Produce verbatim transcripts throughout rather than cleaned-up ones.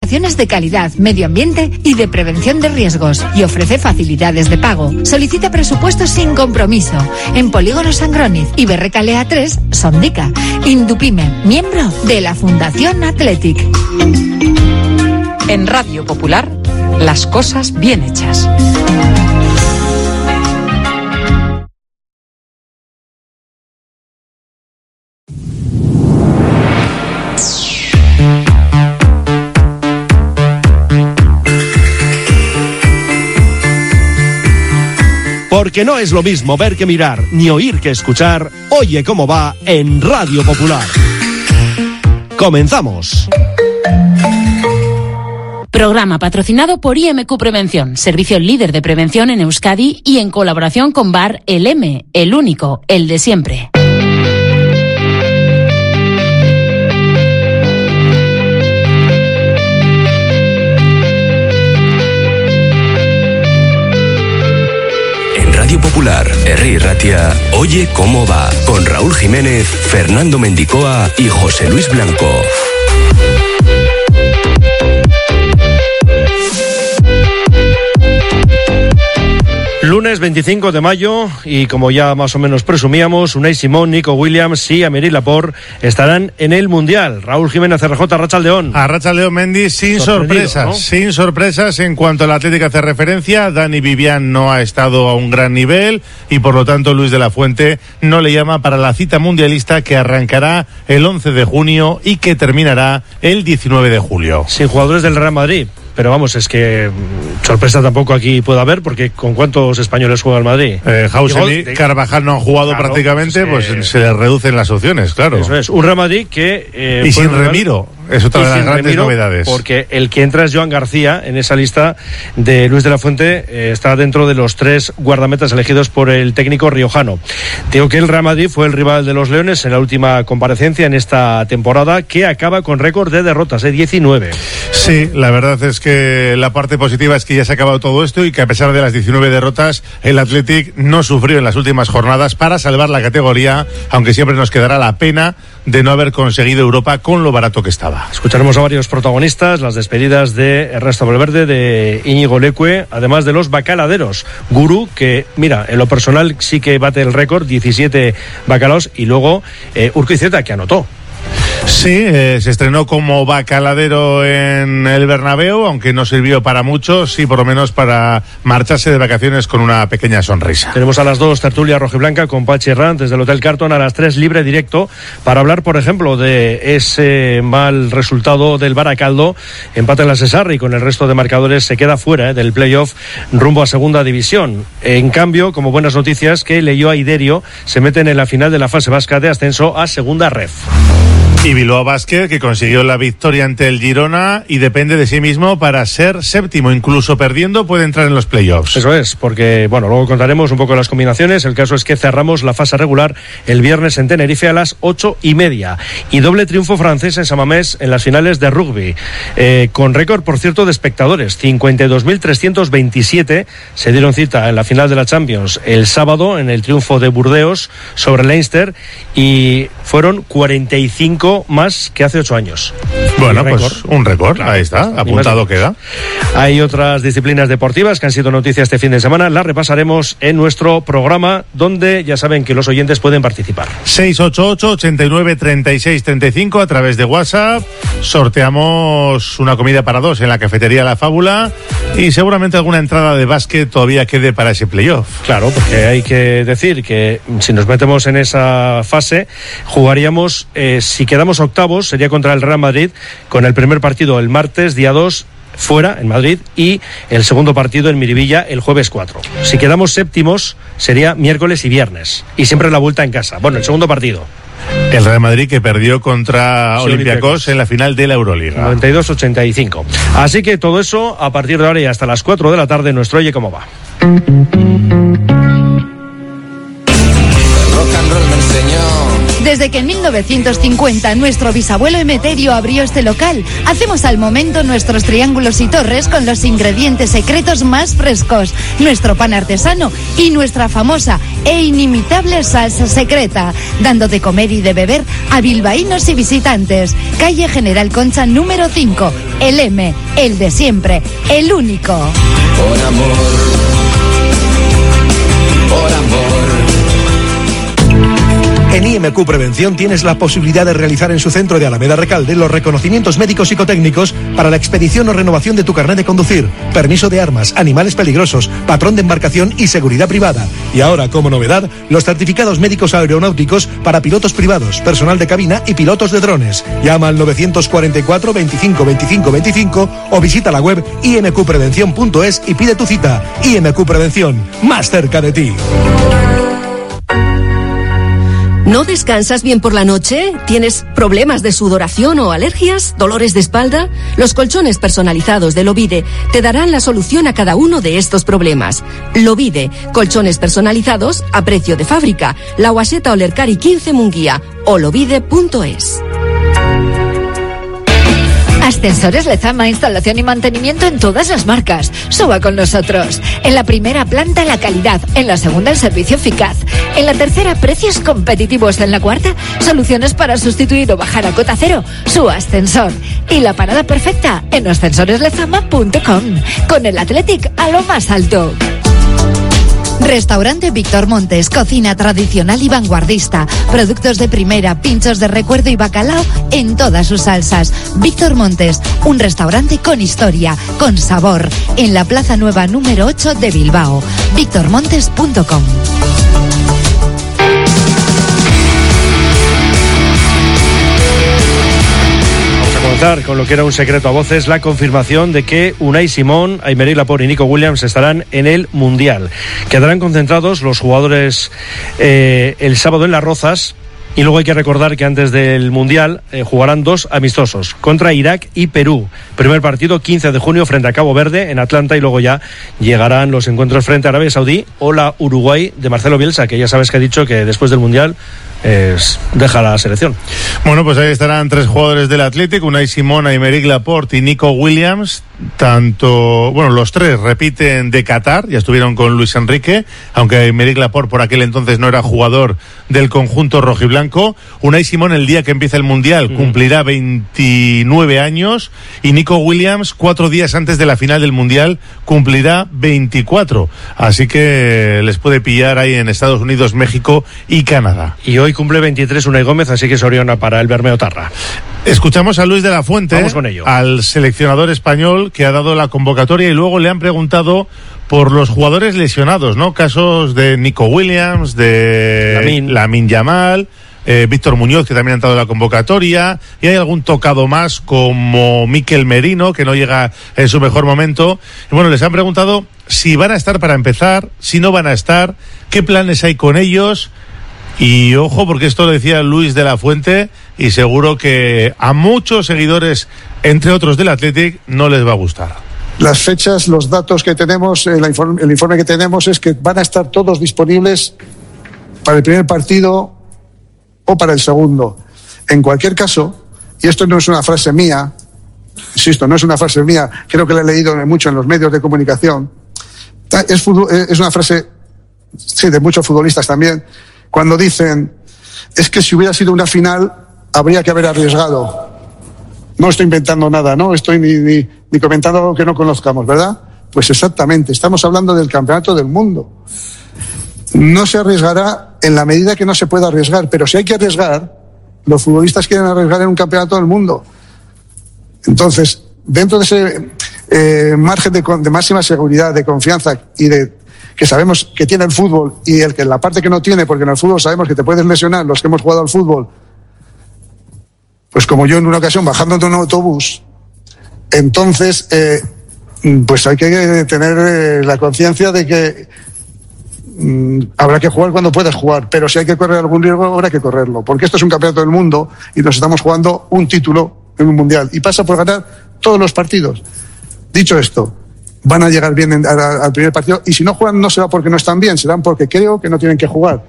Instalaciones de calidad, medio ambiente y de prevención de riesgos. Y ofrece facilidades de pago. Solicita presupuestos sin compromiso. En Polígono Sangroniz y Berrecalea tres, Sondica. Indupime, miembro de la Fundación Athletic. En Radio Popular, las cosas bien hechas. Porque no es lo mismo ver que mirar, ni oír que escuchar. Oye cómo va en Radio Popular. Comenzamos. Programa patrocinado por I M Q Prevención, servicio líder de prevención en Euskadi y en colaboración con Bar El M, el único, el de siempre. Radio Popular, Herri Ratia, Oye cómo va, con Raúl Jiménez, Fernando Mendicoa y José Luis Blanco. Lunes veinticinco de mayo y como ya más o menos presumíamos, Unai Simón, Nico Williams y Aymeric Laporte estarán en el Mundial. Raúl Jiménez, R J, Arratsaldeón. Arratsaldeón, Mendy, sin sorpresas, ¿no? Sin sorpresas en cuanto a la Atlética hace referencia. Dani Vivian no ha estado a un gran nivel y por lo tanto Luis de la Fuente no le llama para la cita mundialista que arrancará el once de junio y que terminará el diecinueve de julio. Sin jugadores del Real Madrid. Pero vamos, es que sorpresa tampoco aquí puede haber, porque ¿con cuántos españoles juega el Madrid? Eh, Hausen y Carvajal no han jugado claro, prácticamente, pues, pues se les reducen las opciones, claro. Eso es, un Real Madrid que... Eh, y sin Remiro, es otra de las grandes Remiro, novedades. Porque el que entra es Joan García en esa lista de Luis de la Fuente, eh, está dentro de los tres guardametas elegidos por el técnico riojano. Digo que el Real Madrid fue el rival de los Leones en la última comparecencia en esta temporada, que acaba con récord de derrotas, de diecinueve. Sí, la verdad es que la parte positiva es que ya se ha acabado todo esto y que a pesar de las diecinueve derrotas, el Athletic no sufrió en las últimas jornadas para salvar la categoría, aunque siempre nos quedará la pena de no haber conseguido Europa con lo barato que estaba. Escucharemos a varios protagonistas, las despedidas de Ernesto Valverde, de Íñigo Leque, además de los bacaladeros. Gurú, que mira, en lo personal sí que bate el récord, diecisiete bacalaos, y luego eh, Urco Izeta, que anotó. Sí, eh, se estrenó como bacaladero en el Bernabéu, aunque no sirvió para mucho, sí por lo menos para marcharse de vacaciones con una pequeña sonrisa. Tenemos a las dos tertulia rojiblanca con Pachi Herranz desde el Hotel Carton, a las tres libre directo para hablar, por ejemplo, de ese mal resultado del Baracaldo, empate en la Sesarri, con el resto de marcadores se queda fuera eh, del playoff rumbo a segunda división. En cambio, como buenas noticias, que Leioa y Derio se meten en la final de la fase vasca de ascenso a segunda ref. Y Bilbao Basket, que consiguió la victoria ante el Girona y depende de sí mismo para ser séptimo. Incluso perdiendo puede entrar en los playoffs. Eso es, porque, bueno, luego contaremos un poco las combinaciones. El caso es que cerramos la fase regular el viernes en Tenerife a las ocho y media. Y doble triunfo francés en Samamés en las finales de rugby. Eh, con récord, por cierto, de espectadores. cincuenta y dos mil trescientos veintisiete se dieron cita en la final de la Champions el sábado en el triunfo de Burdeos sobre Leinster y fueron cuarenta y cinco más que hace ocho años. Bueno, un pues un récord, claro, ahí está, apuntado queda. Hay otras disciplinas deportivas que han sido noticia este fin de semana, las repasaremos en nuestro programa, donde ya saben que los oyentes pueden participar. seis ocho ocho, ochenta y nueve, treinta y seis, treinta y cinco a través de WhatsApp. Sorteamos una comida para dos en la cafetería La Fábula y seguramente alguna entrada de básquet todavía quede para ese playoff. Claro, porque hay que decir que si nos metemos en esa fase, jugaríamos, eh, si quedamos octavos, sería contra el Real Madrid, con el primer partido el martes, día dos, fuera, en Madrid, y el segundo partido en Miribilla el jueves cuatro. Si quedamos séptimos, sería miércoles y viernes, y siempre la vuelta en casa. Bueno, el segundo partido. El Real Madrid, que perdió contra sí, Olympiacos en la final de la Euroliga. noventa y dos a ochenta y cinco. Así que todo eso, a partir de ahora y hasta las cuatro de la tarde, nuestro Oye Cómo Va. El rock and roll me enseñó Desde que en mil novecientos cincuenta nuestro bisabuelo Emeterio abrió este local, hacemos al momento nuestros triángulos y torres con los ingredientes secretos más frescos, nuestro pan artesano y nuestra famosa e inimitable salsa secreta, dando de comer y de beber a bilbaínos y visitantes. Calle General Concha número cinco, el M, el de siempre, el único. Por amor, por amor. En I M Q Prevención tienes la posibilidad de realizar en su centro de Alameda Recalde los reconocimientos médicos psicotécnicos para la expedición o renovación de tu carnet de conducir, permiso de armas, animales peligrosos, patrón de embarcación y seguridad privada. Y ahora, como novedad, los certificados médicos aeronáuticos para pilotos privados, personal de cabina y pilotos de drones. Llama al novecientos cuarenta y cuatro, veinticinco, veinticinco, veinticinco o visita la web i m q prevención punto es y pide tu cita. I M Q Prevención, más cerca de ti. ¿No descansas bien por la noche? ¿Tienes problemas de sudoración o alergias? ¿Dolores de espalda? Los colchones personalizados de Lovide te darán la solución a cada uno de estos problemas. Lovide, colchones personalizados a precio de fábrica. La Guaseta Olercari quince Munguía o lovide punto es. Ascensores Lezama, instalación y mantenimiento en todas las marcas. Suba con nosotros. En la primera planta la calidad, en la segunda el servicio eficaz, en la tercera precios competitivos, en la cuarta soluciones para sustituir o bajar a cota cero su ascensor. Y la parada perfecta en ascensores lezama punto com, con el Athletic a lo más alto. Restaurante Víctor Montes, cocina tradicional y vanguardista, productos de primera, pinchos de recuerdo y bacalao en todas sus salsas. Víctor Montes, un restaurante con historia, con sabor, en la Plaza Nueva número ocho de Bilbao. víctor montes punto com. Con lo que era un secreto a voces, la confirmación de que Unai Simón, Aymeric Laporte y Nico Williams estarán en el Mundial. Quedarán concentrados los jugadores eh, el sábado en Las Rozas. Y luego hay que recordar que antes del Mundial eh, jugarán dos amistosos contra Irak y Perú. Primer partido quince de junio frente a Cabo Verde en Atlanta, y luego ya llegarán los encuentros frente a Arabia Saudí o la Uruguay de Marcelo Bielsa, que ya sabes que ha dicho que después del Mundial es, deja la selección. Bueno, pues ahí estarán tres jugadores del Athletic: Unai Simón, Aymeric Laporte y Nico Williams. Tanto, bueno, los tres repiten de Qatar, ya estuvieron con Luis Enrique, aunque Aymeric Laporte por aquel entonces no era jugador del conjunto rojiblanco. Unai Simón, el día que empieza el Mundial, cumplirá veintinueve años, y Nico Williams, cuatro días antes de la final del Mundial, cumplirá veinticuatro. Así que les puede pillar ahí en Estados Unidos, México y Canadá. Y hoy cumple veintitrés Unai Gómez, así que Soriona para el Bermeo Tarra. Escuchamos a Luis de la Fuente, Vamos con ello. al seleccionador español, que ha dado la convocatoria, y luego le han preguntado por los jugadores lesionados, ¿no? Casos de Nico Williams, de Lamine, Lamine Yamal, eh, Víctor Muñoz, que también han dado la convocatoria, y hay algún tocado más como Mikel Merino, que no llega en su mejor momento. Y bueno, les han preguntado si van a estar para empezar, si no van a estar, qué planes hay con ellos. Y ojo, porque esto lo decía Luis de la Fuente, y seguro que a muchos seguidores, entre otros del Athletic, no les va a gustar. Las fechas, los datos que tenemos, el informe, el informe que tenemos es que van a estar todos disponibles para el primer partido o para el segundo. En cualquier caso, y esto no es una frase mía, insisto, no es una frase mía, creo que la he leído mucho en los medios de comunicación, es, es una frase, sí, de muchos futbolistas también, cuando dicen, es que si hubiera sido una final, habría que haber arriesgado. No estoy inventando nada, no estoy ni, ni, ni comentando algo que no conozcamos, ¿verdad? Pues exactamente, estamos hablando del campeonato del mundo. No se arriesgará en la medida que no se pueda arriesgar, pero si hay que arriesgar, los futbolistas quieren arriesgar en un campeonato del mundo. Entonces, dentro de ese eh, margen de, de máxima seguridad, de confianza y de que sabemos que tiene el fútbol, y el que la parte que no tiene, porque en el fútbol sabemos que te puedes lesionar, los que hemos jugado al fútbol, pues como yo en una ocasión bajando de un autobús, entonces eh, pues hay que tener eh, la conciencia de que mm, habrá que jugar cuando puedas jugar, pero si hay que correr algún riesgo habrá que correrlo, porque esto es un campeonato del mundo y nos estamos jugando un título en un mundial y pasa por ganar todos los partidos. Dicho esto, van a llegar bien en, a, a, al primer partido, y si no juegan no será porque no están bien, serán porque creo que no tienen que jugar.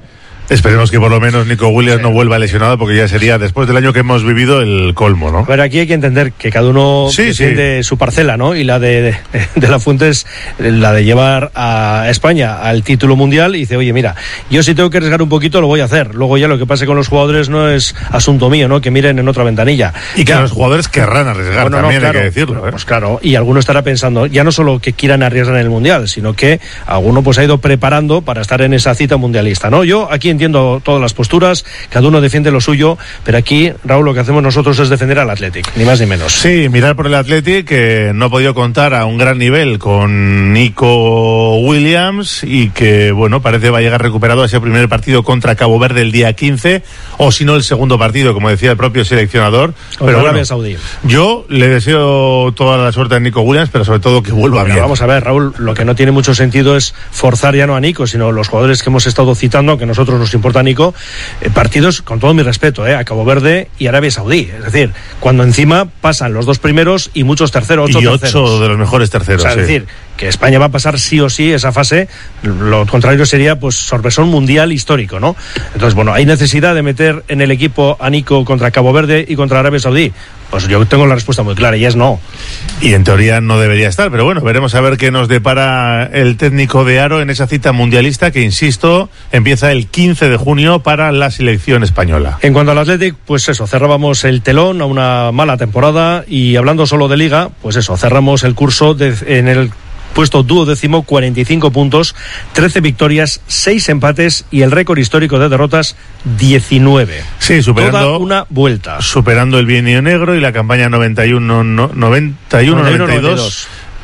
Esperemos que por lo menos Nico Williams sí. no vuelva lesionado, porque ya sería, después del año que hemos vivido, el colmo, ¿no? Pero aquí hay que entender que cada uno sí, defiende sí. su parcela, ¿no? Y la de, de, de la Fuente es la de llevar a España al título mundial, y dice, oye, mira, yo si tengo que arriesgar un poquito lo voy a hacer. Luego ya lo que pase con los jugadores no es asunto mío, ¿no? Que miren en otra ventanilla. Y que ya, los jugadores querrán arriesgar, bueno, también no, claro, hay que decirlo. ¿eh? Pues claro, y alguno estará pensando, ya no solo que quieran arriesgar en el mundial, sino que alguno pues ha ido preparando para estar en esa cita mundialista, ¿no? Yo aquí entiendo todas las posturas, cada uno defiende lo suyo, pero aquí, Raúl, lo que hacemos nosotros es defender al Athletic, ni más ni menos. Sí, mirar por el Athletic, que no ha podido contar a un gran nivel con Nico Williams y que, bueno, parece va a llegar recuperado a ese primer partido contra Cabo Verde el día quince, o si no el segundo partido, como decía el propio seleccionador. O pero Arabia bueno, Saudí. Yo le deseo toda la suerte a Nico Williams, pero sobre todo que vuelva pero bien. Vamos a ver, Raúl, lo que no tiene mucho sentido es forzar ya no a Nico, sino los jugadores que hemos estado citando, que a nosotros nos importa Nico, eh, partidos, con todo mi respeto, eh, a Cabo Verde y Arabia Saudí. Es decir, cuando encima pasan los dos primeros y muchos terceros, ocho y terceros. ocho de los mejores terceros. O sea, sí. Es decir, que España va a pasar sí o sí esa fase, lo contrario sería pues sorpresón mundial histórico, ¿no? Entonces, bueno, hay necesidad de meter en el equipo a Nico contra Cabo Verde y contra Arabia Saudí. Pues yo tengo la respuesta muy clara y es no. Y en teoría no debería estar, pero bueno, veremos a ver qué nos depara el técnico de Aro en esa cita mundialista que, insisto, empieza el quince de junio para la selección española. En cuanto al Athletic, pues eso, cerrábamos el telón a una mala temporada, y hablando solo de Liga, pues eso, cerramos el curso de, en el puesto duodécimo, cuarenta y cinco puntos, trece victorias, seis empates y el récord histórico de derrotas, diecinueve. Sí, superando toda una vuelta. Superando el bienio negro y la campaña noventa y uno noventa y dos.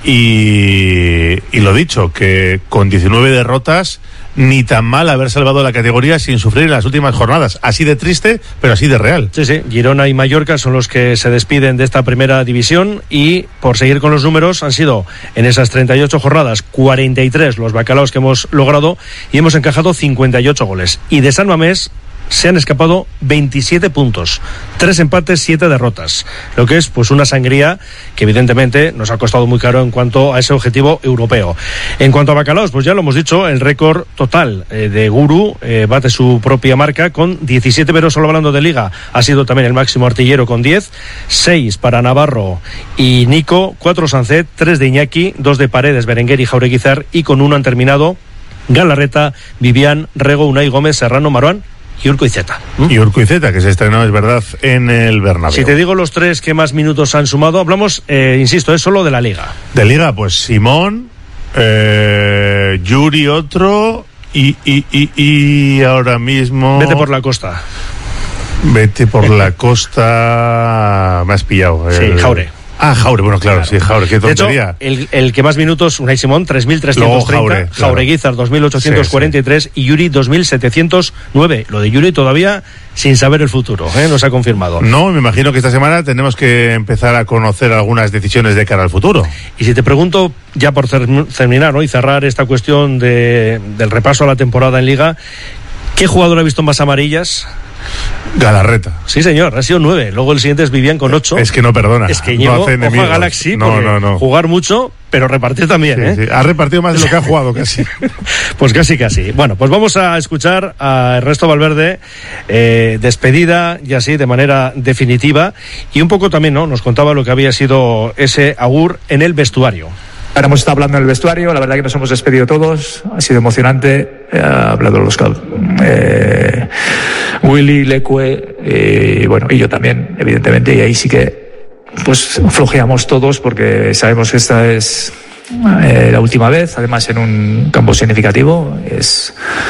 Y, y lo dicho, que con diecinueve derrotas, ni tan mal haber salvado la categoría sin sufrir en las últimas jornadas. Así de triste, pero así de real. Sí, sí. Girona y Mallorca son los que se despiden de esta primera división, y por seguir con los números, han sido en esas treinta y ocho jornadas cuarenta y tres los bacalaos que hemos logrado, y hemos encajado cincuenta y ocho goles. Y de San Mamés se han escapado veintisiete puntos, tres empates, siete derrotas, lo que es pues una sangría que evidentemente nos ha costado muy caro en cuanto a ese objetivo europeo. En cuanto a bacalaos, pues ya lo hemos dicho, el récord total eh, de Guru eh, bate su propia marca con diecisiete, pero solo hablando de Liga ha sido también el máximo artillero con diez, seis para Navarro y Nico, cuatro Sancet, tres de Iñaki, dos de Paredes, Berenguer y Jaureguizar, y con uno han terminado Galarreta, Vivian, Rego, Unai Gómez, Serrano, Maruán y Urquizueta. ¿Mm? Y Urquizueta, que se estrenó, es verdad, en el Bernabéu. Si te digo los tres que más minutos han sumado, hablamos, eh, insisto, es solo de la Liga. De Liga, pues Simón, eh, Yuri otro, y, y, y, y ahora mismo... Vete por la costa. Vete por la costa... Me has pillado. Sí, el... Jaure. Ah, Jaure, bueno, claro, claro. sí, Jaure, qué tontería. De hecho, el, el que más minutos, Unai Simón, tres mil trescientos treinta, Luego Jaure, claro. Jaureguizar, dos mil ochocientos cuarenta y tres, sí, sí. Y Yuri, dos mil setecientos nueve. Lo de Yuri todavía sin saber el futuro, ¿eh? No se ha confirmado. No, me imagino que esta semana tenemos que empezar a conocer algunas decisiones de cara al futuro. Y si te pregunto, ya por terminar, ¿no?, y cerrar esta cuestión de, del repaso a la temporada en Liga, ¿qué jugador ha visto más amarillas? Galarreta. Sí, señor, ha sido nueve. Luego el siguiente es Vivian con ocho. Es que no perdona. Es que Ñigo, no ojo a Galaxy, no, no, no. Jugar mucho, pero repartir también, sí, ¿eh? Sí. Ha repartido más de lo que ha jugado casi. Pues casi, casi. Bueno, pues vamos a escuchar a Ernesto Valverde, eh, despedida y así de manera definitiva, y un poco también, ¿no?, nos contaba lo que había sido ese agur en el vestuario. Ahora hemos estado hablando en el vestuario, la verdad que nos hemos despedido todos, ha sido emocionante, eh, ha hablado los eh, Willy, Leque, eh, bueno, y yo también, evidentemente, y ahí sí que pues flojeamos todos porque sabemos que esta es eh, la última vez, además en un campo significativo, es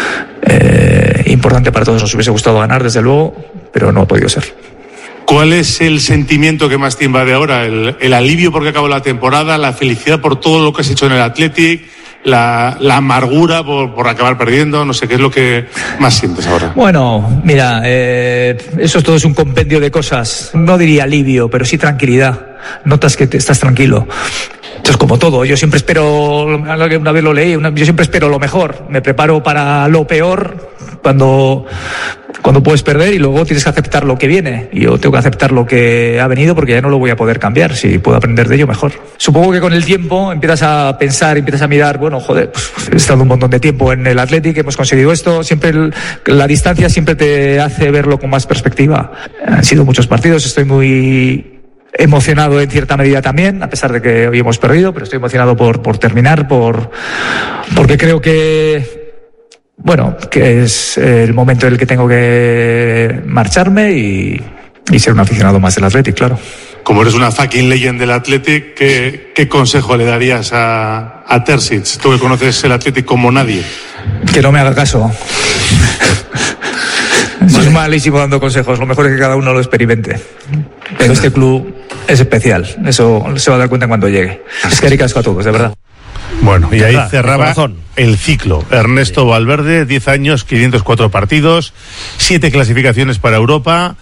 eh, importante para todos, nos hubiese gustado ganar desde luego, pero no ha podido ser. ¿Cuál es el sentimiento que más te invade ahora? ¿El, el alivio porque acabó la temporada, la felicidad por todo lo que has hecho en el Athletic, la, la amargura por, por acabar perdiendo? No sé, ¿qué es lo que más sientes ahora? Bueno, mira, eh, eso todo es un compendio de cosas. No diría alivio, pero sí tranquilidad. Notas que te estás tranquilo. Esto es como todo, yo siempre espero, una vez lo leí, yo siempre espero lo mejor, me preparo para lo peor cuando, cuando puedes perder y luego tienes que aceptar lo que viene. Y yo tengo que aceptar lo que ha venido porque ya no lo voy a poder cambiar, si puedo aprender de ello mejor. Supongo que con el tiempo empiezas a pensar, empiezas a mirar, bueno, joder, pues he estado un montón de tiempo en el Athletic, hemos conseguido esto, siempre el, la distancia siempre te hace verlo con más perspectiva. Han sido muchos partidos, estoy muy emocionado en cierta medida también, a pesar de que hoy hemos perdido, pero estoy emocionado por, por terminar, por, porque creo que, bueno, que es el momento en el que tengo que marcharme y, y ser un aficionado más del Athletic, claro. Como eres una fucking legend del Athletic, ¿qué, qué consejo le darías a, a Terzic? Tú que conoces el Athletic como nadie. Que no me haga caso. Soy malísimo dando consejos, lo mejor es que cada uno lo experimente. Pero este club es especial, eso se va a dar cuenta cuando llegue. Es que ricasco a todos, de verdad. Bueno, y ahí cerraba el ciclo. Ernesto Valverde, diez años, quinientos cuatro partidos, siete clasificaciones para Europa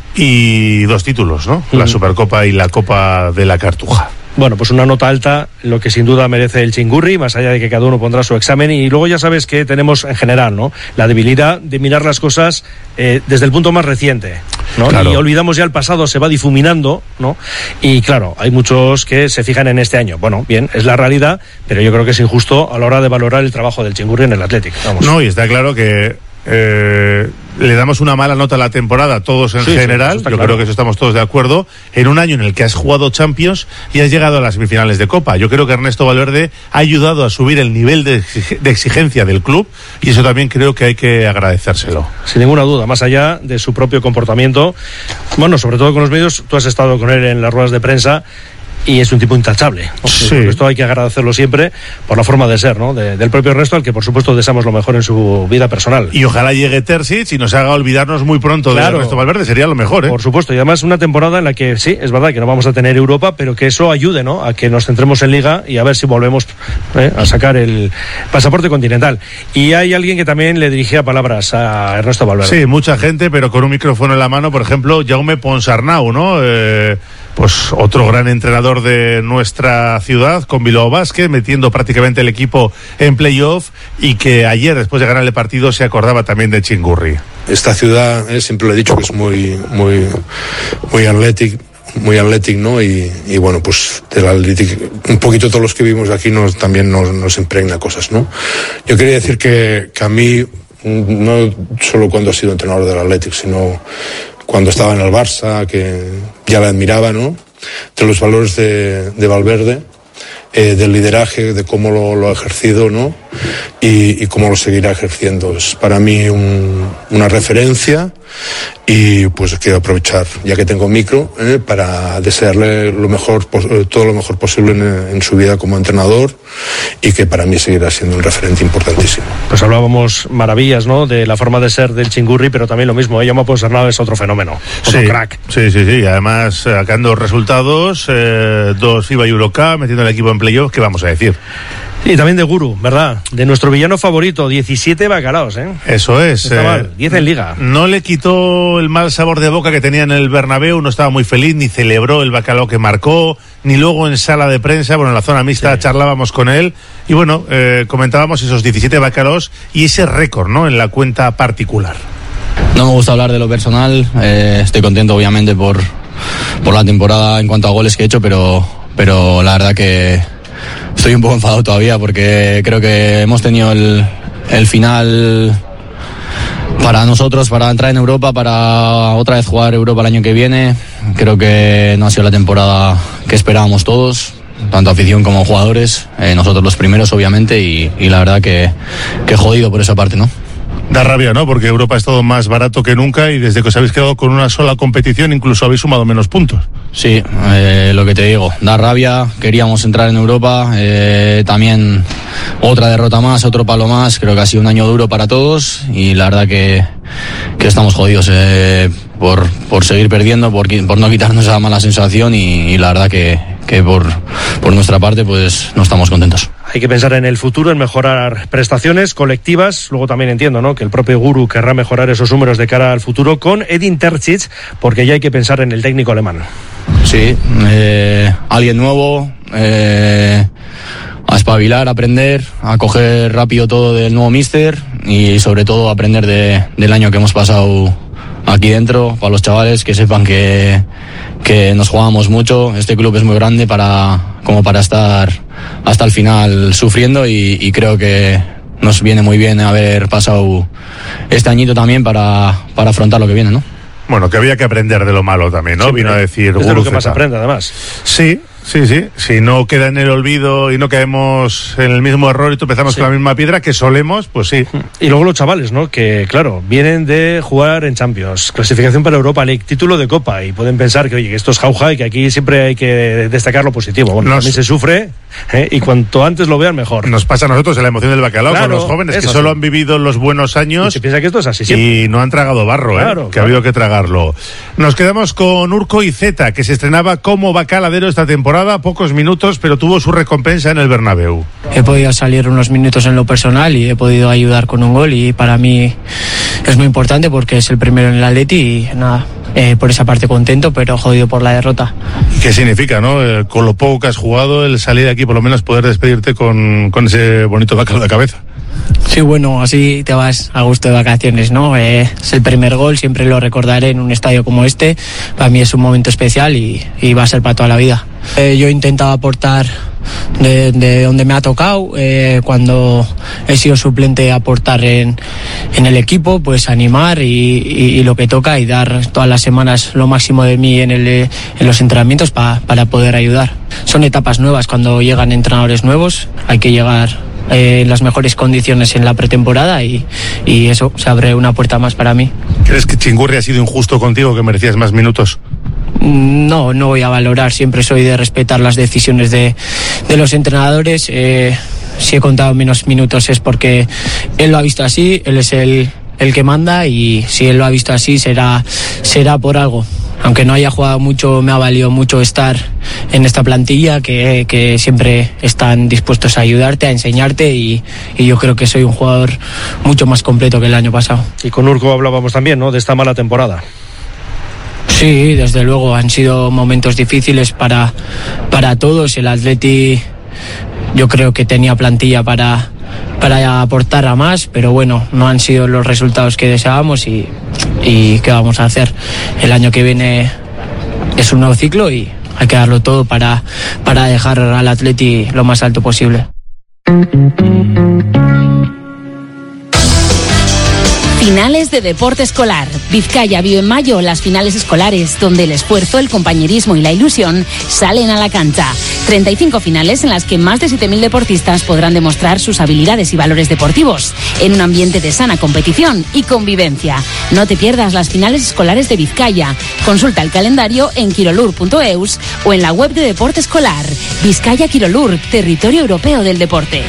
y dos títulos, ¿no? La Supercopa y la Copa de la Cartuja. Bueno, pues una nota alta, lo que sin duda merece el Chingurri, más allá de que cada uno pondrá su examen. Y luego ya sabes que tenemos en general, ¿no?, la debilidad de mirar las cosas eh, desde el punto más reciente, ¿no? Claro. Y olvidamos ya el pasado, se va difuminando, ¿no? Y claro, hay muchos que se fijan en este año. Bueno, bien, es la realidad, pero yo creo que es injusto a la hora de valorar el trabajo del Chingurri en el Athletic. Vamos. No, y está claro que Eh, le damos una mala nota a la temporada, todos en sí, general, sí, yo claro. creo que eso estamos todos de acuerdo, en un año en el que has jugado Champions y has llegado a las semifinales de Copa. Yo creo que Ernesto Valverde ha ayudado a subir el nivel de, de exigencia del club y eso también creo que hay que agradecérselo. Sin ninguna duda, más allá de su propio comportamiento, bueno, sobre todo con los medios, tú has estado con él en las ruedas de prensa y es un tipo intachable, ¿no? Sí. Esto hay que agradecerlo siempre por la forma de ser, ¿no?, de, del propio Ernesto, al que por supuesto deseamos lo mejor en su vida personal. Y ojalá llegue Terzic y nos haga olvidarnos muy pronto claro, de Ernesto Valverde, sería lo mejor, ¿eh? Por supuesto, y además una temporada en la que sí, es verdad que no vamos a tener Europa, pero que eso ayude, ¿no?, a que nos centremos en Liga y a ver si volvemos ¿eh? a sacar el pasaporte continental. Y hay alguien que también le dirigía palabras a Ernesto Valverde. Sí, mucha gente, pero con un micrófono en la mano, por ejemplo, Jaume Ponsarnau, ¿no?, eh... pues otro gran entrenador de nuestra ciudad, con Bilbao Basket, metiendo prácticamente el equipo en playoff, y que ayer, después de ganar el partido, se acordaba también de Chingurri. Esta ciudad, eh, siempre lo he dicho, que es muy muy muy athletic, muy athletic, ¿no? Y, y bueno, pues del Athletic, un poquito todos los que vivimos aquí nos, también nos, nos impregna cosas, ¿no? Yo quería decir que, que a mí, no solo cuando he sido entrenador del Athletic, sino cuando estaba en el Barça, que ya la admiraba, ¿no?, de los valores de, de Valverde, eh, del lideraje, de cómo lo, lo ha ejercido, ¿no?, y, y cómo lo seguirá ejerciendo. Es para mí un, una referencia y pues quiero aprovechar, ya que tengo micro, eh, para desearle lo mejor, todo lo mejor posible en, en su vida como entrenador, y que para mí seguirá siendo un referente importantísimo. Pues hablábamos maravillas, ¿no?, de la forma de ser del Chingurri, pero también lo mismo, ella Ponsarnau es otro fenómeno, otro sí, crack. Sí, sí, sí, además sacando resultados, eh, dos FIBA y Eurocup, metiendo el equipo en playoff, ¿qué vamos a decir? Y también de Guru, ¿verdad? De nuestro villano favorito, diecisiete bacalaos, ¿eh? Eso es. Está eh, mal, diez en Liga. No le quitó el mal sabor de boca que tenía en el Bernabéu, no estaba muy feliz, ni celebró el bacalao que marcó, ni luego en sala de prensa, bueno, en la zona mixta sí. charlábamos con él, y bueno, eh, comentábamos esos diecisiete bacalaos y ese récord, ¿no?, en la cuenta particular. No me gusta hablar de lo personal, eh, estoy contento obviamente por, por la temporada en cuanto a goles que he hecho, pero, pero la verdad que estoy un poco enfadado todavía porque creo que hemos tenido el, el final para nosotros, para entrar en Europa, para otra vez jugar Europa el año que viene. Creo que no ha sido la temporada que esperábamos todos, tanto afición como jugadores, eh, nosotros los primeros obviamente, y, y la verdad que, que jodido por esa parte, ¿no? Da rabia, ¿no? Porque Europa es todo más barato que nunca y desde que os habéis quedado con una sola competición incluso habéis sumado menos puntos. Sí, eh, lo que te digo, da rabia, queríamos entrar en Europa, eh, también otra derrota más, otro palo más, creo que ha sido un año duro para todos y la verdad que, que estamos jodidos eh, por, por seguir perdiendo, por, por no quitarnos esa mala sensación y, y la verdad que, que por, por nuestra parte pues no estamos contentos. Hay que pensar en el futuro, en mejorar prestaciones colectivas. Luego también entiendo, ¿no?, que el propio Guru querrá mejorar esos números de cara al futuro con Edin Terzic, porque ya hay que pensar en el técnico alemán. Sí, eh, alguien nuevo, eh, a espabilar, a aprender, a coger rápido todo del nuevo míster y sobre todo aprender de, del año que hemos pasado aquí dentro, para los chavales que sepan que, que nos jugamos mucho. Este club es muy grande para, como para estar hasta el final sufriendo y, y creo que nos viene muy bien haber pasado este añito también para, para afrontar lo que viene, ¿no? Bueno, que había que aprender de lo malo también, ¿no? Siempre. Vino a decir... Es de lo que más aprende, además. Sí, sí, sí. Si no queda en el olvido y no caemos en el mismo error y tropezamos sí. con la misma piedra que solemos, pues sí. Y luego los chavales, ¿no? Que, claro, vienen de jugar en Champions, clasificación para Europa League, título de Copa, y pueden pensar que, oye, que esto es jauja y que aquí siempre hay que destacar lo positivo. Bueno, Nos... también se sufre, ¿eh? Y cuanto antes lo vean, mejor. Nos pasa a nosotros en la emoción del bacalao, claro, con los jóvenes que solo sí. han vivido los buenos años. Y se piensa que esto es así siempre. Y no han tragado barro, claro, ¿eh? Que claro. ha habido que tragarlo. Nos quedamos con Urko Izeta, que se estrenaba como bacaladero esta temporada, pocos minutos, pero tuvo su recompensa en el Bernabéu. He podido salir unos minutos en lo personal y he podido ayudar con un gol y para mí es muy importante porque es el primero en el Atleti y nada, eh, por esa parte contento, pero jodido por la derrota. ¿Qué significa, no? Eh, con lo poco que has jugado, el salir de aquí por lo menos poder despedirte con, con ese bonito bacalao de cabeza. Sí, bueno, así te vas a gusto de vacaciones, ¿no? Eh, es el primer gol, siempre lo recordaré en un estadio como este. Para mí es un momento especial y, y va a ser para toda la vida. Eh, yo he intentado aportar de, de donde me ha tocado, eh, cuando he sido suplente, aportar en, en el equipo, pues animar y, y, y lo que toca y dar todas las semanas lo máximo de mí en, el, en los entrenamientos pa, para poder ayudar. Son etapas nuevas cuando llegan entrenadores nuevos, hay que llegar en eh, las mejores condiciones en la pretemporada y, y eso, se abre una puerta más para mí. ¿Crees que Chingurri ha sido injusto contigo, que merecías más minutos? No, no voy a valorar, siempre soy de respetar las decisiones de, de los entrenadores. Eh, si he contado menos minutos es porque él lo ha visto así, él es el, el que manda y si él lo ha visto así será, será por algo. Aunque no haya jugado mucho, me ha valido mucho estar en esta plantilla, que, que siempre están dispuestos a ayudarte, a enseñarte y, y yo creo que soy un jugador mucho más completo que el año pasado. Y con Urko hablábamos también, ¿no?, de esta mala temporada. Sí, desde luego, han sido momentos difíciles para, para todos. El Atleti yo creo que tenía plantilla para... para aportar a más, pero bueno, no han sido los resultados que deseábamos y, y ¿qué vamos a hacer? El año que viene es un nuevo ciclo y hay que darlo todo para, para dejar al Atleti lo más alto posible. Finales de deporte escolar. Vizcaya vive en mayo las finales escolares, donde el esfuerzo, el compañerismo y la ilusión salen a la cancha. treinta y cinco finales en las que más de siete mil deportistas podrán demostrar sus habilidades y valores deportivos, en un ambiente de sana competición y convivencia. No te pierdas las finales escolares de Vizcaya. Consulta el calendario en quirolur punto eus o en la web de Deporte Escolar. Vizcaya Quirolur, territorio europeo del deporte.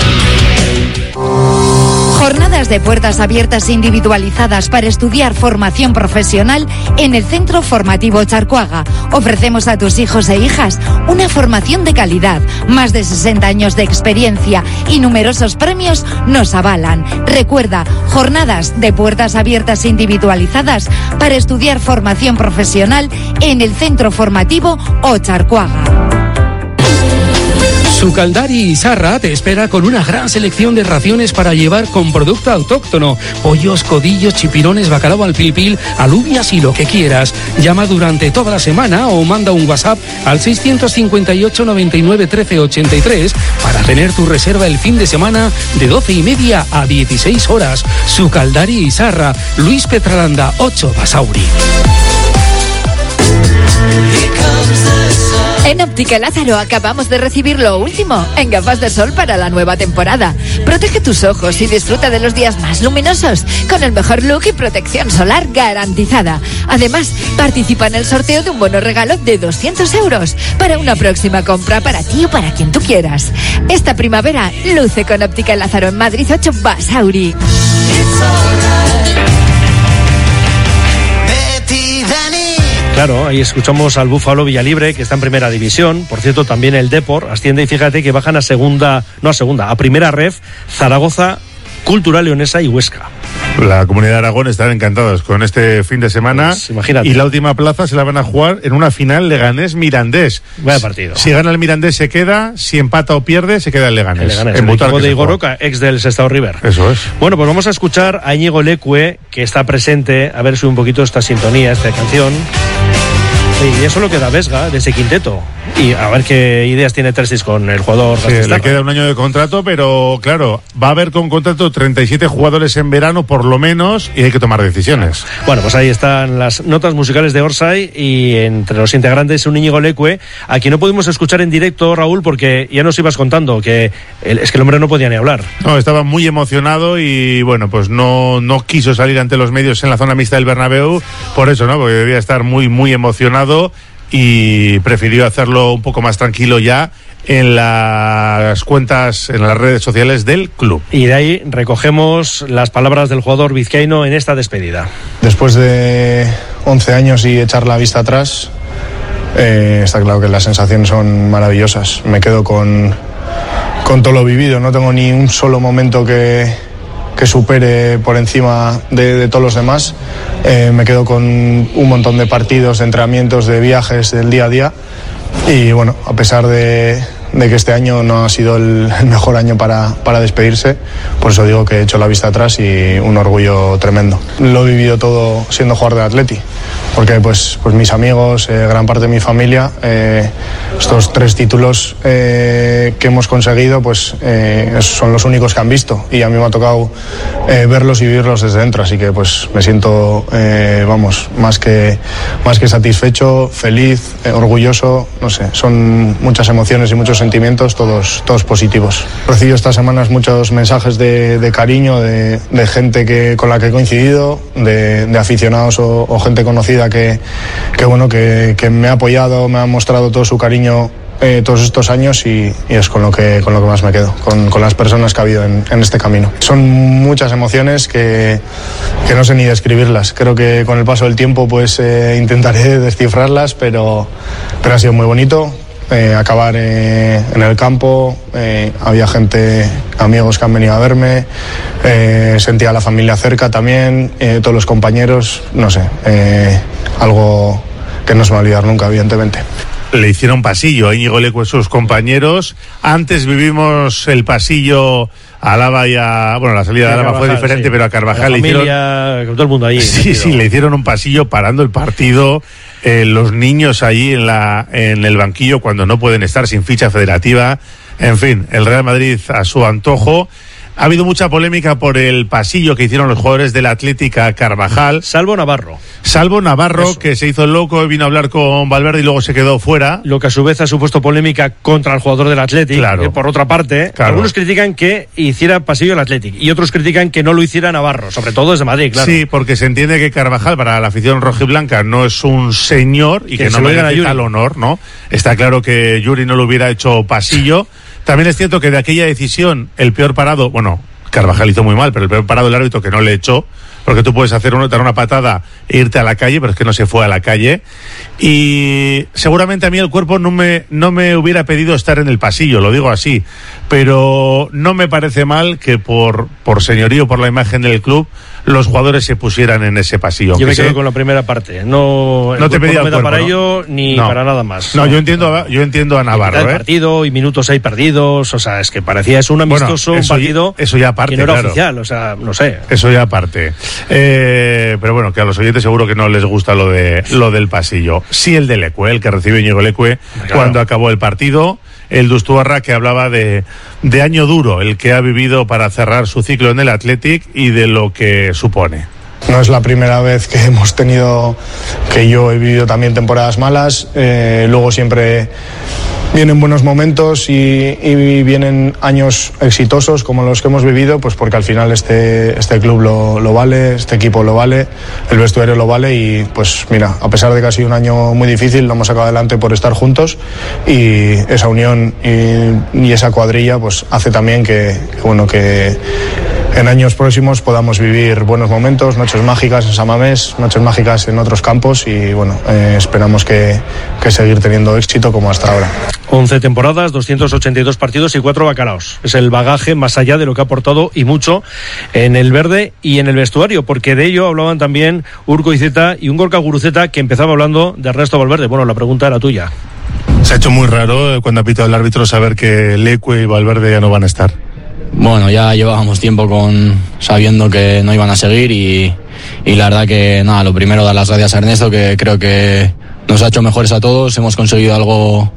Jornadas de puertas abiertas individualizadas para estudiar formación profesional en el Centro Formativo Charcoaga. Ofrecemos a tus hijos e hijas una formación de calidad, más de sesenta años de experiencia y numerosos premios nos avalan. Recuerda, jornadas de puertas abiertas individualizadas para estudiar formación profesional en el Centro Formativo Ocharcoaga. Sucaldari Izarra te espera con una gran selección de raciones para llevar con producto autóctono. Pollos, codillos, chipirones, bacalao al pil pil, alubias y lo que quieras. Llama durante toda la semana o manda un WhatsApp al seiscientos cincuenta y ocho, noventa y nueve, trece, ochenta y tres para tener tu reserva el fin de semana de doce y media a dieciséis horas. Sucaldari Izarra, Luis Petralanda, ocho Basauri. En Óptica Lázaro acabamos de recibir lo último en gafas de sol para la nueva temporada. Protege tus ojos y disfruta de los días más luminosos con el mejor look y protección solar garantizada. Además, participa en el sorteo de un bono regalo de doscientos euros para una próxima compra para ti o para quien tú quieras. Esta primavera luce con Óptica Lázaro en Madrid ocho Basauri. Claro, ahí escuchamos al Búfalo Villalibre, que está en primera división. Por cierto, también el Depor asciende y fíjate que bajan a segunda, no a segunda, a primera ref, Zaragoza, Cultural Leonesa y Huesca. La Comunidad de Aragón estará encantados con este fin de semana. Pues, imagínate. Y la última plaza se la van a jugar en una final Leganés-Mirandés. Vaya partido. Si gana el Mirandés se queda, si empata o pierde se queda el Leganés. El Leganés, en el equipo de se Igor juega. Roca, ex del Sestao River. Eso es. Bueno, pues vamos a escuchar a Íñigo Leque, que está presente, a ver si un poquito esta sintonía, esta canción. Y eso lo que da Vesga de ese quinteto. Y a ver qué ideas tiene Terzic con el jugador. Sí, le queda un año de contrato, pero claro, va a haber con contrato treinta y siete jugadores en verano por lo menos y hay que tomar decisiones. Bueno, pues ahí están las notas musicales de Orsay y entre los integrantes un Íñigo Leque, a quien no pudimos escuchar en directo, Raúl, porque ya nos ibas contando que el, es que el hombre no podía ni hablar. No, estaba muy emocionado y bueno, pues no, no quiso salir ante los medios en la zona mixta del Bernabéu, por eso, ¿no? Porque debía estar muy, muy emocionado y prefirió hacerlo un poco más tranquilo ya en las cuentas, en las redes sociales del club. Y de ahí recogemos las palabras del jugador vizcaíno en esta despedida. Después de once años y echar la vista atrás, eh, está claro que las sensaciones son maravillosas. Me quedo con, con todo lo vivido, no tengo ni un solo momento que, que supere por encima de, de todos los demás. Eh, me quedo con un montón de partidos, de entrenamientos, de viajes del día a día y bueno, a pesar de, de que este año no ha sido el, el mejor año para, para despedirse, por eso digo que he hecho la vista atrás y un orgullo tremendo. Lo he vivido todo siendo jugador del Atleti, porque pues, pues mis amigos, eh, gran parte de mi familia, eh, estos tres títulos eh, que hemos conseguido pues eh, son los únicos que han visto y a mí me ha tocado eh, verlos y vivirlos desde dentro, así que pues me siento eh, vamos, más que, más que satisfecho, feliz, eh, orgulloso, no sé, son muchas emociones y muchos sentimientos, todos, todos positivos. He recibido estas semanas muchos mensajes de, de cariño de, de gente que, con la que he coincidido, de, de aficionados o, o gente conocida que, que, bueno, que, que me ha apoyado, me ha mostrado todo su cariño eh, todos estos años y, y es con lo que, con lo que más me quedo, con, con las personas que ha habido en, en este camino. Son muchas emociones que, que no sé ni describirlas. Creo que con el paso del tiempo pues eh, intentaré descifrarlas, pero, pero ha sido muy bonito. Eh, acabar eh, en el campo, eh, había gente, amigos que han venido a verme, eh, sentía a la familia cerca también, eh, todos los compañeros, no sé, eh, algo que no se me va a olvidar nunca, evidentemente. Le hicieron pasillo a Íñigo Leque y sus compañeros. Antes vivimos el pasillo a Álava y a... Bueno, la salida de Álava fue diferente, sí, pero a Carvajal la le familia, hicieron... con todo el mundo allí. Sí, metido. sí, le hicieron un pasillo parando el partido. Eh, los niños allí en, la, en el banquillo cuando no pueden estar sin ficha federativa. En fin, el Real Madrid a su antojo. Ha habido mucha polémica por el pasillo que hicieron los jugadores del Atlético a Carvajal. Salvo Navarro. Salvo Navarro, Eso. que se hizo el loco, vino a hablar con Valverde y luego se quedó fuera. Lo que a su vez ha supuesto polémica contra el jugador del Atlético. Claro. Eh, por otra parte, Claro. algunos critican que hiciera pasillo el Atlético y otros critican que no lo hiciera Navarro, sobre todo desde Madrid, claro. Sí, porque se entiende que Carvajal para la afición rojiblanca no es un señor y Que que, se no lo digan a merece Yuri. tal honor, ¿no? Está claro que Yuri no lo hubiera hecho pasillo. También es cierto que de aquella decisión el peor parado, bueno, Carvajal hizo muy mal, pero el peor parado el árbitro que no le echó, porque tú puedes hacer una, dar una patada e irte a la calle, pero es que no se fue a la calle. Y seguramente a mí el cuerpo no me, no me hubiera pedido estar en el pasillo, lo digo así, pero no me parece mal que por, por señorío, por la imagen del club, los jugadores se pusieran en ese pasillo. Yo me quedo sé, con la primera parte. No, no te pedía no me el da cuerpo, para ¿no? ello ni No. para nada más. No, yo entiendo, a, yo entiendo a Navarro, el ¿eh? partido y minutos ahí perdidos, o sea, es que parecía es un amistoso, Bueno, eso un partido ya- eso ya aparte, que no era claro. oficial, o sea, no sé. Eso ya aparte. Eh, pero bueno, que a los oyentes seguro que no les gusta lo de lo del pasillo. Sí el de Leque, el que recibe Íñigo Leque Claro. cuando acabó el partido. El Dustuarra que hablaba de, de año duro, el que ha vivido para cerrar su ciclo en el Athletic y de lo que supone. No es la primera vez que hemos tenido, que yo he vivido también temporadas malas, eh, luego siempre vienen buenos momentos y, y vienen años exitosos como los que hemos vivido, pues porque al final este, este club lo, lo vale, este equipo lo vale, el vestuario lo vale y pues mira, a pesar de que ha sido un año muy difícil, lo hemos sacado adelante por estar juntos y esa unión y, y esa cuadrilla pues hace también que, que bueno, que en años próximos podamos vivir buenos momentos, noches mágicas en San Mamés, noches mágicas en otros campos y bueno, eh, esperamos que, que seguir teniendo éxito como hasta ahora. once temporadas, doscientos ochenta y dos partidos y cuatro bacalaos. Es el bagaje más allá de lo que ha aportado y mucho en el verde y en el vestuario, porque de ello hablaban también Urko Izeta y un Gorka Guruceta que empezaba hablando de Ernesto Valverde. Bueno, la pregunta era tuya. Se ha hecho muy raro cuando ha pitado el árbitro saber que Leque y Valverde ya no van a estar. Bueno, ya llevábamos tiempo con sabiendo que no iban a seguir y, y la verdad que nada, lo primero dar las gracias a Ernesto, que creo que nos ha hecho mejores a todos. Hemos conseguido algo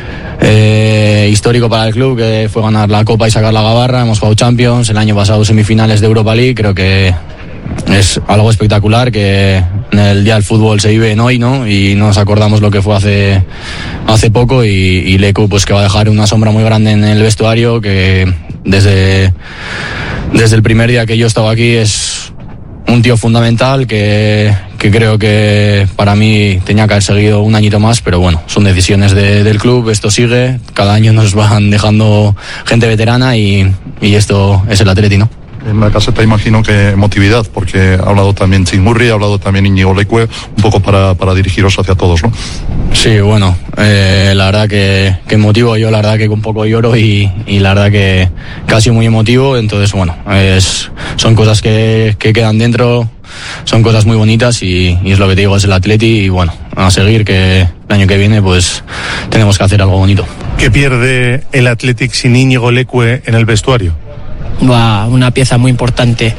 eh, histórico para el club, que fue ganar la Copa y sacar la Gabarra. Hemos jugado Champions, el año pasado semifinales de Europa League. Creo que es algo espectacular, que en el día del fútbol se vive en hoy, ¿no? Y nos acordamos lo que fue hace, hace poco y, y Leku pues que va a dejar una sombra muy grande en el vestuario, que desde, desde el primer día que yo estaba aquí es un tío fundamental que, que creo que para mí tenía que haber seguido un añito más, pero bueno, son decisiones de, del club, esto sigue, cada año nos van dejando gente veterana y, y esto es el Atleti, ¿no? En la caseta imagino que emotividad, porque ha hablado también Tim Murray, ha hablado también Íñigo Leque, un poco para, para dirigiros hacia todos, ¿no? Sí, bueno, eh, la verdad que, que emotivo, yo la verdad que un poco lloro y, y la verdad que casi muy emotivo, entonces bueno, es, son cosas que, que quedan dentro, son cosas muy bonitas y, y es lo que te digo, es el Atleti y bueno, a seguir, que el año que viene pues tenemos que hacer algo bonito. ¿Qué pierde el Athletic sin Íñigo Leque en el vestuario? Va, una pieza muy importante.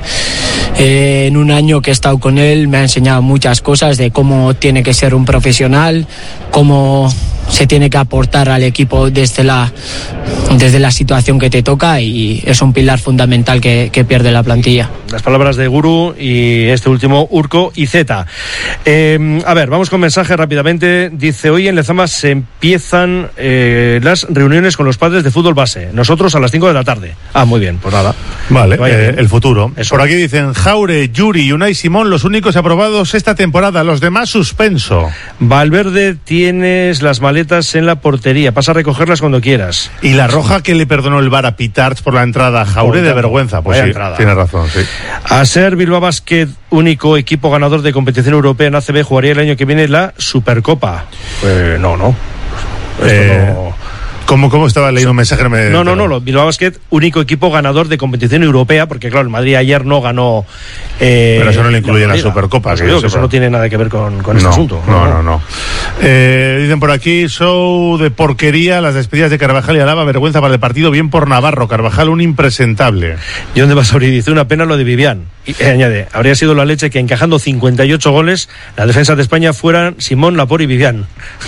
Eh, en un año que he estado con él me ha enseñado muchas cosas de cómo tiene que ser un profesional, cómo se tiene que aportar al equipo desde la, desde la situación que te toca, y es un pilar fundamental que, que pierde la plantilla. Las palabras de Guru y este último Urko Izeta. Eh, a ver, vamos con mensaje rápidamente. Dice, hoy en Lezama se empiezan eh, las reuniones con los padres de fútbol base. Nosotros a las cinco de la tarde. Ah, muy bien, pues nada. Vale, eh, el futuro. Eso. Por aquí dicen Jaure, Yuri y Unai Simón, los únicos aprobados esta temporada, los demás suspenso. Valverde, tienes las maletas en la portería, pasa a recogerlas cuando quieras. Y la roja que le perdonó el V A R a Pitarch por la entrada a Jaure, de vergüenza. Pues sí, tienes razón, sí. A ser Bilbao Basket, único equipo ganador de competición europea en A C B, jugaría el año que viene la Supercopa. Eh, no, no. Eh, no... ¿Cómo, ¿Cómo estaba leyendo un mensaje? No, me... no, no, no, no. Bilbao Basket, único equipo ganador de competición europea, porque claro, el Madrid ayer no ganó. Eh, Pero eso no le incluye la, la Supercopa. Que digo, que eso no tiene nada que ver con, con no, este asunto. No, no, no. no. Eh, dicen por aquí, show de porquería, las despedidas de Carvajal y Alaba, vergüenza para el partido, bien por Navarro. Carvajal, un impresentable. ¿Y dónde vas a abrir? Dice, una pena lo de Vivian. Y eh, añade, habría sido la leche que encajando cincuenta y ocho goles, la defensa de España fueran Simón, Lapor y Vivian.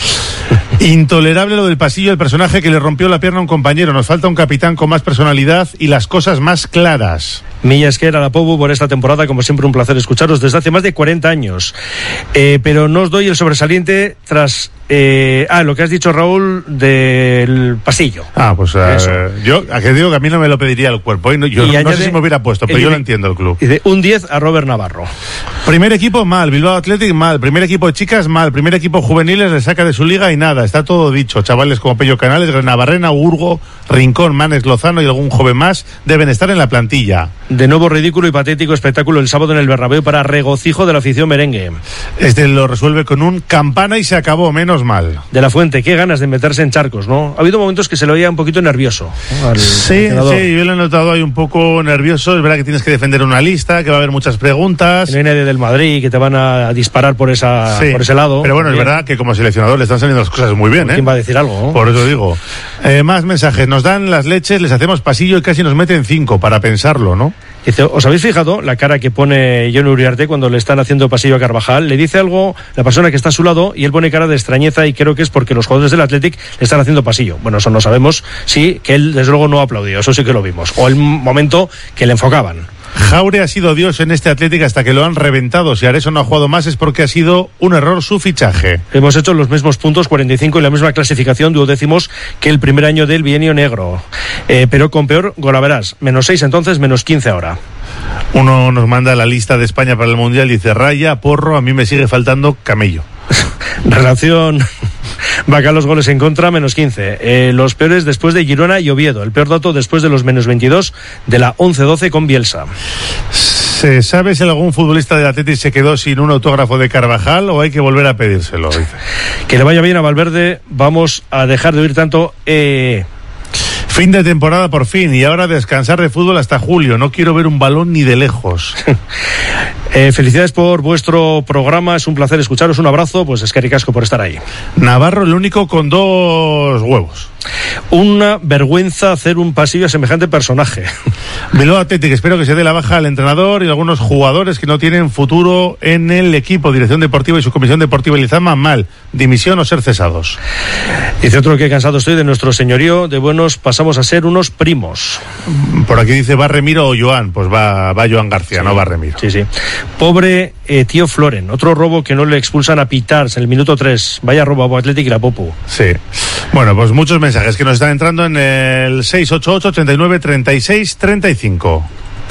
Intolerable lo del pasillo, el personaje que le rompió la pierna a un compañero. Nos falta un capitán con más personalidad y las cosas más claras. Milla Esquer, a la Pobu por esta temporada, como siempre un placer escucharos desde hace más de cuarenta años. Eh, pero no os doy el sobresaliente tras... Eh, ah, lo que has dicho, Raúl, del pasillo. Ah, pues eh, yo, a que digo que a mí no me lo pediría el cuerpo. ¿eh? No, yo no, añade, no sé si me hubiera puesto, pero yo lo entiendo el club. Y de un diez a Robert Navarro. Primer equipo mal, Bilbao Athletic mal, primer equipo de chicas mal, primer equipo juveniles le saca de su liga y nada, está todo dicho. Chavales como Pello Canales, Grenabarrena, Urgo, Rincón, Manes, Lozano y algún joven más deben estar en la plantilla. De nuevo ridículo y patético espectáculo el sábado en el Bernabéu para regocijo de la afición merengue. Este lo resuelve con un campana y se acabó, menos mal. De la Fuente, qué ganas de meterse en charcos, ¿no? Ha habido momentos que se lo oía un poquito nervioso, ¿no? Al sí, entrenador. Sí, yo lo he notado ahí un poco nervioso. Es verdad que tienes que defender una lista, que va a haber muchas preguntas. Que no hay nadie del Madrid, que te van a disparar por esa sí, por ese lado. Pero bueno, también. Es verdad que como seleccionador le están saliendo las cosas muy bien, ¿eh? ¿Quién va a decir algo? ¿no? Por eso digo. Eh, más mensajes. Nos dan las leches, les hacemos pasillo y casi nos meten cinco para pensarlo, ¿no? Dice, ¿os habéis fijado la cara que pone Jon Uriarte cuando le están haciendo pasillo a Carvajal? Le dice algo la persona que está a su lado y él pone cara de extrañeza y creo que es porque los jugadores del Athletic le están haciendo pasillo. Bueno, eso no sabemos, sí, que él desde luego no aplaudió, eso sí que lo vimos. O el momento que le enfocaban. Jaure ha sido Dios en este Athletic hasta que lo han reventado. Si Areso no ha jugado más es porque ha sido un error su fichaje. Hemos hecho los mismos puntos, cuarenta y cinco, y la misma clasificación, duodécimos, que el primer año del bienio negro. Eh, pero con peor golaveras. Menos seis entonces, menos quince ahora. Uno nos manda la lista de España para el Mundial y dice, Raya, Porro, a mí me sigue faltando Camello. Relación Vaca, los goles en contra, menos quince. Eh, los peores después de Girona y Oviedo. El peor dato después de los menos veintidós de la once doce con Bielsa. ¿Se sabe si algún futbolista del Atleti se quedó sin un autógrafo de Carvajal o hay que volver a pedírselo? Dice. Que le vaya bien a Valverde. Vamos a dejar de oír tanto... Eh... Fin de temporada por fin y ahora descansar de fútbol hasta julio. No quiero ver un balón ni de lejos. eh, felicidades por vuestro programa. Es un placer escucharos. Un abrazo. Pues es que ricasco por estar ahí. Navarro, el único con dos huevos. Una vergüenza hacer un pasillo a semejante personaje. Bilbao Athletic, espero que se dé la baja al entrenador y algunos jugadores que no tienen futuro en el equipo. Dirección deportiva y su comisión deportiva Lizama, mal. Dimisión o ser cesados. Dice otro que cansado estoy de nuestro señorío. De buenos pasamos a ser unos primos. Por aquí dice va Remiro o Joan. Pues va, va Joan García, sí. No va Remiro. Sí, sí. Pobre eh, tío Floren. Otro robo que no le expulsan a Pitars en el minuto tres. Vaya robo a Athletic y la Popu. Sí. Bueno, pues muchos mensajes que nos están entrando en el seis ocho ocho, treinta y nueve, treinta y seis, treinta y cinco.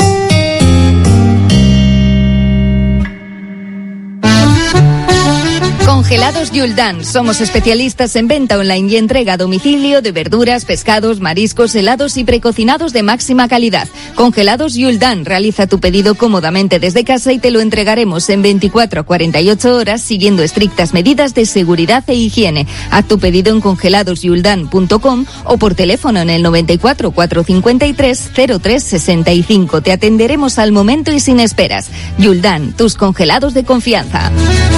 Congelados Yuldan. Somos especialistas en venta online y entrega a domicilio de verduras, pescados, mariscos, helados y precocinados de máxima calidad. Congelados Yuldan. Realiza tu pedido cómodamente desde casa y te lo entregaremos en veinticuatro a cuarenta y ocho horas siguiendo estrictas medidas de seguridad e higiene. Haz tu pedido en congelados yuldan punto com o por teléfono en el noventa y cuatro, cuatrocientos cincuenta y tres, cero tres sesenta y cinco. Te atenderemos al momento y sin esperas. Yuldan, tus congelados de confianza.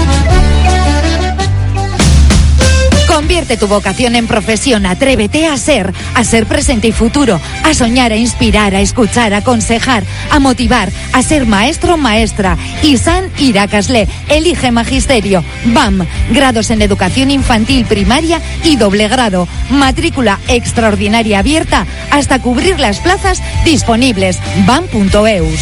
Convierte tu vocación en profesión, atrévete a ser, a ser presente y futuro, a soñar, a inspirar, a escuchar, a aconsejar, a motivar, a ser maestro o maestra. Isan Irakasle, elige magisterio. B A M, grados en educación infantil, primaria y doble grado. Matrícula extraordinaria abierta hasta cubrir las plazas disponibles. bam punto eus.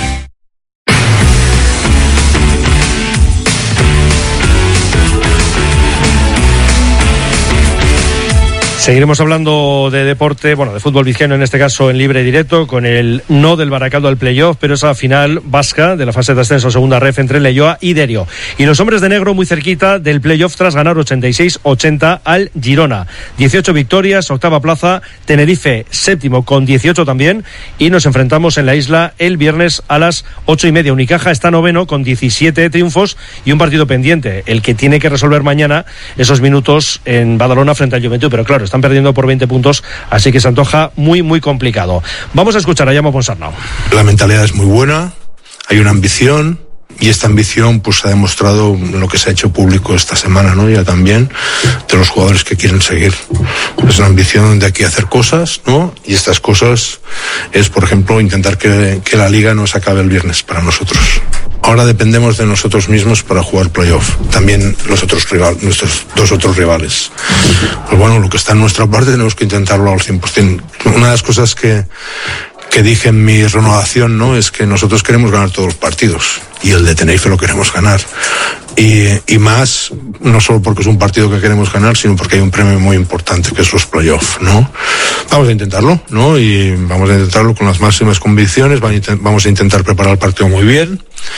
Seguiremos hablando de deporte, bueno, de fútbol vizcaíno en este caso en libre directo, con el no del Baracaldo al playoff, pero esa final vasca de la fase de ascenso segunda ref entre Leioa y Derio. Y los hombres de negro muy cerquita del playoff tras ganar ochenta y seis ochenta al Girona. dieciocho victorias, octava plaza, Tenerife séptimo con dieciocho también, y nos enfrentamos en la isla el viernes a las ocho y media. Unicaja está noveno con diecisiete triunfos y un partido pendiente, el que tiene que resolver mañana esos minutos en Badalona frente al Juventud, pero claro, están perdiendo por veinte puntos, así que se antoja muy, muy complicado. Vamos a escuchar a Llamo Ponsarnau. La mentalidad es muy buena, hay una ambición, y esta ambición pues se ha demostrado en lo que se ha hecho público esta semana, ¿no? Ya también de los jugadores que quieren seguir. Es una ambición de aquí hacer cosas, ¿no? Y estas cosas es, por ejemplo, intentar que, que la liga no se acabe el viernes para nosotros. Ahora dependemos de nosotros mismos para jugar playoff. También los otros rivales, nuestros dos otros rivales. Pues bueno, lo que está en nuestra parte tenemos que intentarlo al cien por ciento. Una de las cosas que que dije en mi renovación, ¿no? Es que nosotros queremos ganar todos los partidos y el de Tenerife lo queremos ganar. Y, y más, no solo porque es un partido que queremos ganar, sino porque hay un premio muy importante que es los playoffs, ¿no? Vamos a intentarlo, ¿no? Y vamos a intentarlo con las máximas convicciones, vamos a intentar preparar el partido muy bien.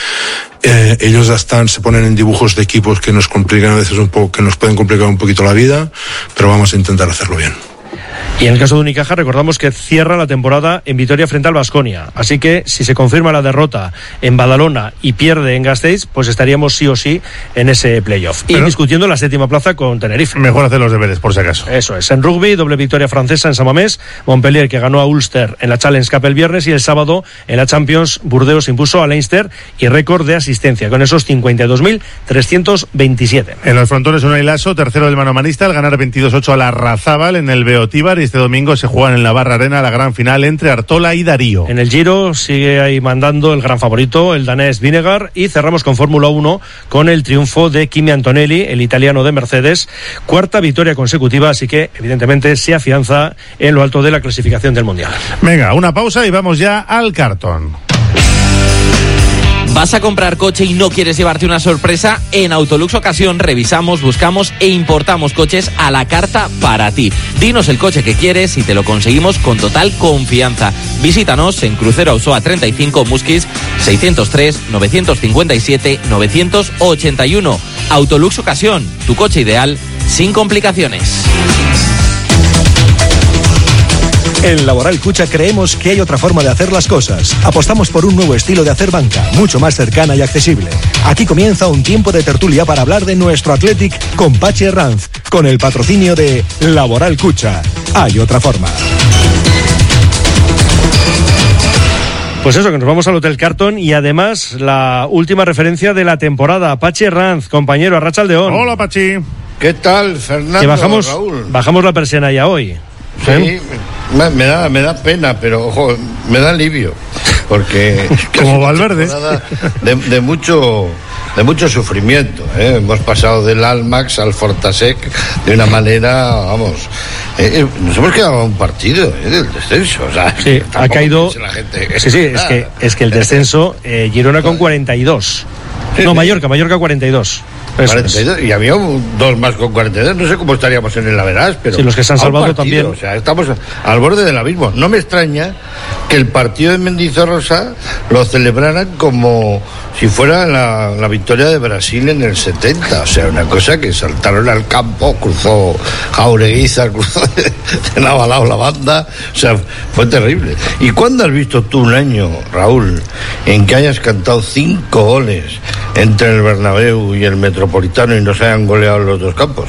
Eh, ellos ya están, se ponen en dibujos de equipos que nos complican a veces un poco, que nos pueden complicar un poquito la vida, pero vamos a intentar hacerlo bien. Y en el caso de Unicaja recordamos que cierra la temporada en victoria frente al Baskonia, así que si se confirma la derrota en Badalona y pierde en Gasteiz, pues estaríamos sí o sí en ese playoff. Pero y discutiendo la séptima plaza con Tenerife. Mejor hacer los deberes por si acaso. Eso es. En rugby, doble victoria francesa en San Mamés, Montpellier que ganó a Ulster en la Challenge Cup el viernes, y el sábado en la Champions Burdeos impuso a Leinster y récord de asistencia con esos cincuenta y dos mil trescientos veintisiete. En los frontones Unai Lasso, tercero del manomanista, al ganar veintidós ocho a la Razábal en el Beotíbar, y este domingo se juega en la Barra Arena la gran final entre Artola y Darío. En el Giro sigue ahí mandando el gran favorito, el danés Vinegar, y cerramos con Fórmula uno con el triunfo de Kimi Antonelli, el italiano de Mercedes, cuarta victoria consecutiva, así que evidentemente se afianza en lo alto de la clasificación del Mundial. Venga, una pausa y vamos ya al cartón. ¿Vas a comprar coche y no quieres llevarte una sorpresa? En Autolux Ocasión revisamos, buscamos e importamos coches a la carta para ti. Dinos el coche que quieres y te lo conseguimos con total confianza. Visítanos en Crucero Ausoa treinta y cinco, Musquis seiscientos tres, novecientos cincuenta y siete, novecientos ochenta y uno. Autolux Ocasión, tu coche ideal sin complicaciones. En Laboral Cucha creemos que hay otra forma de hacer las cosas. Apostamos por un nuevo estilo de hacer banca, mucho más cercana y accesible. Aquí comienza un tiempo de tertulia para hablar de nuestro Athletic con Pachi Herranz, con el patrocinio de Laboral Cucha. Hay otra forma. Pues eso, que nos vamos al Hotel Carton y además la última referencia de la temporada. Pachi Herranz, compañero, Arratsaldeon. Hola, Pachi. ¿Qué tal, Fernando? Que bajamos, Raúl. bajamos la persiana ya hoy. Sí, ¿eh? me, me, da, me da pena, pero ojo, me da alivio, porque como Valverde de, de mucho de mucho sufrimiento, ¿eh? Hemos pasado del Almax al Fortasec de una manera, vamos, eh, nos hemos quedado a un partido ¿eh? del descenso, o sea, sí, ha caído la gente, sí, sí, es que, es que el descenso, eh, Girona con cuarenta y dos, sí, no, sí. Mallorca, Mallorca cuarenta y dos. cuarenta y dos, y había dos más con cuarenta y dos, no sé cómo estaríamos en el Average, pero sí, los que se han salvado partido, también. O sea, estamos al borde del abismo. No me extraña que el partido de Mendizorrosa lo celebraran como si fuera la, la victoria de Brasil en el setenta, o sea, una cosa que saltaron al campo, cruzó Jaureguiza, cruzó de, de lado a lado la banda, o sea, fue terrible. ¿Y cuándo has visto tú un año, Raúl, en que hayas cantado cinco goles entre el Bernabéu y el Metropolitano y no se hayan goleado en los dos campos?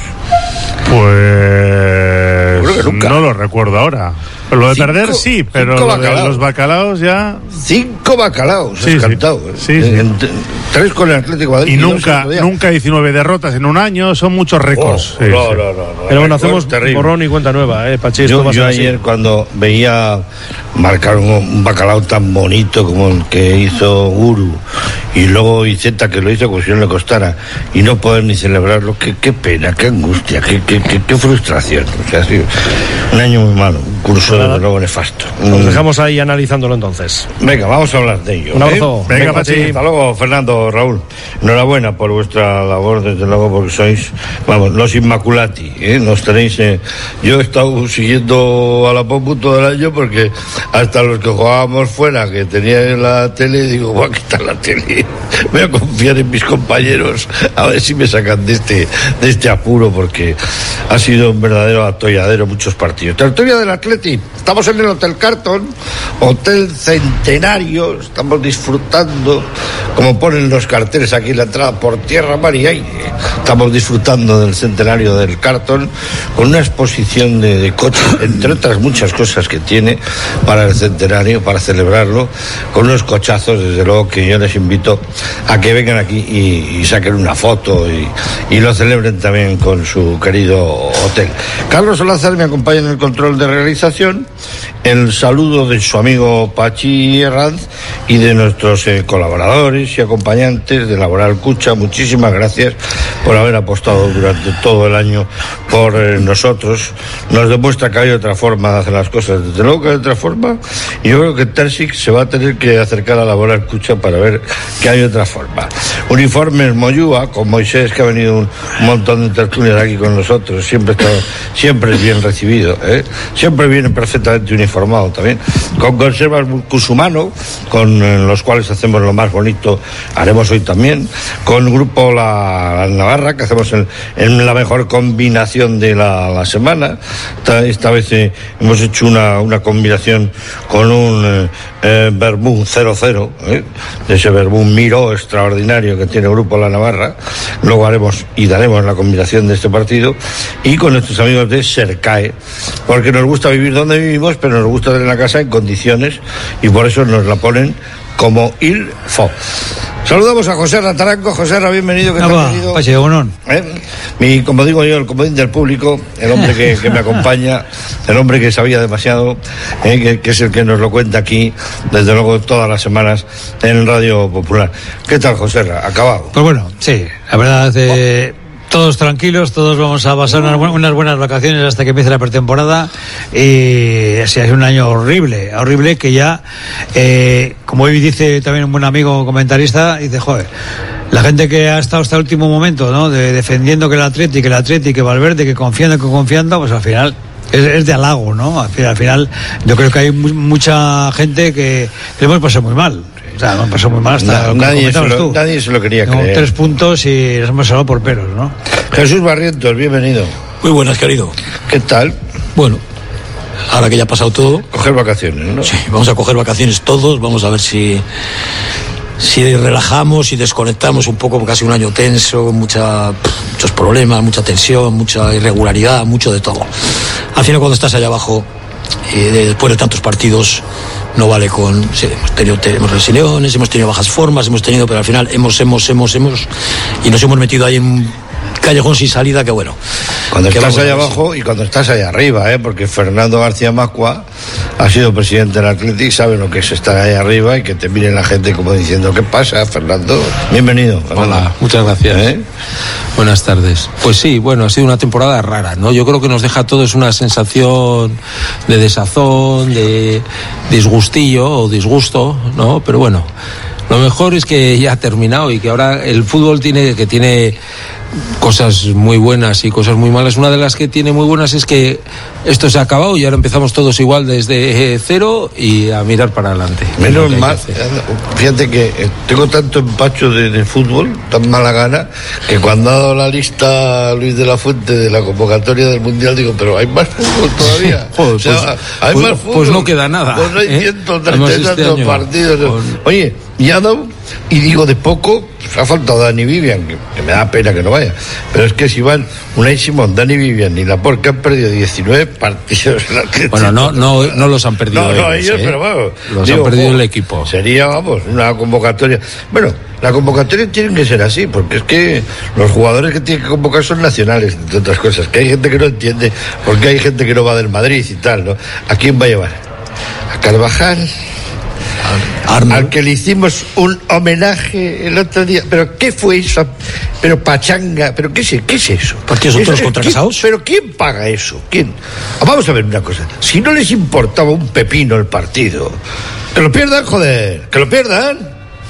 Pues no lo recuerdo ahora. Pero lo de cinco, perder sí, pero lo de los bacalaos ya... Cinco bacalaos sí, has sí. cantado. Sí, sí. En, en, tres con el Atlético de Madrid. Y, y nunca, nunca diecinueve derrotas en un año, son muchos récords. Oh, sí, no, sí. no, no, no. Pero bueno, hacemos terrible. borrón y cuenta nueva, ¿eh, Pachi? Yo, yo ayer así. Cuando veía marcar un, un bacalao tan bonito como el que hizo Guru y luego Iceta que lo hizo como si no le costara y no poder ni celebrarlo, qué, qué pena, qué angustia, qué, qué, qué, qué frustración. O sea, sí, un año muy malo, un curso de nuevo nefasto. Nos dejamos ahí analizándolo entonces. Venga, vamos a hablar de ello. Un abrazo. ¿eh? Venga, Venga Pachi. Hasta luego, Fernando, Raúl. Enhorabuena por vuestra labor, desde luego, porque sois, vamos, los Inmaculati, ¿eh? Nos tenéis... Eh... Yo he estado siguiendo a la Popu todo el año porque hasta los que jugábamos fuera, que tenían la tele, digo, voy a quitar la tele. Voy a confiar en mis compañeros a ver si me sacan de este, de este apuro, porque ha sido un verdadero atolladero muchos partidos. Tertulia del Atleti. Estamos en el Hotel Carton, hotel centenario, estamos disfrutando, como ponen los carteles aquí en la entrada, por tierra, mar y aire. Estamos disfrutando del centenario del Carton con una exposición de, de coches, entre otras muchas cosas que tiene para el centenario, para celebrarlo, con unos cochazos, desde luego, que yo les invito a que vengan aquí y, y saquen una foto y, y lo celebren también con su querido hotel. Carlos Olázar me acompaña en el control de realización. El saludo de su amigo Pachi Herranz y de nuestros eh, colaboradores y acompañantes de Laboral Cucha. Muchísimas gracias por haber apostado durante todo el año por eh, nosotros. Nos demuestra que hay otra forma de hacer las cosas. Desde luego que hay otra forma, y yo creo que Terzic se va a tener que acercar a Laboral Cucha para ver que hay otra forma. Uniformes Moyúa, con Moisés, que ha venido un, un montón de tertulias aquí con nosotros, siempre está, siempre es bien recibido, ¿eh? Siempre viene perfectamente uniformado también, con conservas Cusumano, con eh, los cuales hacemos lo más bonito, haremos hoy también, con Grupo La, la Navarra, que hacemos en, en la mejor combinación de la, la semana. Esta, esta vez eh, hemos hecho una, una combinación con un eh, eh, Verbum cero cero, ¿eh? De ese Verbum Miró extraordinario que tiene Grupo La Navarra. Luego haremos y daremos la combinación de este partido, y con nuestros amigos de Sercae, porque nos gusta vivir donde vivimos, pero nos gusta tener la casa en condiciones, y por eso nos la ponen como il faut. Saludamos a José Rataranco. José Ra, bienvenido. Que ah, te ¿Eh? Mi, como digo yo, el comodín del público, el hombre que, que me acompaña, el hombre que sabía demasiado, eh, que, que es el que nos lo cuenta aquí, desde luego, todas las semanas en Radio Popular. ¿Qué tal, José Ra? ¿Acabado? Pues bueno, sí, la verdad... Eh... Oh. Todos tranquilos, todos vamos a pasar unas, bu- unas buenas vacaciones hasta que empiece la pretemporada, y sí, es un año horrible, horrible que ya, eh, como hoy dice también un buen amigo comentarista, dice, joder, la gente que ha estado hasta el último momento, ¿no?, de, defendiendo que el Atleti, que el Atleti, que Valverde, que confiando, que confiando, pues al final... Es, es de halago, ¿no? Al final, al final yo creo que hay mu- mucha gente que le hemos pasado muy mal. O sea, nos pasó muy mal hasta Na, nadie, se lo, nadie se lo quería no, creer. Tres puntos y nos hemos salvado por pelos, ¿no? Jesús Barrientos, bienvenido. Muy buenas, querido. ¿Qué tal? Bueno, ahora que ya ha pasado todo... Coger vacaciones, ¿no? Sí, vamos a coger vacaciones todos, vamos a ver si... Si relajamos y desconectamos un poco, porque ha sido un año tenso, mucha, muchos problemas, mucha tensión, mucha irregularidad, mucho de todo. Al final, cuando estás allá abajo, y después de tantos partidos, no vale con... Sí, hemos tenido tenemos lesiones, hemos tenido bajas formas, hemos tenido, pero al final hemos, hemos, hemos, hemos, y nos hemos metido ahí en un callejón sin salida, que bueno. Cuando que estás allá abajo y cuando estás allá arriba, ¿eh? Porque Fernando García Macua ha sido presidente del Athletic, sabe lo que es estar ahí arriba y que te miren la gente como diciendo, ¿qué pasa, Fernando? Bienvenido. Fernando. Hola, muchas gracias. ¿Eh? Buenas tardes. Pues sí, bueno, ha sido una temporada rara, ¿no? Yo creo que nos deja a todos una sensación de desazón, de disgustillo o disgusto, ¿no? Pero bueno, lo mejor es que ya ha terminado y que ahora el fútbol tiene que tiene cosas muy buenas y cosas muy malas. Una de las que tiene muy buenas es que esto se ha acabado y ahora empezamos todos igual desde cero y a mirar para adelante. Menos mal, fíjate que tengo tanto empacho de, de fútbol, tan mala gana, que cuando ha dado la lista Luis de la Fuente de la convocatoria del Mundial, digo, pero hay más fútbol todavía. Joder, o sea, pues, hay pues, más fútbol. Pues no queda nada. Pues no hay ¿eh? ciento treinta y tantos partidos. Con... Oye, y ha dado, y digo de poco, pues ha faltado Dani Vivian, que, que me da pena que no vaya, pero es que si van Unai Simón, Dani Vivian y Laporte, que han perdido diecinueve partidos en la bueno, no, no, no los han perdido no, ellos, no ellos, ¿eh? pero vamos, los digo, han perdido oh, el equipo. Sería, vamos, una convocatoria. Bueno, la convocatoria tiene que ser así, porque es que los jugadores que tienen que convocar son nacionales, entre otras cosas, que hay gente que no entiende, porque hay gente que no va del Madrid y tal, ¿no? ¿A quién va a llevar? ¿A Carvajal? Arnold. Al que le hicimos un homenaje el otro día. ¿Pero qué fue eso? ¿Pero pachanga? ¿Pero qué es, qué es eso? ¿Partidos son todos contracasados? ¿Pero quién paga eso? ¿Quién? Vamos a ver una cosa. Si no les importaba un pepino el partido, que lo pierdan, joder. Que lo pierdan.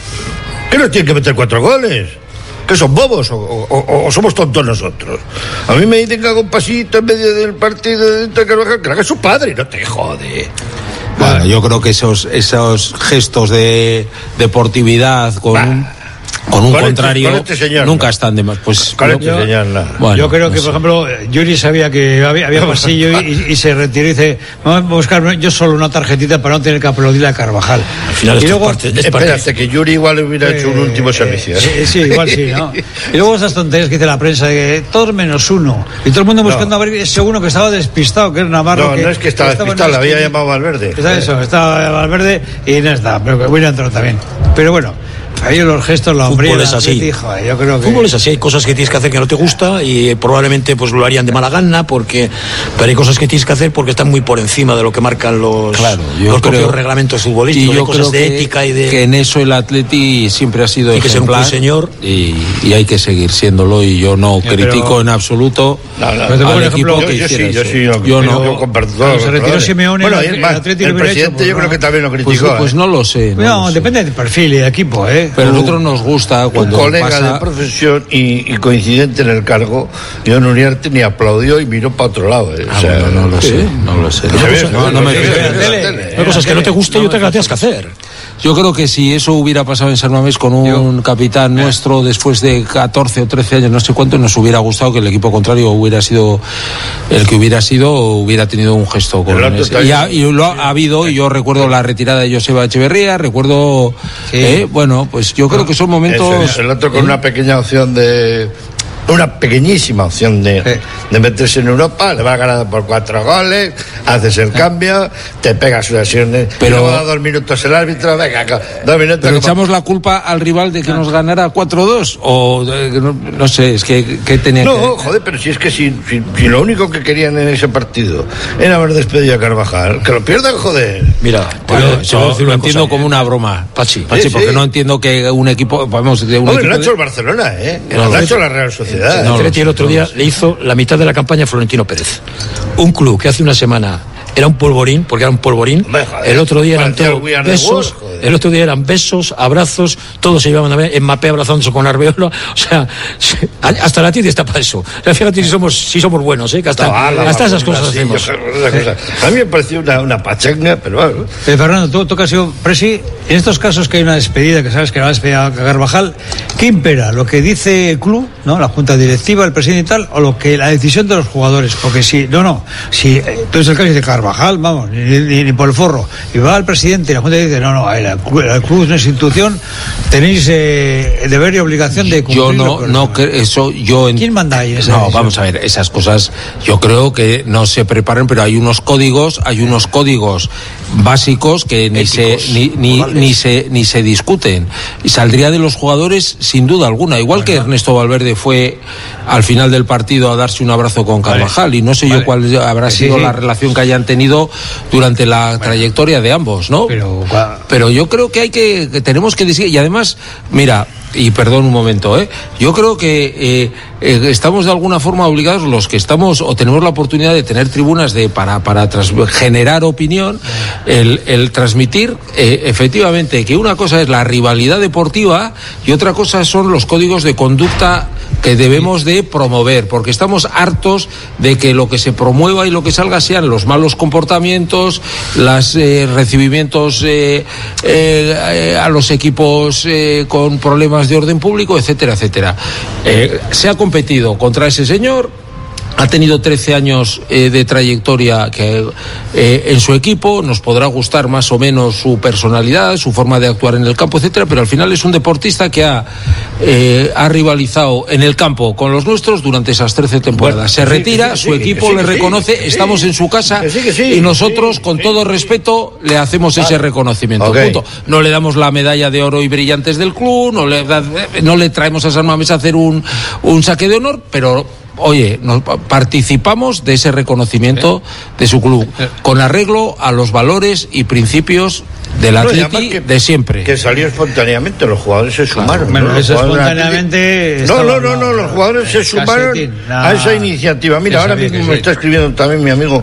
Que no tienen que meter cuatro goles. ¿Que son bobos o, o, o somos tontos nosotros? A mí me dicen que hago un pasito en medio del partido de Carvajal, que haga su padre, no te jode. Bueno, yo creo que esos esos gestos de deportividad con bah. un, con un con contrario este, con este señor, nunca no. están de más. Pues con este yo, señor, no. bueno, yo creo que, no sé. Por ejemplo, Yuri sabía que había, había pasillo y, y se retiró y dice, vamos a buscar yo solo una tarjetita para no tener que aplaudirle a Carvajal. Al final, y luego, parte, es espérate, que Yuri igual hubiera eh, hecho un último servicio. ¿eh? Sí, sí, igual sí, ¿no? Y luego esas tonterías que dice la prensa de que todos menos uno. Y todo el mundo buscando no. a ver ese uno que estaba despistado, que era Navarro. No, que, no es que estaba que despistado, le había llamado Valverde. Está eh. eso, estaba Valverde y no está, pero que hubiera entrado también. Pero bueno. Ahí los gestos, la hombría. Fútbol es así. Dijo, yo creo que... Fútbol es así. Hay cosas que tienes que hacer que no te gusta y probablemente pues lo harían de mala gana, porque pero hay cosas que tienes que hacer porque están muy por encima de lo que marcan los, claro, los creo, propios reglamentos futbolísticos. Y yo hay cosas creo de que, ética y de... que en eso el Atleti siempre ha sido hay que ejemplar, ser un señor y, y hay que seguir siéndolo, y yo no yo critico pero... en absoluto no, no, al no, equipo yo, que yo hiciera sí, yo eso. sí, yo, yo no. Yo comparto todo. Se retiró Simeone, bueno, el, el, Atleti el lo presidente hecho, pues, yo creo que también lo criticó. Pues, pues no lo sé. No, no lo sé. Depende del perfil y de equipo, ¿eh? Pero a nosotros nos gusta cuando un colega pasa... de profesión y, y coincidente en el cargo, John Uriarte ni aplaudió y miró para otro lado. ¿eh? Ah, o sea, bueno, no lo sé, no lo sé. No, no me Hay cosas que no te guste y otras que las tienes que hacer. Yo creo que si eso hubiera pasado en San Mamés con un Yo, capitán eh. nuestro después de catorce o trece años, no sé cuánto, nos hubiera gustado que el equipo contrario hubiera sido el que hubiera sido o hubiera tenido un gesto con ese. Y, ha, y lo ha, ha habido, y yo recuerdo la retirada de Joseba Echeverría, recuerdo, sí. eh, bueno, pues yo creo que son momentos... Eso, el otro con ¿eh? una pequeña opción de... una pequeñísima opción de, sí. de meterse en Europa, le va ganando por cuatro goles, haces el cambio, te pegas una acción, pero da dos minutos el árbitro, venga, dos minutos. Pero como... echamos la culpa al rival de que nos ganara cuatro dos, o no, no sé, es que, que tenía no, que... No, joder, pero si es que si, si, si lo único que querían en ese partido era haber despedido a Carvajal, que lo pierdan, joder. Mira, bueno, yo lo entiendo cosa, como una broma, Pachi, Pachi sí, porque sí. no entiendo que un equipo, vamos, de un Hombre, equipo lo ha hecho de... el Barcelona, ¿eh? No, lo ha hecho la Real Sociedad. El Atleti el otro día le hizo la mitad de la campaña a Florentino Pérez. Un club que hace una semana era un polvorín, porque era un polvorín. Hombre, joder, el otro día eran todos besos, world, el otro día eran besos, abrazos, todos se llevaban a ver, Mbappé abrazándose con Arbeloa, o sea, hasta la Titi está para eso. O sea, fíjate si somos, si somos buenos, ¿eh? Que hasta, no, la, hasta esas cosas sí, hacemos. Cosa. A mí me pareció una, una pachanga, pero bueno. Eh, Fernando, tú, tú que has sido presi, en estos casos que hay una despedida, que sabes que la despedida a Carvajal, ¿qué impera? ¿Lo que dice el club, no, la junta directiva, el presidente y tal, o lo que la decisión de los jugadores? Porque si, no, no, si tú es el caso de Carvajal, vamos, ni, ni, ni por el forro, y va al presidente y la junta dice, no, no, el, el club es una institución, tenéis eh, deber y obligación de cumplir. Yo no, no creo, eso, yo... En, ¿Quién manda ahí? Esa no, decisión? Vamos a ver, esas cosas, yo creo que no se preparan, pero hay unos códigos, hay unos códigos básicos que ni Éticos, se, ni, ni, ni se, ni se discuten. Y saldría de los jugadores sin duda alguna, igual bueno. que Ernesto Valverde fue al final del partido a darse un abrazo con Carvajal, vale. y no sé vale. yo cuál habrá sí, sido sí. la relación que hayan tenido durante la bueno. trayectoria de ambos, ¿no? Pero, pero yo creo que hay que, que tenemos que decir, y además, mira, y perdón un momento, ¿eh? yo creo que eh, eh, estamos de alguna forma obligados, los que estamos o tenemos la oportunidad de tener tribunas de para para tras, generar opinión, el, el transmitir eh, efectivamente que una cosa es la rivalidad deportiva y otra cosa son los códigos de conducta que debemos de promover, porque estamos hartos de que lo que se promueva y lo que salga sean los malos comportamientos, los eh, recibimientos eh, eh, a los equipos eh, con problemas de orden público, etcétera, etcétera. Eh, se ha competido contra ese señor, ha tenido trece años eh, de trayectoria que, eh, en su equipo, nos podrá gustar más o menos su personalidad, su forma de actuar en el campo, etcétera, pero al final es un deportista que ha, eh, ha rivalizado en el campo con los nuestros durante esas trece temporadas. Bueno, Se sí, retira, sí, su sí, equipo sí, le reconoce, sí, estamos sí, en su casa sí, sí, y nosotros, sí, con sí, todo sí, respeto, le hacemos vale. ese reconocimiento. Okay. Punto. No le damos la medalla de oro y brillantes del club, no le, no le traemos a San Mamés a hacer un, un saque de honor, pero... Oye, nos participamos de ese reconocimiento de su club, con arreglo a los valores y principios del no, Atleti que, de siempre. Que salió espontáneamente, los jugadores se sumaron. Claro, ¿no? Eso espontáneamente... No, no, no, no, los jugadores se sumaron a esa iniciativa. Mira, ahora mismo me está escribiendo también mi amigo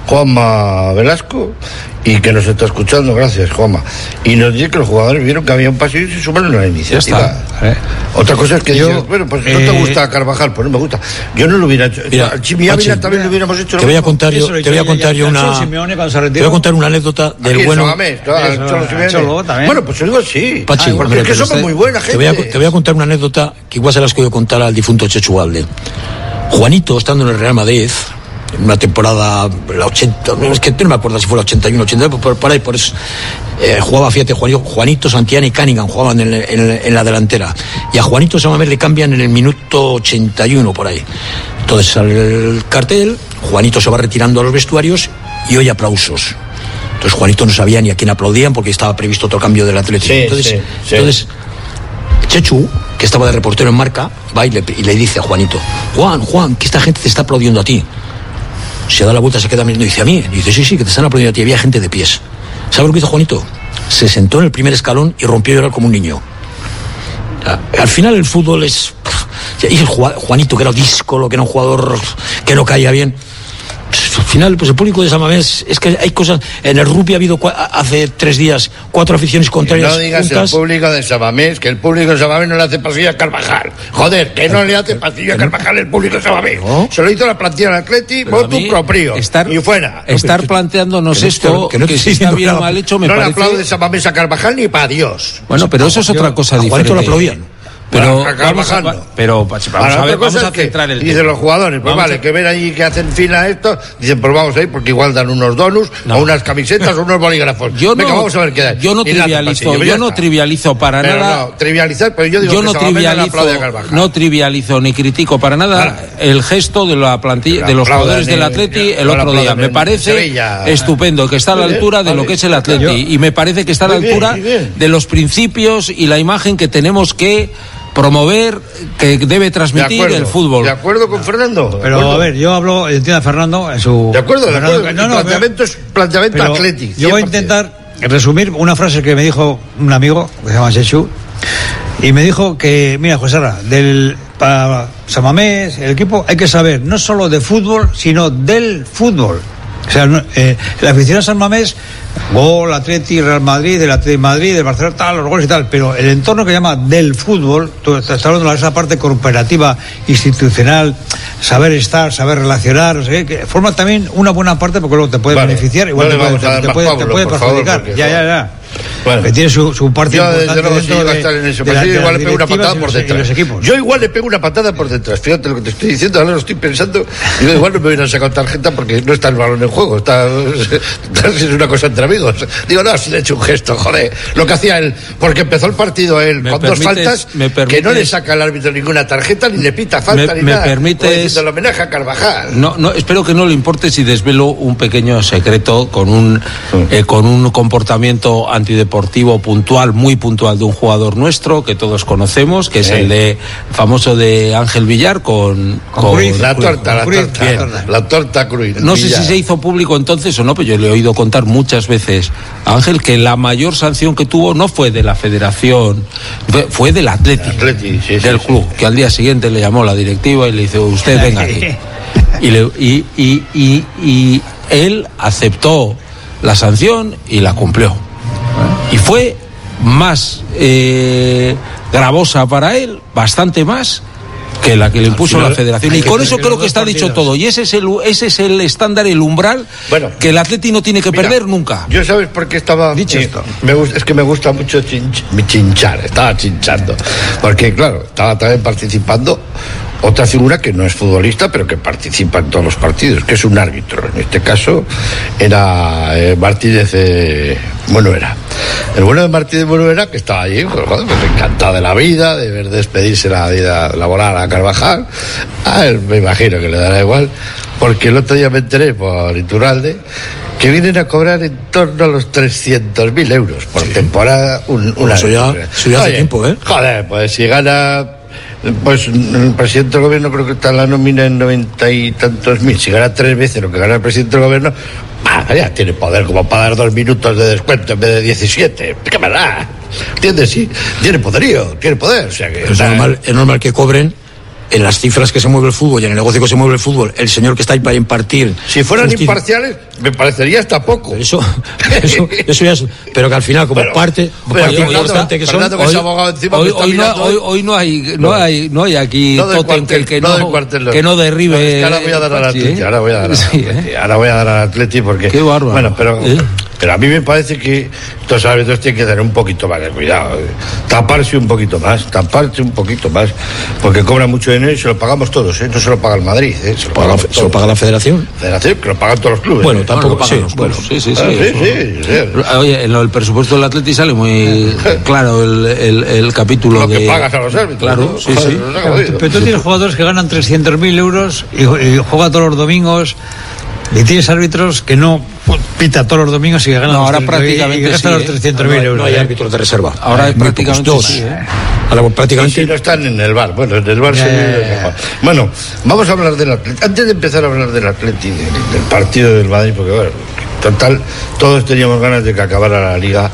Juanma Velasco, y que nos está escuchando, gracias Juanma, y nos dice que los jugadores vieron que había un pasillo y se sumaron a la iniciativa. ¿Eh? Otra cosa es que yo, dices, bueno, pues eh, no te gusta Carvajal, pues no me gusta. Yo no lo hubiera hecho. Mira, Chimi Ávila también mira, lo hubiéramos hecho. Te voy a contar yo, te voy a contar yo una, te voy a contar una anécdota del Aquí bueno. Samamés, claro, Cholo Cholo Cholo, bueno, pues yo digo sí. Pachi, Ay, porque es que somos usted, muy buena gente. Te voy, a, te voy a contar una anécdota que igual se las puedo contar al difunto Chechu Valde. Juanito, estando en el Real Madrid, en una temporada, la ochenta, es que no me acuerdo si fue la ochenta y uno, ochenta y dos, por, por ahí, por eso, eh, jugaba, fíjate, Juanito, Juanito, Santiani y Cunningham jugaban en, en, en la delantera, y a Juanito Samamés le cambian en el minuto ochenta y uno, por ahí. Entonces sale el cartel, Juanito se va retirando a los vestuarios y oye aplausos. Entonces Juanito no sabía ni a quién aplaudían porque estaba previsto otro cambio del Atlético. Sí, entonces, sí, sí. entonces Chechu, que estaba de reportero en Marca, va y le, y le dice a Juanito: Juan, Juan, que esta gente te está aplaudiendo a ti. Se da la vuelta, se queda mirando y dice: ¿a mí? Y dice: sí, sí, que te están aplaudiendo a ti. Había gente de pies. ¿Sabes lo que hizo Juanito? Se sentó en el primer escalón y rompió a llorar como un niño. Al final el fútbol es... Y el Juanito, que era díscolo, que era un jugador que no caía bien... Al final, pues el público de Samamés, es que hay cosas. En el rugby ha habido hace tres días cuatro aficiones contrarias. No digas juntas. El público de Samamés, que el público de Samamés no le hace pasillo a Carvajal. Joder, que no le hace pasillo a Carvajal el público de Samamés. ¿No? Se lo hizo la plantilla del Atleti, voto propio. Estar, y fuera. Estar no, planteándonos que esto, no, que, no que si está bien o mal hecho, me no parece. No le aplaude Samamés a Carvajal ni para Dios. Bueno, pero eso es otra cosa diferente. ¿A Juanito lo aplaudían? Pero vamos a, no. pero vamos a ver, vamos a centrar el dicen los jugadores, pues vale, a... que ven allí que hacen fila esto, dicen pues vamos a ir porque igual dan unos donuts no. o unas camisetas o unos bolígrafos. Yo Venga, no, vamos a ver qué da. Yo no trivializo, yo no trivializo para pero nada. No, trivializar, pero yo digo yo que no trivializo, no trivializo ni critico para nada ah, el gesto de la plantilla de los jugadores del Atleti el otro día. Me parece estupendo que está a la altura de lo que es el Atleti y me parece que está a la altura de los principios y la imagen que tenemos que promover, que debe transmitir de acuerdo, el fútbol. ¿De acuerdo con Fernando? Pero acuerdo. a ver, yo hablo, entiendo a Fernando en su... De acuerdo, de acuerdo. No, no, planteamiento es planteamiento atlético. Yo voy a intentar resumir una frase que me dijo un amigo, que se llama Chechu, y me dijo que, mira, José Ra, del, para Samamés, el equipo, hay que saber no solo de fútbol, sino del fútbol. O sea, no, eh, la afición a San Mamés, gol, Atleti, Real Madrid, el Atleti de Madrid, el Barcelona, tal, los goles y tal, pero el entorno que llama del fútbol, tú estás hablando de esa parte cooperativa, institucional, saber estar, saber relacionar, no sé qué, que forma también una buena parte porque luego te puede vale, beneficiar, igual no te, puede, te, te, puede, Pablo, te puede perjudicar. Favor, ya, ya, ya. Bueno, que tiene su, su parte yo, importante yo no dentro de, de, estar en eso, de, la, yo de igual le pego una patada por los, detrás. Yo igual le pego una patada por detrás. Fíjate lo que te estoy diciendo, ahora lo estoy pensando. Digo, igual no me hubieran sacado tarjeta porque no está el balón en juego, está, es una cosa entre amigos. Digo, no, si le he hecho un gesto, joder. Lo que hacía él, porque empezó el partido él con dos faltas, que no le saca al árbitro ninguna tarjeta, ni le pita falta, me, ni me nada. Permites... el homenaje a Carvajal. No, no, espero que no le importe si desvelo un pequeño secreto con un, eh, con un comportamiento antideportivo puntual, muy puntual de un jugador nuestro que todos conocemos, que es sí. el de famoso de Ángel Villar con, con, con Cruz, la torta, la Cruz, torta, Bien. la torta Cruz. No sé si se hizo público entonces o no, pero yo le he oído contar muchas veces a Ángel que la mayor sanción que tuvo no fue de la Federación, fue, fue del Atleti, Atleti sí, del sí, club, sí. que al día siguiente le llamó la directiva y le dice, usted venga aquí. Y, le, y, y, y, y él aceptó la sanción y la cumplió. Y fue más eh, gravosa para él, bastante más que la que le impuso la Federación. Y con eso creo que está dicho todo. Y ese es el ese es el estándar, el umbral bueno, que el Atleti no tiene que mira, perder nunca. Yo sabes por qué estaba dicho eh, esto. Me gusta, es que me gusta mucho chinch, chinchar, estaba chinchando. Porque claro, estaba también participando otra figura que no es futbolista, pero que participa en todos los partidos, que es un árbitro. En este caso era eh, Martínez eh, Buenuera. El bueno de Martínez Buenuera, que estaba allí, pues, joder, pues encantado de la vida, de ver despedirse la vida laboral a Carvajal. A él me imagino que le dará igual, porque el otro día me enteré por Iturralde que vienen a cobrar en torno a los trescientos mil euros por sí. temporada. Un, una eso ya, eso ya hace Oye, tiempo, ¿eh? Joder, pues si gana... Pues el presidente del gobierno creo que está en la nómina en noventa y tantos mil. Si gana tres veces lo que gana el presidente del gobierno, ah, ya tiene poder como para dar dos minutos de descuento en vez de diecisiete. ¿Qué me da? ¿Entiendes? Sí, tiene poderío, tiene poder. O sea que, es, normal, es normal que cobren en las cifras que se mueve el fútbol y en el negocio que se mueve el fútbol, el señor que está ahí para impartir. Si fueran justicia... imparciales, me parecería hasta poco. Eso, eso, eso ya es. Pero que al final, como bueno, parte, pero parte Fernando, importante que son. Hoy, que hoy, hoy, no, hoy, hoy no hay, no, no hay, no hay aquí no Totem que, que no, no que no derribe. No, es que ahora voy a dar al Atleti, ¿eh? ahora voy a dar al Atleti, sí, ¿eh? ahora voy a dar al Atleti porque. Qué bárbaro. Bueno, pero. ¿Eh? Pero a mí me parece que estos árbitros tienen que tener un poquito más de cuidado, eh. taparse un poquito más, taparse un poquito más, porque cobran mucho dinero y se lo pagamos todos, ¿eh? No se lo paga el Madrid, ¿eh? Se lo, paga, ¿se lo paga la Federación? Federación, que lo pagan todos los clubes. Bueno, ¿eh? tampoco bueno, pagamos, sí, bueno. Sí, sí, sí. Ah, sí, sí, sí, sí. Oye, en el presupuesto del Atleti sale muy claro el, el, el capítulo lo de... que pagas a los árbitros. Claro, ¿no? sí, Joder, sí. Claro, pero tú tienes jugadores que ganan trescientos mil euros y, y juegan todos los domingos. Y tienes árbitros que no pita todos los domingos y que ganan no, ahora los, prácticamente y, y gastan sí, los trescientos mil no, euros. No hay árbitros de reserva. Ahora hay prácticamente dos. Sí, ¿eh? Ahora prácticamente. Y si no están en el bar. Bueno, en el bar yeah, se yeah, yeah. Bueno, vamos a hablar del Atleti. Antes de empezar a hablar del Atleti, del, del partido del Madrid, porque bueno, total, todos teníamos ganas de que acabara la Liga.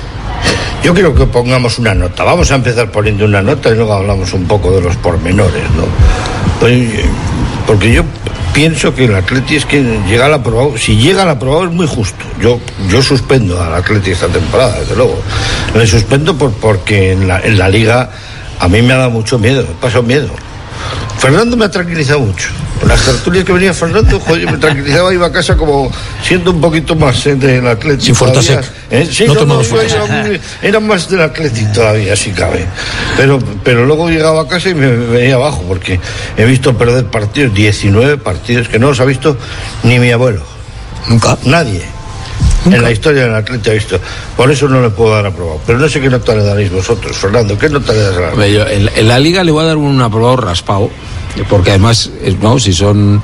Yo quiero que pongamos una nota. Vamos a empezar poniendo una nota y luego hablamos un poco de los pormenores, ¿no? Pues, porque yo pienso que el Atleti es que llega al aprobado. Si llega al aprobado es muy justo. Yo yo suspendo al Atleti esta temporada, desde luego. Le suspendo por, porque en la, en la Liga a mí me ha dado mucho miedo, me ha pasado miedo. Fernando me ha tranquilizado mucho. En las tertulias que venía Fernando, joder, me tranquilizaba, iba a casa como siendo un poquito más eh, del Atleti. Sin Fortasec. ¿Eh? Sí, no, no, no, yo era, muy, era más del Atleti todavía, si cabe. Pero, pero luego llegaba a casa y me venía abajo, porque he visto perder partidos, diecinueve partidos, que no los ha visto ni mi abuelo. Nunca. Nadie. Nunca. En la historia del Atleti ha visto. Por eso no le puedo dar aprobado. Pero no sé qué nota le daréis vosotros, Fernando. ¿Qué nota le das a la yo, en, en la Liga le voy a dar un aprobado raspado, porque además, no, si son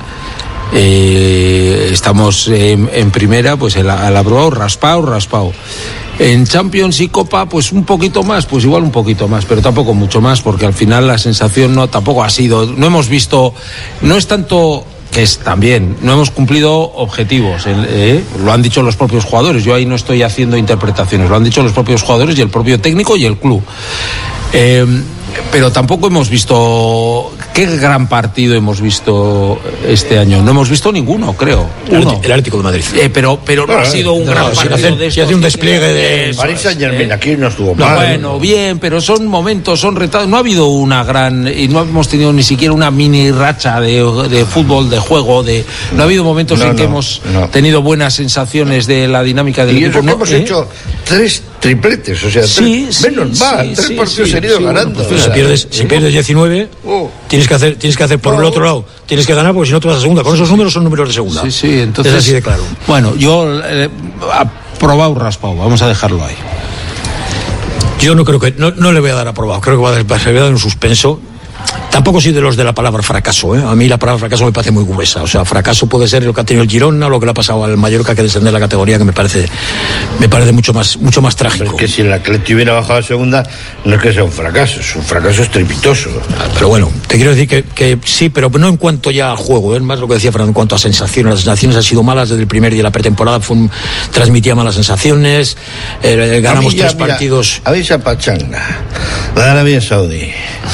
eh, estamos en, en primera, pues el, el aprobado raspado, raspado. En Champions y Copa, pues un poquito más, pues igual un poquito más, pero tampoco mucho más, porque al final la sensación no tampoco ha sido, no hemos visto, no es tanto que es también, no hemos cumplido objetivos, eh, lo han dicho los propios jugadores, yo ahí no estoy haciendo interpretaciones, lo han dicho los propios jugadores y el propio técnico y el club. Eh, pero tampoco hemos visto. ¿Qué gran partido hemos visto este año? No hemos visto ninguno, creo. Uno. El Atlético de Madrid. Eh, pero pero no, no ha sido un no, gran partido hace, de estos. Hace un despliegue de. Paris Saint-Germain, eh, aquí no estuvo no, mal. Bueno, ¿no? Bien, pero son momentos, son retados. No ha habido una gran. Y no hemos tenido ni siquiera una mini racha de, de fútbol, de juego. de No, no ha habido momentos no, en que no, hemos no. tenido buenas sensaciones de la dinámica del y equipo. Y ¿no? hemos ¿Eh? hecho tres tripletes, o sea, sí, tres, sí, menos mal, sí, tres sí, partidos sí, seguidos sí, ganando. Bueno, pues, o sea, si pierdes, si pierdes diecinueve, oh. tienes que hacer, tienes que hacer por oh. el otro lado, tienes que ganar porque si no te vas a segunda. Con esos números son números de segunda. Sí, sí, entonces. Es así de claro. Bueno, yo eh, aprobado raspado, vamos a dejarlo ahí. Yo no creo que, no, no le voy a dar aprobado, creo que va a, dar, se va a dar un suspenso. Tampoco soy de los de la palabra fracaso, ¿eh? A mí la palabra fracaso me parece muy gruesa. O sea, fracaso puede ser lo que ha tenido el Girona, lo que le ha pasado al Mallorca, que descender la categoría, que me parece me parece mucho más mucho más trágico. Pero es que si el Atleti hubiera bajado a segunda, no es que sea un fracaso, es un fracaso estrepitoso. Pero bueno, te quiero decir que, que sí, pero no en cuanto ya al juego, es ¿eh? Más lo que decía Fernando, en cuanto a sensaciones. Las sensaciones han sido malas desde el primer día de la pretemporada, fue un, transmitía malas sensaciones, eh, ganamos ya, tres mira, partidos. Avisa Pachanga, la Arabia Saudí,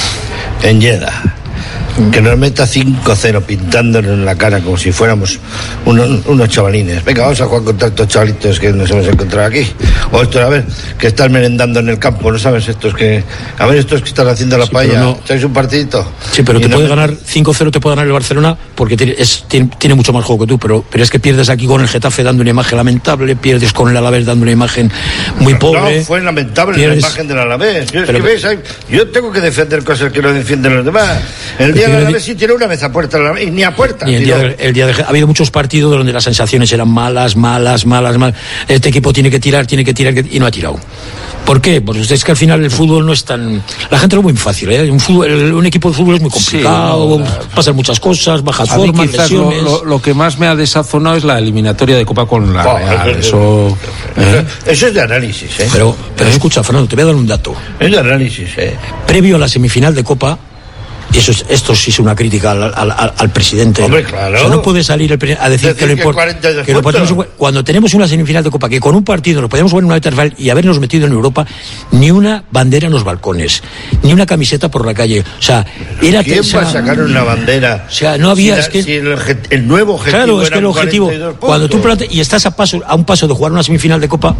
en Jeddah, que nos meta cinco cero pintándonos en la cara como si fuéramos unos, unos chavalines. Venga, vamos a jugar contra estos chavalitos que nos hemos encontrado aquí. O estos, a ver, que están merendando en el campo, ¿no sabes? Estos que, a ver, estos que están haciendo la sí, paella, no. ¿Echáis un partidito? Sí, pero te no puede me... ganar cinco cero, te puede ganar el Barcelona porque tiene, es, tiene, tiene mucho más juego que tú, pero, pero es que pierdes aquí con el Getafe dando una imagen lamentable, pierdes con el Alavés dando una imagen muy pero pobre. No, fue lamentable pierdes... la imagen del Alavés. Yo, es pero, que ves, hay, yo tengo que defender cosas que no defienden los demás. El día de la vez sí tiene una vez a puerta y ni a puerta. Y el, día de, el día de, ha habido muchos partidos donde las sensaciones eran malas, malas, malas, malas. Este equipo tiene que tirar, tiene que tirar y no ha tirado. ¿Por qué? Porque es que al final el fútbol no es tan... La gente lo ve muy fácil, ¿eh? Un, fútbol, un equipo de fútbol es muy complicado, sí, no, pasan muchas cosas, bajas a formas, mí quizás lesiones... Lo, lo, lo que más me ha desazonado es la eliminatoria de Copa con la oh, Real. Eso, ¿eh? Eso es de análisis, ¿eh? Pero, pero ¿eh? Escucha, Fernando, te voy a dar un dato. Es de análisis, ¿eh? Previo a la semifinal de Copa... Y eso es, esto sí es una crítica al, al, al, al presidente. Hombre, claro. O sea, no puede salir el, a decir, decir que lo importa. Que lo podemos, cuando tenemos una semifinal de Copa, que con un partido nos podemos jugar en una final y habernos metido en Europa, ni una bandera en los balcones, ni una camiseta por la calle. O sea, era. ¿Quién o sea, va a sacar una bandera? O sea, no había. Si, es que, si el, el nuevo objetivo. Claro, es que el objetivo. Cuando tú planteas y estás a, paso, a un paso de jugar una semifinal de Copa.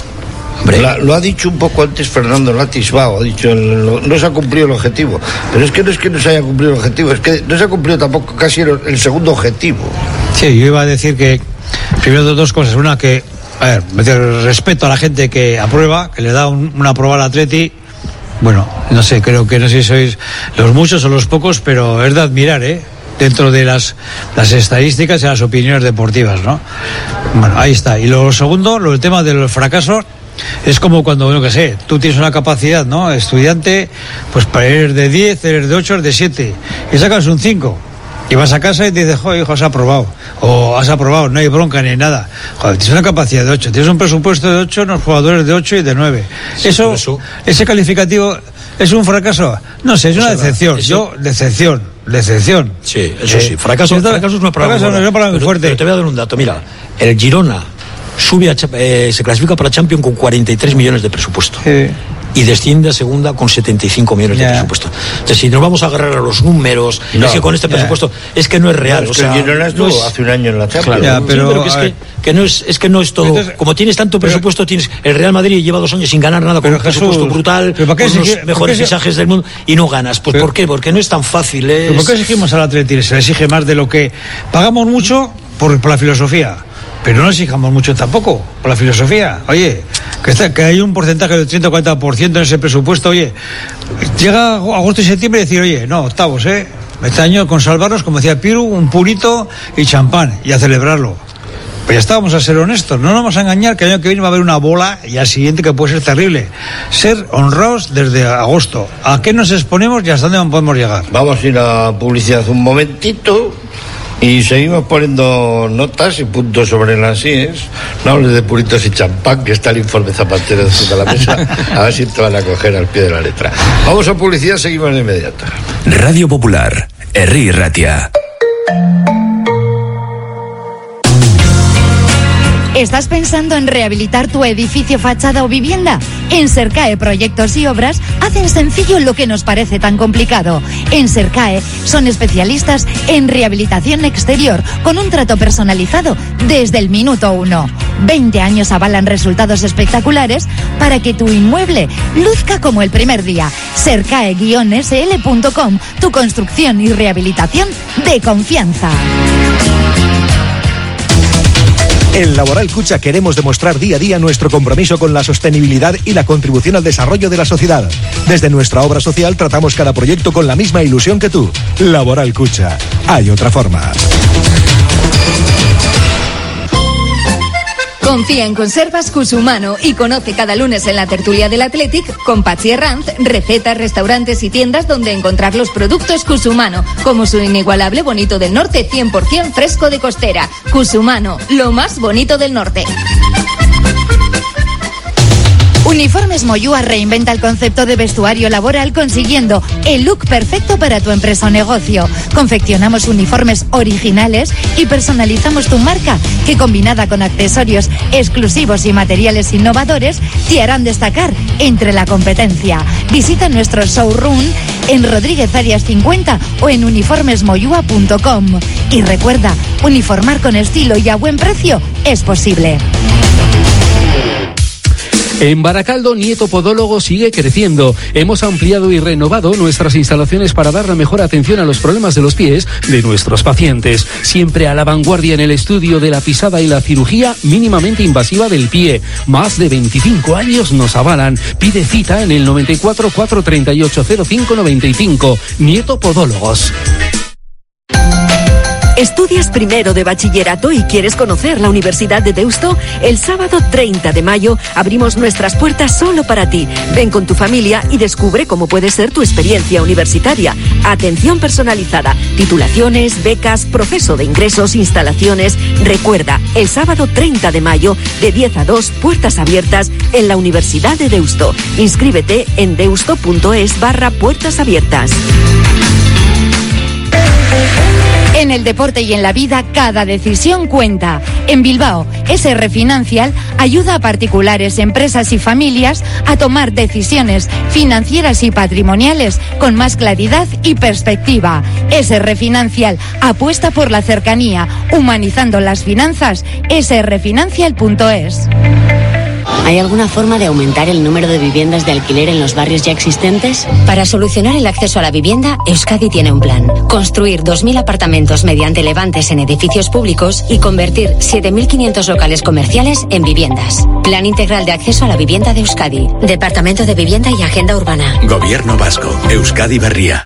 La, lo ha dicho un poco antes Fernando, lo ha atisbado, ha dicho el, no se ha cumplido el objetivo, pero es que no es que no se haya cumplido el objetivo, es que no se ha cumplido tampoco casi el, el segundo objetivo. Sí, yo iba a decir que primero dos cosas, una que, a ver, respeto a la gente que aprueba, que le da un, una prueba al Atleti. Bueno, no sé, creo que no sé si sois los muchos o los pocos, pero es de admirar, ¿eh? Dentro de las, las estadísticas y las opiniones deportivas, ¿no? Bueno, ahí está. Y lo segundo, lo del tema del fracaso. Es como cuando, no que sé, tú tienes una capacidad, ¿no? Estudiante, pues para ir de diez, eres de ocho, eres de siete, y sacas un cinco. Y vas a casa y te dices, joder, hijo, has aprobado. O has aprobado, no hay bronca ni nada. Joder, tienes una capacidad de ocho, tienes un presupuesto de ocho, unos jugadores de ocho y de nueve. Sí, eso, eso, ese calificativo, ¿es un fracaso? No sé, es una decepción. Eso... Yo, decepción, decepción. Sí, eso eh, sí. Fracaso, esto, fracaso es una palabra. Fracaso no es una palabra muy fuerte. Pero te voy a dar un dato, mira, el Girona sube a, eh, se clasifica para Champions con cuarenta y tres millones de presupuesto. Sí. Y desciende a segunda con setenta y cinco millones yeah. de presupuesto. Entonces, si nos vamos a agarrar a los números, no, es que con este yeah. presupuesto es que no es real. No, es o sea, que el Girona estuvo no es, hace un año en la Champions. Claro, yeah, pero, sí, pero que es que, que no es, es que no es todo. Entonces, como tienes tanto presupuesto, pero, tienes el Real Madrid lleva dos años sin ganar nada con un presupuesto Jesús, brutal, con los exige, mejores mensajes del mundo y no ganas. Pues pero, ¿por qué? Porque no es tan fácil. Es... ¿Por qué exigimos al Atleti? Se le exige más de lo que pagamos mucho por, por la filosofía. Pero no exijamos mucho tampoco por la filosofía. Oye, que, está, que hay un porcentaje del treinta o cuarenta por ciento en ese presupuesto. Oye, llega agosto y septiembre y decir, oye, no, octavos, ¿eh? Este año con salvarnos, como decía Piru, un purito y champán y a celebrarlo. Pues ya está, vamos a ser honestos. No nos vamos a engañar que el año que viene va a haber una bola y al siguiente que puede ser terrible. Ser honrados desde agosto. ¿A qué nos exponemos y hasta dónde podemos llegar? Vamos a ir a publicidad un momentito. Y seguimos poniendo notas y puntos sobre las íes. No hables de puritos y champán, que está el informe Zapatero encima de la mesa. A ver si te van a coger al pie de la letra. Vamos a publicidad, seguimos de inmediato. Radio Popular, Herri Ratia. ¿Estás pensando en rehabilitar tu edificio, fachada o vivienda? En Sercae Proyectos y Obras hacen sencillo lo que nos parece tan complicado. En Sercae son especialistas en rehabilitación exterior con un trato personalizado desde el minuto uno. veinte años avalan resultados espectaculares para que tu inmueble luzca como el primer día. Sercae guion ese ele punto com, tu construcción y rehabilitación de confianza. En Laboral Cucha queremos demostrar día a día nuestro compromiso con la sostenibilidad y la contribución al desarrollo de la sociedad. Desde nuestra obra social tratamos cada proyecto con la misma ilusión que tú. Laboral Cucha. Hay otra forma. Confía en Conservas Cusumano y conoce cada lunes en la tertulia del Athletic con Pachi Herranz recetas, restaurantes y tiendas donde encontrar los productos Cusumano, como su inigualable bonito del norte cien por ciento fresco de costera. Cusumano, lo más bonito del norte. Uniformes Moyúa reinventa el concepto de vestuario laboral consiguiendo el look perfecto para tu empresa o negocio. Confeccionamos uniformes originales y personalizamos tu marca, que combinada con accesorios exclusivos y materiales innovadores te harán destacar entre la competencia. Visita nuestro showroom en Rodríguez Arias cincuenta o en uniformes moyúa punto com. Y recuerda, uniformar con estilo y a buen precio es posible. En Baracaldo, Nieto Podólogo sigue creciendo. Hemos ampliado y renovado nuestras instalaciones para dar la mejor atención a los problemas de los pies de nuestros pacientes. Siempre a la vanguardia en el estudio de la pisada y la cirugía mínimamente invasiva del pie. Más de veinticinco años nos avalan. Pide cita en el noventa y cuatro, cuatrocientos treinta y ocho, cero cinco noventa y cinco. Nieto Podólogos. ¿Estudias primero de bachillerato y quieres conocer la Universidad de Deusto? El sábado treinta de mayo abrimos nuestras puertas solo para ti. Ven con tu familia y descubre cómo puede ser tu experiencia universitaria. Atención personalizada, titulaciones, becas, proceso de ingresos, instalaciones. Recuerda, el sábado treinta de mayo, de diez a dos, puertas abiertas en la Universidad de Deusto. Inscríbete en deusto.es barra puertas abiertas. En el deporte y en la vida, cada decisión cuenta. En Bilbao, S R Financial ayuda a particulares, empresas y familias a tomar decisiones financieras y patrimoniales con más claridad y perspectiva. S R Financial apuesta por la cercanía, humanizando las finanzas. ese erre financial punto es. ¿Hay alguna forma de aumentar el número de viviendas de alquiler en los barrios ya existentes? Para solucionar el acceso a la vivienda, Euskadi tiene un plan. Construir dos mil apartamentos mediante levantes en edificios públicos y convertir siete mil quinientos locales comerciales en viviendas. Plan integral de acceso a la vivienda de Euskadi. Departamento de Vivienda y Agenda Urbana. Gobierno Vasco. Euskadi Berria.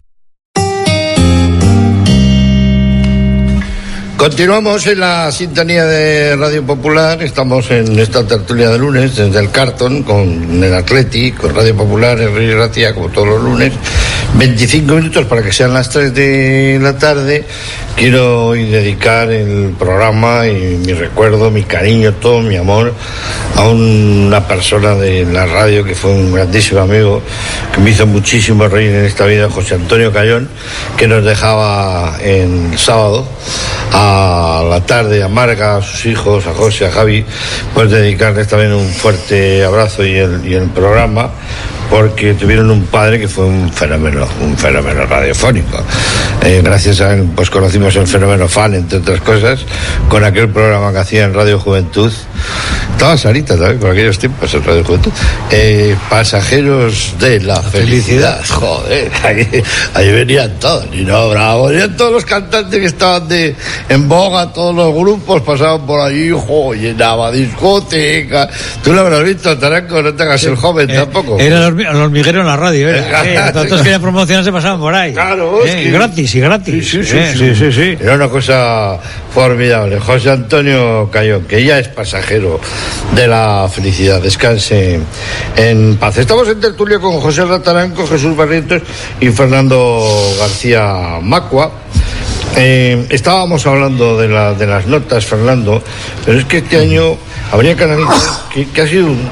Continuamos en la sintonía de Radio Popular. Estamos en esta tertulia de lunes desde el Carton con el Athletic, con Radio Popular, Herri Ratia, como todos los lunes. veinticinco minutos para que sean las tres de la tarde. Quiero hoy dedicar el programa y mi recuerdo, mi cariño, todo mi amor a una persona de la radio que fue un grandísimo amigo, que me hizo muchísimo reír en esta vida, José Antonio Cayón, que nos dejaba en sábado a la tarde a Marga, a sus hijos, a José, a Javi, pues dedicarles también un fuerte abrazo y el, y el programa, porque tuvieron un padre que fue un fenómeno, un fenómeno radiofónico. Eh, gracias a él, pues conocimos el fenómeno fan, entre otras cosas, con aquel programa que hacía en Radio Juventud. Estaba Sarita también con aquellos tiempos en Radio Juventud. Eh, pasajeros de la, la felicidad. felicidad. Joder, ahí, ahí venían todos. Y no, bravo, venían todos los cantantes que estaban de, en boga, todos los grupos pasaban por allí, jo, llenaba discoteca. Tú lo habrás visto, Taranco, no te hagas sí. el joven eh, tampoco. Era el hormiguero en la radio, ¿eh? eh todos querían promocionarse, pasaban por ahí. Claro, eh, que... gratis y gratis. Sí, sí, sí, eh, sí, sí, sí. Era una cosa formidable. José Antonio Cayón, que ya es pasajero de la felicidad. Descanse en paz. Estamos en tertulia con José Rataranco, Jesús Barrientos y Fernando García Macua. Eh, estábamos hablando de, la, de las notas, Fernando, pero es que este año habría que analizar que, que ha sido un,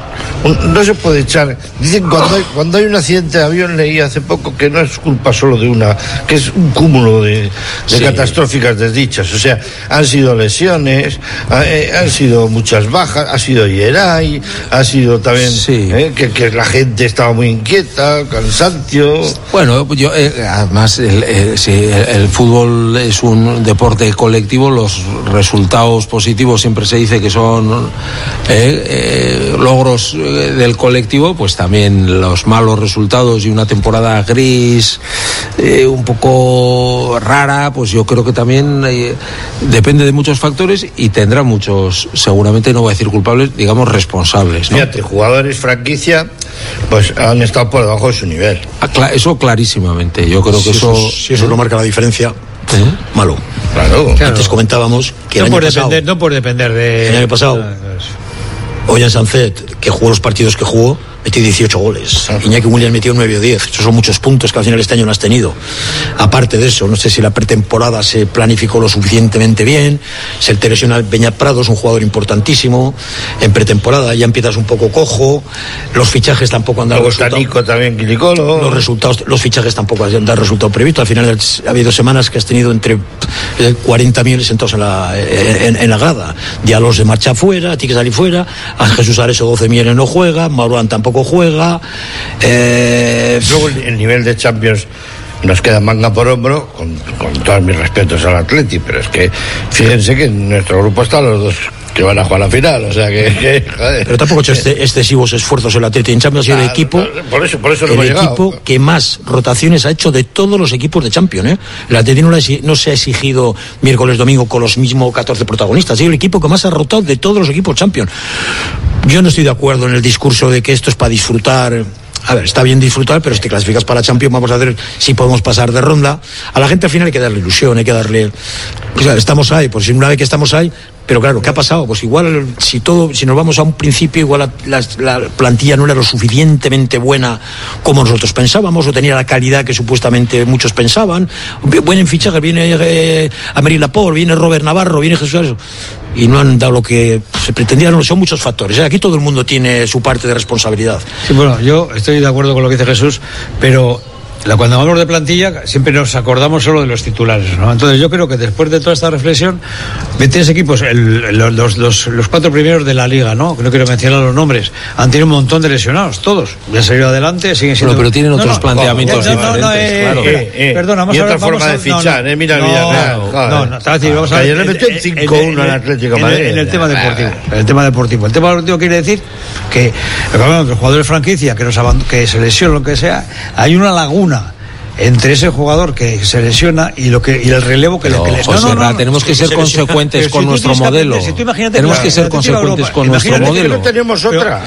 no se puede echar. Dicen cuando hay, cuando hay un accidente de avión, leí hace poco que no es culpa solo de una, que es un cúmulo de, de sí. catastróficas desdichas. O sea, han sido lesiones, ha, eh, han sido muchas bajas, ha sido Yeray, ha sido también sí. eh, que, que la gente estaba muy inquieta, cansancio. Bueno, yo eh, además el, eh, si el, el fútbol es un deporte colectivo, los resultados positivos siempre se dice que son eh, eh, logros del colectivo, pues también los malos resultados y una temporada gris eh, un poco rara, pues yo creo que también eh, depende de muchos factores y tendrá muchos, seguramente no voy a decir culpables, digamos responsables, ¿no? Fíjate, jugadores franquicia pues han estado por debajo de su nivel. Eso clarísimamente, yo creo que si eso, eso si eso ¿eh? no marca la diferencia, ¿eh? malo. Claro. Claro. Antes comentábamos que no el año por pasado, depender, no por depender de el año pasado Ollán Sancet, que jugó los partidos que jugó, metió dieciocho goles. Uh-huh. Iñaki Williams metió nueve o diez. Esos son muchos puntos que al final este año no has tenido. Aparte de eso, no sé si la pretemporada se planificó lo suficientemente bien. Se te lesiona Beñat Prado, es un jugador importantísimo. En pretemporada ya empiezas un poco cojo. Los fichajes tampoco han dado resultados. Nico también, Quilicolo. Los resultados, los fichajes tampoco han dado resultado previsto. Al final ha habido semanas que has tenido entre cuarenta millones sentados en la, en, en la grada. Dialos se marcha fuera, tiene que salir fuera. A Jesús Areso doce millones no juega. Maruán tampoco juega. Eh... Luego el, el nivel de Champions nos queda manga por hombro, con, con todos mis respetos al Atleti, pero es que fíjense que en nuestro grupo están los dos que van a jugar la final, o sea que, que joder. Pero tampoco ha hecho este, excesivos esfuerzos el Atleti en Champions, ha sido el equipo, por eso, por eso no el hemos equipo llegado. que más rotaciones ha hecho de todos los equipos de Champions, ¿eh? El Atleti no, no se ha exigido miércoles, domingo con los mismos catorce protagonistas, ha sido el equipo que más ha rotado de todos los equipos Champions. Yo no estoy de acuerdo en el discurso de que esto es para disfrutar. A ver, está bien disfrutar, pero si te clasificas para la Champions, vamos a ver si podemos pasar de ronda. A la gente al final hay que darle ilusión, hay que darle... O sea, estamos ahí, pues una vez que estamos ahí... Pero claro, ¿qué ha pasado? Pues igual, si todo, si nos vamos a un principio, igual la, la, la plantilla no era lo suficientemente buena como nosotros pensábamos, o tenía la calidad que supuestamente muchos pensaban. Buen fichaje, viene eh, Aymeric Laporte, viene Robert Navarro, viene Jesús, y no han dado lo que se pretendía. No, son muchos factores, ¿eh? Aquí todo el mundo tiene su parte de responsabilidad. Sí, bueno, yo estoy de acuerdo con lo que dice Jesús, pero... Cuando hablamos de plantilla siempre nos acordamos solo de los titulares, ¿no? Entonces yo creo que después de toda esta reflexión, veintitrés equipos, el, los, los, los cuatro primeros de la liga, ¿no? Que no quiero mencionar los nombres, han tenido un montón de lesionados, todos. Ya han salido adelante, siguen siendo... Bueno, pero tienen otros no, no, planteamientos no, no, diferentes, no, eh, claro. Eh, eh, perdona, vamos y a otra ver, forma vamos a, de fichar, no, eh, mira el no, Villarreal. No, no, no, no, decir, vamos a ver. Ayer le metió en cinco uno al Atlético de Madrid. En el tema deportivo, en el tema deportivo. El tema deportivo quiere decir que los jugadores franquicia que, nos aband- que se lesionan, lo que sea, hay una laguna entre ese jugador que se lesiona y lo que y el relevo que pero, le, que le... José no, no, no, Ra, tenemos que ser consecuentes con si nuestro modelo. Si tenemos que ser consecuentes con nuestro modelo. No tenemos otra.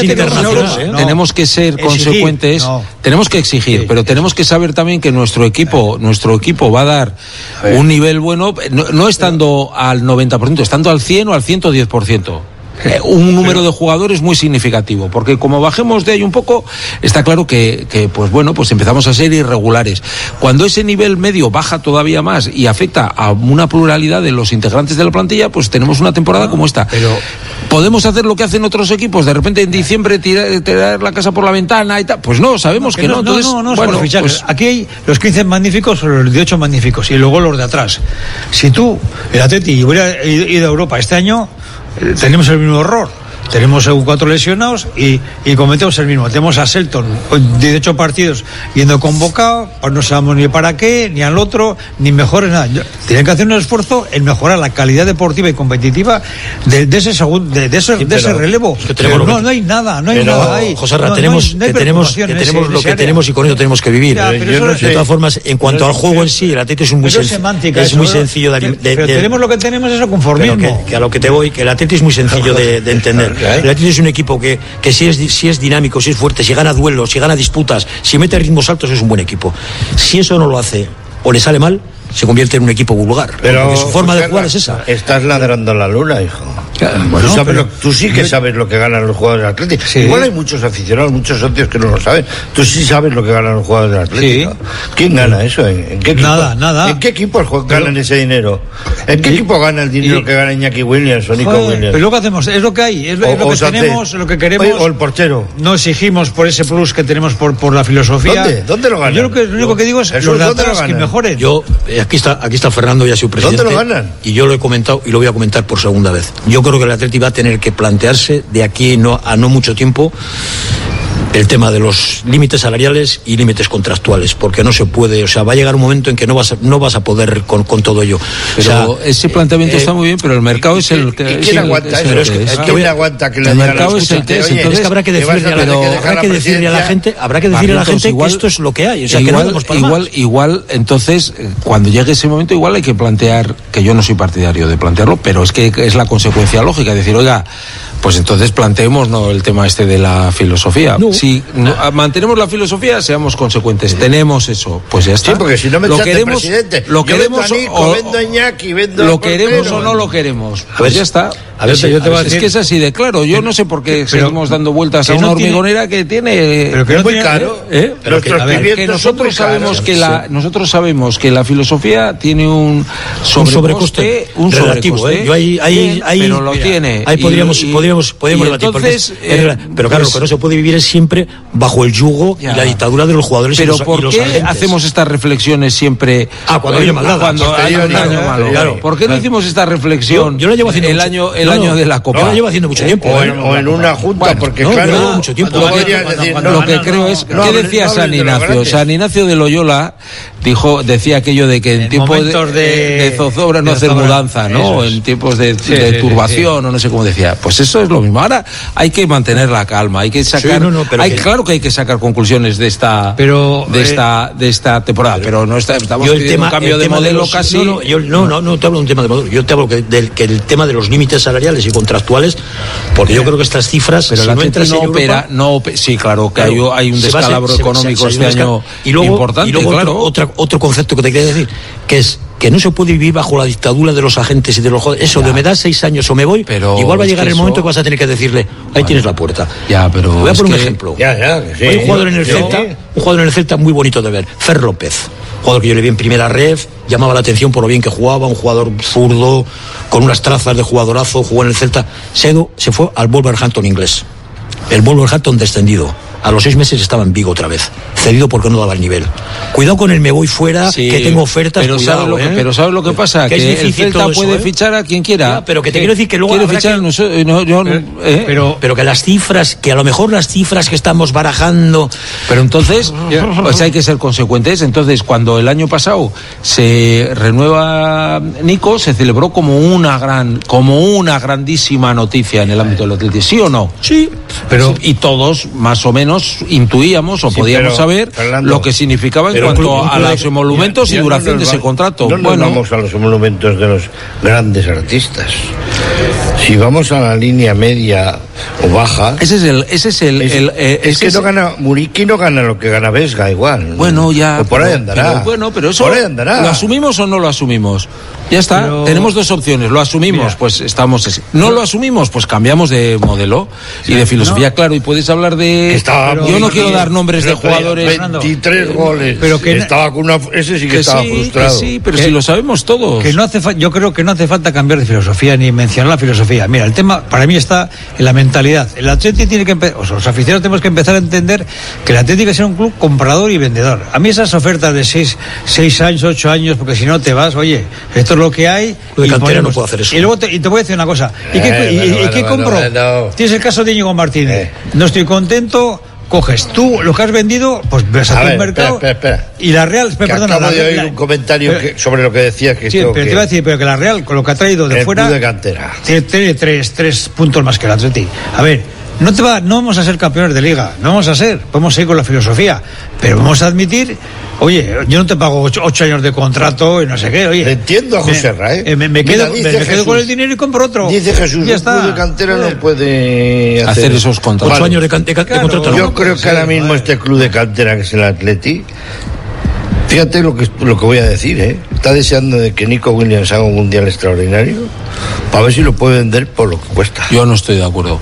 Tenemos que ser consecuentes, no. tenemos que exigir, sí, pero tenemos que saber también que nuestro equipo, nuestro equipo va a dar a un nivel bueno, no, no estando al noventa por ciento, estando al cien o al ciento diez por ciento. Eh, un número de jugadores muy significativo, porque como bajemos de ahí un poco, está claro que, que pues bueno, pues empezamos a ser irregulares. Cuando ese nivel medio baja todavía más y afecta a una pluralidad de los integrantes de la plantilla, pues tenemos una temporada no, como esta. Pero ¿podemos hacer lo que hacen otros equipos? De repente en diciembre tirar, tirar la casa por la ventana y tal. Pues no, sabemos no, que, que no. Entonces, no, no, no, bueno, pues, aquí hay los quince magníficos o los dieciocho magníficos y luego los de atrás. Si tú, el Atleti, hubiera ido a Europa este año, tenemos el mismo error. Tenemos cuatro lesionados y, y cometemos el mismo. Tenemos a Selton, dieciocho partidos yendo convocado, pues no sabemos ni para qué, ni al otro, ni mejores nada. Tienen que hacer un esfuerzo en mejorar la calidad deportiva y competitiva de, de ese segundo, de, de ese, sí, de ese relevo. Es que pero no, no hay nada, no hay pero, nada ahí. José Ra, no, tenemos, no hay, no hay que tenemos, que tenemos lo que tenemos y con ello tenemos que vivir. Ya, Yo no sé. De todas formas, en cuanto pero, al juego pero, en sí, el Atlético es muy, sen- es muy sencillo de, de, de Pero tenemos lo que tenemos, eso conformismo. Que, que a lo que te voy, que el Atlético es muy sencillo de, de entender. El Atlético es un equipo que, que si, es, si es dinámico, si es fuerte, si gana duelos, si gana disputas, si mete ritmos altos, es un buen equipo. Si eso no lo hace o le sale mal, se convierte en un equipo vulgar. Pero su forma de jugar es esa. Estás ladrando a la luna, hijo. Bueno, tú, sabes pero, lo, tú sí que sabes lo que ganan los jugadores del Atlético. Sí. Igual hay muchos aficionados, muchos socios que no lo saben. Tú sí sabes lo que ganan los jugadores del Atlético. Sí. ¿Quién gana eso? ¿En, en qué equipo? Nada, nada. ¿En qué equipos ganan pero, ese dinero? ¿En qué y, equipo gana el dinero y, que gana Iñaki Williams o Nico joder, Williams? Pero lo que hacemos es lo que hay, es, o, es lo que tenemos, lo que queremos. O el portero. No exigimos por ese plus que tenemos por, por la filosofía. ¿Dónde? ¿Dónde lo ganan? Yo lo, que, lo único que digo es Eso, los de atrás que mejoren. Yo, aquí está, aquí está Fernando, ya su presidente. ¿Dónde lo ganan? Y yo lo he comentado y lo voy a comentar por segunda vez. Yo creo que el Atlético va a tener que plantearse de aquí no, a no mucho tiempo el tema de los límites salariales y límites contractuales, porque no se puede, o sea, va a llegar un momento en que no vas a, no vas a poder con, con todo ello. Pero o sea, ese planteamiento eh, está muy bien, pero el mercado eh, es el que... ¿Y quién aguanta eso? Es que, es que aguanta que le el digan mercado a es el que es, entonces es que habrá que decirle, a la, pero, habrá que decirle a la gente, habrá que decirle a la gente igual, que esto es lo que hay, o sea, igual, que no para igual, más. igual, entonces, cuando llegue ese momento, igual hay que plantear, que yo no soy partidario de plantearlo, pero es que es la consecuencia lógica, decir, oiga, pues entonces planteemos no el tema este de la filosofía. No. Si no, mantenemos la filosofía, seamos consecuentes. Sí. Tenemos eso, pues ya está. Sí, porque si no me lo echaste queremos, presidente. Lo queremos Nico, o, vendo a Iñaki, vendo lo a queremos portero, o no lo queremos. A pues ver, ya está. A ver, es, si yo te voy a es decir, que es así de claro. Yo no sé por qué pero, seguimos dando vueltas a una no hormigonera tiene, que tiene. Pero que es no muy tiene, caro. ¿eh? Pero que, a ver, que nosotros sabemos que la sí. nosotros sabemos que la filosofía tiene un sobrecoste, un relativo. sobrecoste, ¿eh? Yo ahí, ahí, bien, ahí, pero lo mira, tiene. Ahí podríamos, y, podríamos, podríamos y debatir. Entonces, porque es, eh, pero claro, pues, lo que no se puede vivir es siempre bajo el yugo ya. y la dictadura de los jugadores. Pero y los, ¿por y los qué agentes? hacemos estas reflexiones siempre? Ah, cuando hay maldad. Cuando hay un año malo. Claro. ¿Por qué no hicimos esta reflexión? Yo, yo la llevo haciendo el mucho, año, el no, año de la Copa. Yo la llevo haciendo mucho tiempo. O en, o en una junta, bueno, porque no, claro, no, mucho tiempo. Lo que, decir, no, lo que no, creo no, es, no, ¿qué no, decía no, San Ignacio? De San Ignacio de Loyola dijo, decía aquello de que en, en tiempos de, de, de zozobra no hacer mudanza, ¿no? En tiempos de, sí, de turbación, sí, sí. o no sé cómo decía. Pues eso es lo mismo. Ahora hay que mantener la calma, hay que sacar, sí, no, no, pero hay, que... claro que hay que sacar conclusiones de esta, pero, de eh, esta, de esta temporada, pero, pero no está, estamos yo el pidiendo tema, un cambio el de tema modelo de los, casi. No, no, yo no, no, no te hablo de un tema de modelo. Yo te hablo que del que el tema de los límites salariales y contractuales, porque yo creo que estas cifras, pero si la no entras no en Europa, opera, no opera, sí, claro, que claro, hay, hay un descalabro se, económico se, se, este se año y luego, importante, y luego claro. Otro, otro, otro concepto que te quería decir, que es que no se puede vivir bajo la dictadura de los agentes y de los jugadores. Eso ya. de me das seis años o me voy, pero igual va a llegar el eso... momento que vas a tener que decirle, ahí bueno, tienes la puerta. Ya, pero voy a poner que... un ejemplo. Ya, ya, sí, hay un jugador en el sí, Celta, sí. un jugador en el Celta muy bonito de ver, Fer López. Jugador que yo le vi en primera red, llamaba la atención por lo bien que jugaba, un jugador zurdo, con unas trazas de jugadorazo, jugó en el Celta. Sedo se fue al Wolverhampton inglés. El Wolverhampton descendido. A los seis meses estaba en Vigo otra vez, cedido porque no daba el nivel. Cuidado con el me voy fuera, sí, que tengo ofertas, pero cuidado, ¿sabes lo que, ¿eh? Pero ¿sabes lo que pasa? Que, que es el Celta puede eso, ¿eh? fichar a quien quiera. Ya, pero que te quiero decir que luego quiere fichar que... nosotros, no, yo, pero, ¿eh? pero, pero que las cifras, que a lo mejor las cifras que estamos barajando... Pero entonces, pues hay que ser consecuentes. Entonces, cuando el año pasado se renueva Nico, se celebró como una gran, como una grandísima noticia en el ámbito del atletismo, ¿sí o no? Sí. Pero y todos más o menos intuíamos o sí, podíamos pero, saber Fernando, lo que significaba en cuanto club, a los emolumentos y duración no de ese contrato. No nos bueno, vamos a los emolumentos de los grandes artistas. Si vamos a la línea media o baja, ese es el, ese es el, es, el eh, es ese que es no gana Muriqui, no gana lo que gana Vesga igual. Bueno, ya. O por pero, ahí andará. Pero, bueno, pero eso por ahí andará. ¿Lo asumimos o no lo asumimos? Ya está. Pero... Tenemos dos opciones. Lo asumimos, mira, pues estamos así. No lo asumimos, pues cambiamos de modelo sí, y de filosofía, no. Claro. Y puedes hablar de. Estaba yo no bien. quiero dar nombres pero, de jugadores. veintitrés goles. Pero que estaba con una. Ese sí que, que estaba sí, frustrado. Que sí, pero que, si lo sabemos todos. Que no hace fa... Yo creo que no hace falta cambiar de filosofía ni mencionar la filosofía. Mira, el tema para mí está en la mentalidad. El Atlético tiene que empezar, o sea, los aficionados tenemos que empezar a entender que el Atlético es un club comprador y vendedor. A mí esas ofertas de seis, seis años, ocho años, porque si no te vas, oye, esto es lo que hay. De y cantera no puedo hacer eso. Y luego te, y te voy a decir una cosa. ¿Y qué, eh, y, bueno, y, bueno, ¿qué bueno, compro? Bueno. Tienes el caso de Íñigo Martínez. Eh. No estoy contento. Coges tú lo que has vendido, pues ves a, a tu ver, mercado. Espera, espera, espera. Y la Real, espera, que perdona. Acabo la, de oír la, un comentario pero, que, sobre lo que decías que sí, pero que, te iba a decir, pero que la Real, con lo que ha traído de el fuera. Club de cantera. Tiene, tiene tres, tres puntos más que el Atleti. A ver, no te va, no vamos a ser campeones de liga, no vamos a ser, podemos seguir con la filosofía, pero vamos a admitir, oye, yo no te pago ocho, ocho años de contrato y no sé qué, oye. Te entiendo a José Rae. ¿eh? Me, me, quedo, me, me quedo con el dinero y compro otro. Dice Jesús, ya el está. club de cantera no puede hacer, hacer esos contratos. Ocho años de, can, de, claro, de contrato. Yo no creo que ahora mismo este club de cantera que es el Atleti Fíjate lo que, lo que voy a decir, ¿eh? Está deseando de que Nico Williams haga un mundial extraordinario para ver si lo puede vender por lo que cuesta. Yo no estoy de acuerdo.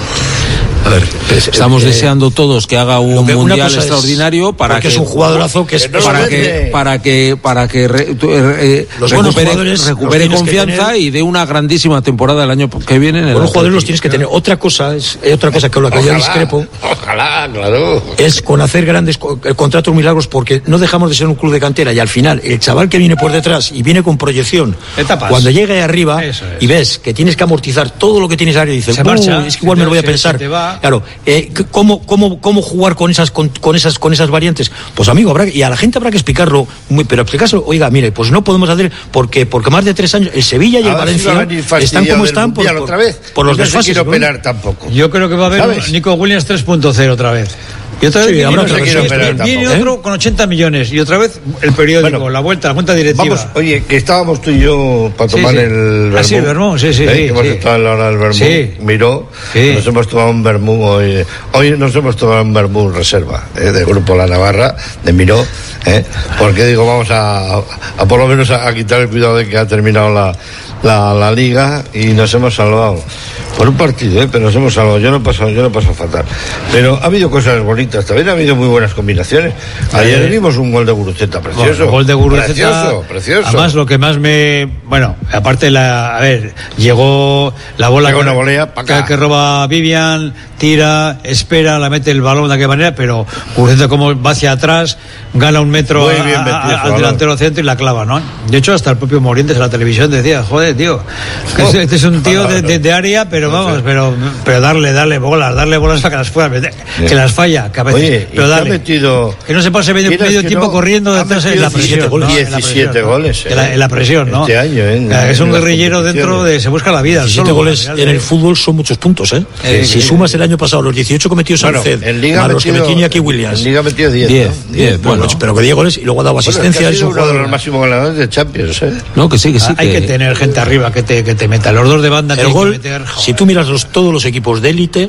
A ver, estamos eh, deseando todos que haga un que mundial extraordinario es, para que es un jugadorazo que es para, para que para que para que re, eh, los recupere, recupere confianza tener, y dé una grandísima temporada el año que viene. En los jugadores los tienes que tener. Otra cosa es eh, otra cosa que lo que yo discrepo. Ojalá, claro. Es con hacer grandes contratos milagros, porque no dejamos de ser un club de cantera y al final el chaval que viene por detrás y viene con proyección, etapas, cuando llegue arriba y ves que tienes que amortizar todo lo que tienes área y dices, marcha, es que igual me lo voy a pensar. Claro, eh, ¿cómo, cómo, ¿cómo jugar con esas, con, con esas con esas variantes? Pues amigo, habrá, y a la gente habrá que explicarlo, muy, pero explicárselo, oiga, mire, pues no podemos hacer, porque porque más de tres años, el Sevilla y el Valencia están como están por, por, otra vez. por los no desfases. No quiero operar tampoco. Yo creo que va a haber ¿sabes? Nico Williams tres punto cero otra vez. Y otra vez sí, viene, otro, viene, viene, viene otro con ochenta millones y otra vez el periódico, bueno, la vuelta, la cuenta directiva. Vamos, oye, que estábamos tú y yo para tomar sí, sí. el vermú. Ah, sí, el vermú, sí, sí. ¿Eh? sí que hemos sí. estado en la hora del vermú. Sí. Miró, sí. Nos hemos tomado un vermú hoy. Hoy nos hemos tomado un vermú reserva, ¿eh? Del grupo La Navarra, de Miró, ¿eh? Porque digo, vamos a, a, a por lo menos a, a quitar el cuidado de que ha terminado la, la, la liga y nos hemos salvado. Por un partido, ¿eh? Pero nos hemos salvado. Yo no he pasado, yo no he pasado fatal. Pero ha habido cosas bonitas. También ha habido muy buenas combinaciones. Ayer eh, vimos un gol de Guruceta precioso. Bueno, gol de Guruceta. Precioso, precioso. Además, lo que más me. Bueno, aparte, la. A ver, llegó la bola. Llegó una volea para acá. Que, que roba Vivian, tira, espera, la mete el balón de aquella manera, pero Guruceta, como va hacia atrás, gana un metro a, metido, a, al delantero centro y la clava, ¿no? De hecho, hasta el propio Morientes en la televisión decía, joder, tío, que oh, este es un tío de, de, de área, pero no vamos, sé. pero pero darle, darle bolas, darle bolas para que las pueda meter, yeah. que las falla, que a veces, oye, pero dale, metido, que no se pase medio, medio tiempo no, corriendo detrás en la presión, goles, ¿no? diecisiete ¿no? goles, eh. en, la, en la presión, ¿no? Este año, ¿eh? En, es un guerrillero dentro de, se busca la vida. diecisiete solo, goles en el fútbol son muchos puntos, ¿eh? eh si sí, sumas el año pasado los dieciocho cometidos bueno, Sánchez, a los que metió Iñaki Williams, en Liga metió diez, diez, bueno, pero que diez goles y luego ha dado asistencia. Es uno de los máximos ganadores de Champions, ¿eh? No, que sí, que sí. Hay que tener gente arriba que te que te meta los dos de banda. El gol, si tú miras los, todos los equipos de élite,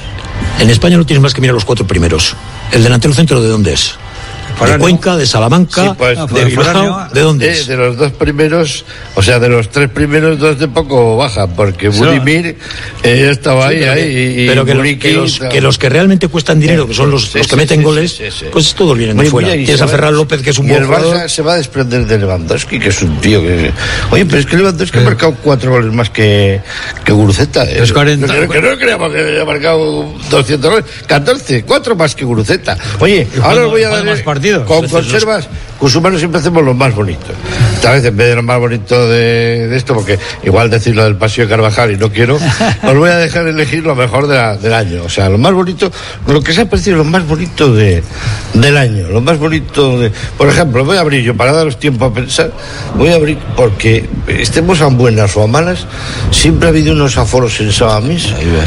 en España no tienes más que mirar los cuatro primeros. ¿El delantero centro de dónde es? De Cuenca, de Salamanca, sí, pues, de Bilbao, ¿de dónde es? De los dos primeros, o sea, de los tres primeros, dos de poco baja, porque Budimir eh, estaba sí, ahí, ahí, y, pero que, Buriki, que, los, que los que realmente cuestan dinero, que son los, sí, los que sí, meten sí, goles, sí, sí, sí. Pues todos vienen de fuera. Tienes a Ferran López, que es un buen jugador. Y el Barça se va a desprender de Lewandowski, que es un tío que... Oye, pero es que Lewandowski eh. ha marcado cuatro goles más que, que Guruceta. Eh. cuarenta, no, que no creamos que haya marcado doscientos goles. catorce, cuatro más que Guruceta. Oye, ahora os voy a dar... más partidos. Con conservas, con los humanos siempre hacemos los más bonitos. Esta vez, en vez de lo más bonito de, de esto, porque igual decir lo del Paseo de Carvajal y no quiero, os voy a dejar elegir lo mejor de la, del año. O sea, lo más bonito, lo que se ha parecido lo más bonito de, del año. Lo más bonito de... Por ejemplo, voy a abrir yo, para daros tiempo a pensar, voy a abrir porque estemos a buenas o a malas, siempre ha habido unos aforos en Sabamés.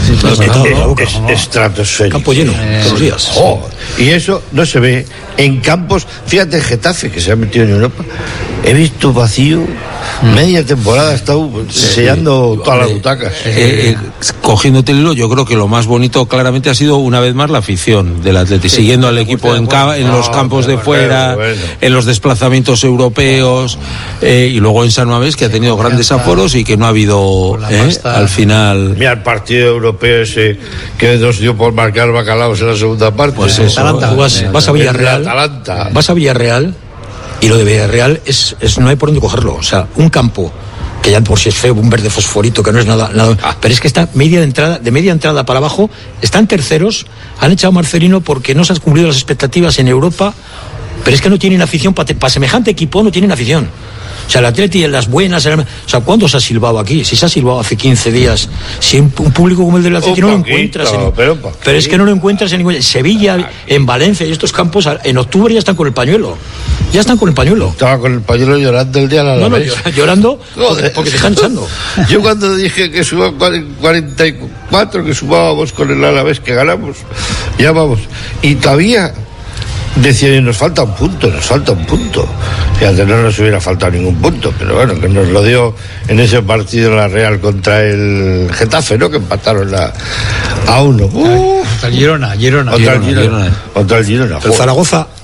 Estratosféricos. Campo lleno, todos los días. Oh, y eso no se ve en campos. Fíjate, Getafe, que se ha metido en Europa, he visto vacío, mm. media temporada, ha estado sellando sí, todas las butacas. Eh, eh, cogiéndote el hilo, yo creo que lo más bonito claramente ha sido una vez más la afición del Atlético, sí, siguiendo al equipo en, ca- en no, los campos de fuera, bueno. en los desplazamientos europeos, eh, y luego en San Mamés, que ha tenido grandes aforos y que no ha habido eh, al final. Mira el partido europeo ese que nos dio por marcar Bacalaos en la segunda parte. Pues eso, vas, vas a Villarreal, vas a Villarreal y lo de Villarreal es, es no hay por dónde cogerlo. O sea, un campo que ya por si es feo, un verde fosforito que no es nada, nada ah. pero es que está media de entrada, de media entrada para abajo, están terceros, han echado a Marcelino porque no se han cumplido las expectativas en Europa, pero es que no tienen afición para pa semejante equipo, no tienen afición. O sea, el Atleti en las buenas, el... o sea, ¿cuándo se ha silbado aquí? Si se ha silbado hace quince días, si un, un público como el del Atleti no lo encuentras en... pero, pero es que no lo encuentras en ningún... Sevilla, en Valencia y estos campos, en octubre ya están con el pañuelo. Ya están con el pañuelo. Estaba con el pañuelo llorando el día de la No, no, llorando porque, porque te están echando. Yo cuando dije que suba cuarenta y cuatro, que subábamos con el Alavés, que ganamos, ya vamos. Y todavía... decía, nos falta un punto, nos falta un punto. Fíjate, no nos hubiera faltado ningún punto, pero bueno, que nos lo dio en ese partido la Real contra el Getafe, ¿no? Que empataron la, a uno. Uh, contra el Girona, Girona. Contra Girona, el Girona. Girona. Contra el Girona. El Zaragoza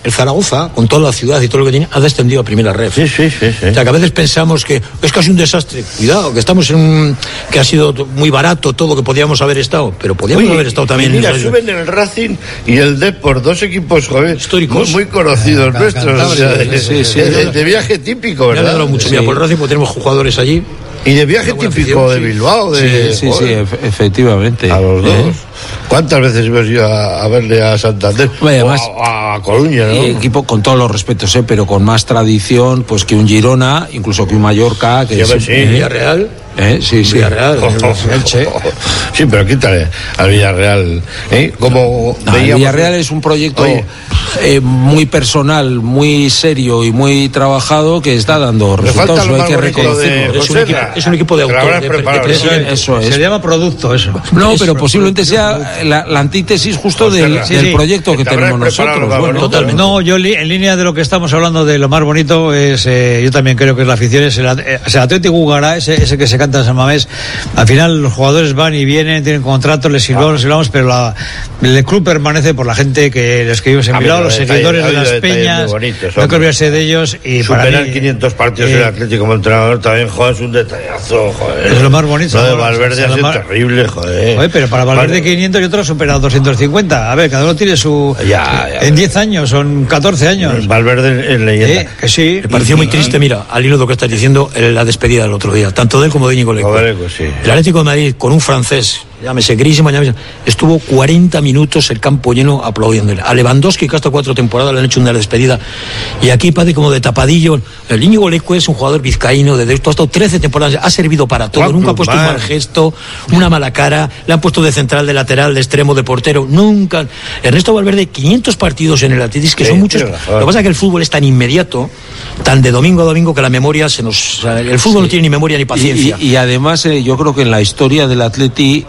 el Zaragoza, con toda la ciudad y todo lo que tiene, ha descendido a primera red. Sí, sí, sí, sí. O sea, que a veces pensamos que es casi un desastre. Cuidado, que estamos en un... que ha sido muy barato todo, que podíamos haber estado, pero podíamos Oye, haber estado también... Y mira, en suben el Racing y el Depor, dos equipos, joder, históricos. Muy, muy conocidos Ah, nuestros, o sea, de, sí, sí, de, sí. de viaje típico, Me ha ¿verdad? alegrado mucho. Sí. Mira, por el Racing pues, tenemos jugadores allí. Y de viaje típico afición, de sí. Bilbao, de... Sí, sí, sí, ef- efectivamente. A los dos. ¿Eh? ¿Cuántas veces hemos ido a, a verle a Santander? Bueno, además, o a, a Coruña, ¿no? Y equipo con todos los respetos, ¿eh? Pero con más tradición pues que un Girona, incluso que un Mallorca, que Sí, es, sí, sí. Villarreal. ¿Eh? Sí, sí. Villarreal. Oh, oh, oh, oh. Sí, pero quítale al Villarreal. ¿Eh? Como No, el Villarreal es un proyecto eh, muy personal, muy serio y muy trabajado que está dando resultados. Hay que reconocerlo. Es un, equipo, es un equipo de autor, de, de presión. Eso es. Se llama producto eso. No, pero posiblemente sea la, la antítesis justo del, Sí, del sí. proyecto que tenemos nosotros. Bueno, totalmente. No, yo li- en línea de lo que estamos hablando de lo más bonito es, eh, yo también creo que es la afición, es el, at- eh, o sea, Atlético Ugará, ese, ese que se canta en San Mamés. Al final los jugadores van y vienen, tienen contratos, les silbamos, les silbamos, pero la, el club permanece por la gente que les que vivimos en Ha Bilbao, habido los detalles, seguidores ha de habido las detalles peñas, muy bonitos, no hay que hombre. olvidarse de ellos y para Superar mí, quinientos partidos eh, el Atlético como entrenador también, joder, es un detallazo, joder. Es lo más bonito, Lo de ¿no? Valverde O sea, ha lo sido más- terrible, joder. Oye, pero para Valverde Vale. quinientos y otro ha superado doscientos cincuenta. A ver, cada uno tiene su... Ya, ya. en diez años, son catorce años. Valverde es leyenda. Eh, que sí. Me pareció muy triste, mira, al hilo de lo que estás diciendo, en la despedida del otro día, tanto de él como de Íñigo Leco. Joder, pues sí. El Atlético de Madrid, con un francés, llámese Griezmann, llámese, estuvo cuarenta minutos el campo lleno aplaudiéndole. A Lewandowski, que hasta cuatro temporadas le han hecho una despedida, y aquí parece como de tapadillo. El Íñigo Leco es un jugador vizcaíno, de esto ha estado trece temporadas, ha servido para todo, Juan nunca ha puesto un Cruzman. mal gesto, una mala cara, le han puesto de central, de lateral, de extremo, de portero, nunca. Ernesto Valverde, quinientos partidos en el Atlético, que Sí, son muchos. tiene razón. Lo que pasa es que el fútbol es tan inmediato, tan de domingo a domingo, que la memoria se nos... o sea, el fútbol no tiene ni memoria ni paciencia. Y, y- y además eh, yo creo que en la historia del Atleti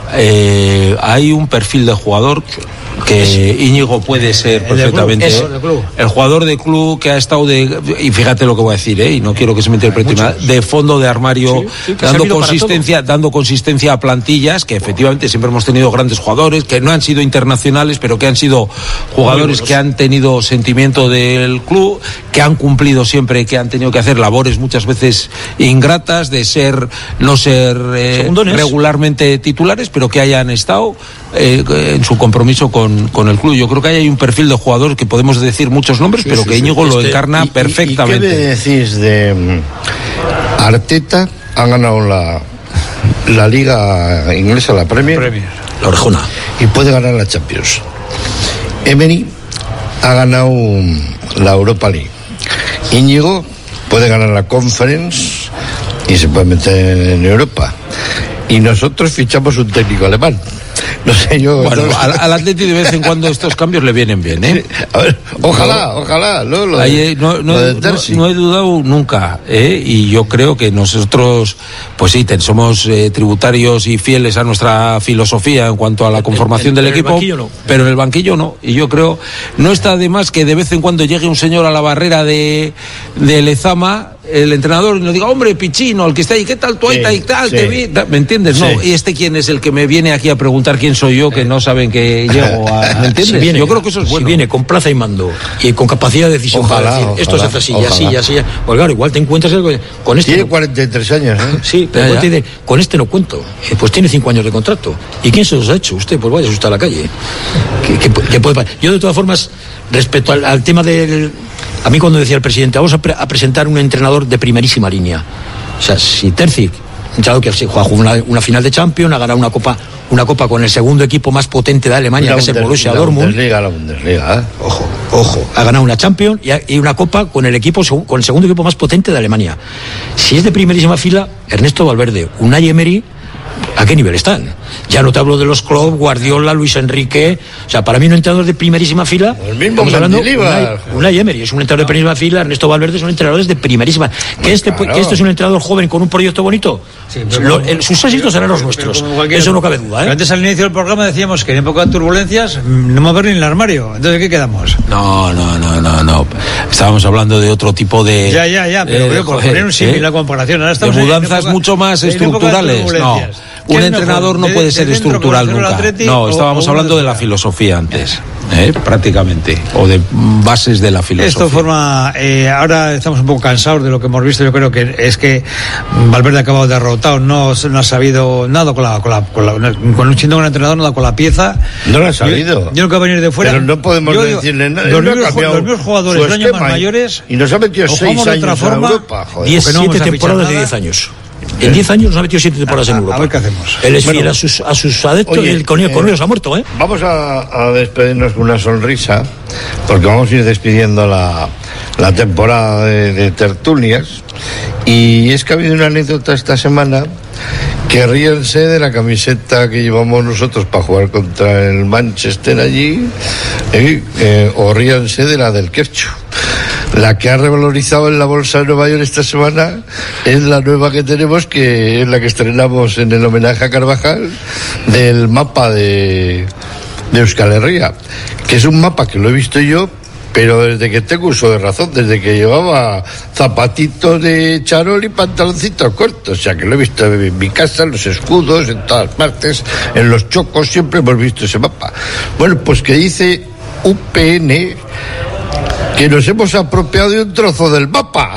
eh, hay un perfil de jugador que Íñigo puede ser El del club, perfectamente eso, ¿eh? del club. El jugador de club que ha estado de, y fíjate lo que voy a decir, ¿eh? Y no quiero que se me interprete mal, de fondo de armario, Sí, sí, que ha dando servido para consistencia dando consistencia a plantillas, que efectivamente siempre hemos tenido grandes jugadores que no han sido internacionales, pero que han sido jugadores que han tenido sentimiento del club, que han cumplido siempre, que han tenido que hacer labores muchas veces ingratas, de ser no ser eh, Segundones. regularmente titulares, pero que hayan estado eh, en su compromiso con, con el club. Yo creo que ahí hay un perfil de jugador que podemos decir muchos nombres, pero que Íñigo lo Este, encarna y- y- perfectamente. ¿Y qué me decís de mm, Arteta? Ha ganado la, la Liga Inglesa, la Premier, La orejona. y puede ganar la Champions. Emery ha ganado mm, la Europa League. Íñigo puede ganar la Conference y se puede meter en Europa. Y nosotros fichamos un técnico alemán. No sé yo. Bueno, no- al, al Atleti de vez en cuando estos cambios le vienen bien, ¿eh? A ver, ojalá, ojalá, ¿no? Lo de- Ahí, eh, no, no, lo de no- Terzi. no he dudado nunca, ¿eh? Y yo creo que nosotros, pues sí, ten- somos eh, tributarios y fieles a nuestra filosofía en cuanto a la conformación en- del en el equipo, banquillo no. pero en el banquillo no. Y yo creo, no está de más que de vez en cuando llegue un señor a la barrera de, de Lezama, el entrenador, y nos diga, hombre, Pichino, el que está ahí, ¿qué tal tú ahí Sí, y tal? sí. Te vi? ¿Me entiendes? No, Sí. y este quién es el que me viene aquí a preguntar quién soy yo, que no saben que llego a... ¿Me entiendes? Si viene, yo creo que eso es bueno. Si viene con plaza y mando y con capacidad de decisión Ojalá, para decir, esto se ojalá, hace así, y ojalá. así, y así, pues claro, igual te encuentras algo con este. Tiene no- cuarenta y tres años, ¿eh? Sí, pero Ya, igual ya. te dice, con este no cuento. Eh, Pues tiene cinco años de contrato. ¿Y quién se los ha hecho? Usted, pues vaya usted a la calle. ¿Qué, qué pu- qué puede pa- Yo, de todas formas, respecto al, al tema del... A mí cuando decía el presidente, vamos a, pre- a presentar un entrenador de primerísima línea. O sea, si Terzic, claro que juega una, una final de Champions, ha ganado una copa, una copa con el segundo equipo más potente de Alemania, La que es el Bundes- Borussia la Dortmund. Bundesliga, la Bundesliga, ¿eh? Ojo, ojo, ha ganado una Champions y, ha- y una Copa con el equipo segu- con el segundo equipo más potente de Alemania. Si es de primerísima fila, Ernesto Valverde, Unai Emery, ¿a qué nivel están? Ya no te hablo de los Klopp, Guardiola, Luis Enrique. O sea, para mí un entrenador de primerísima fila. El mismo estamos hablando Mendilibar. Unai, Unai Emery es un entrenador de primerísima fila, Ernesto Valverde son entrenadores de primerísima. Que este, claro. que este es un entrenador joven con un proyecto bonito. pero Lo- como- el- sus éxitos serán los nuestros. Como cualquier- Eso no cabe duda, Pero ¿eh? antes al inicio del programa decíamos que en época de turbulencias mm, no mover ni en el armario. Entonces, ¿qué quedamos? No, no, no, no, no. Estábamos hablando de otro tipo de... Ya, ya, ya, pero eh, veo, por joder, poner un símil ¿eh? la comparación. Ahora De estamos en mudanzas época- mucho más en época de estructurales. No, turbulencias. un entrenador no puede ser estructural nunca. No, estábamos hablando de la filosofía antes. ¿Eh? Prácticamente, o de bases de la filosofía. Esto forma, eh, ahora estamos un poco cansados de lo que hemos visto. Yo creo que es que Valverde ha acabado derrotado, no, no ha sabido nada con la, con la, con la, con un siendo un entrenador, nada con la pieza. No lo ha sabido. Yo, yo no quiero venir de fuera. Pero no podemos yo, decirle nada. Los, no los mismos jugadores de años más mayores. Y nos ha metido seis años forma, en Europa. diecisiete no temporadas de diez años. En diez años nos ha metido siete temporadas a, en Europa. A ver qué hacemos. Él es fiel bueno, a, sus, a sus adeptos oye, y el, con, eh, con ellos ha muerto, ¿eh? Vamos a, a despedirnos con una sonrisa, porque vamos a ir despidiendo la, la temporada de, de tertulias. Y es que ha habido una anécdota esta semana, que ríense de la camiseta que llevamos nosotros para jugar contra el Manchester allí, eh, eh, o ríanse de la del Kercho. La que ha revalorizado en la bolsa de Nueva York esta semana es la nueva que tenemos, que es la que estrenamos en el homenaje a Carvajal, del mapa de, de Euskal Herria, que es un mapa que lo he visto yo, pero desde que tengo uso de razón, desde que llevaba zapatitos de charol y pantaloncitos cortos, o sea que lo he visto en mi casa, en los escudos, en todas partes, en los chocos, siempre hemos visto ese mapa. Bueno, pues que dice U P N que nos hemos apropiado de un trozo del mapa.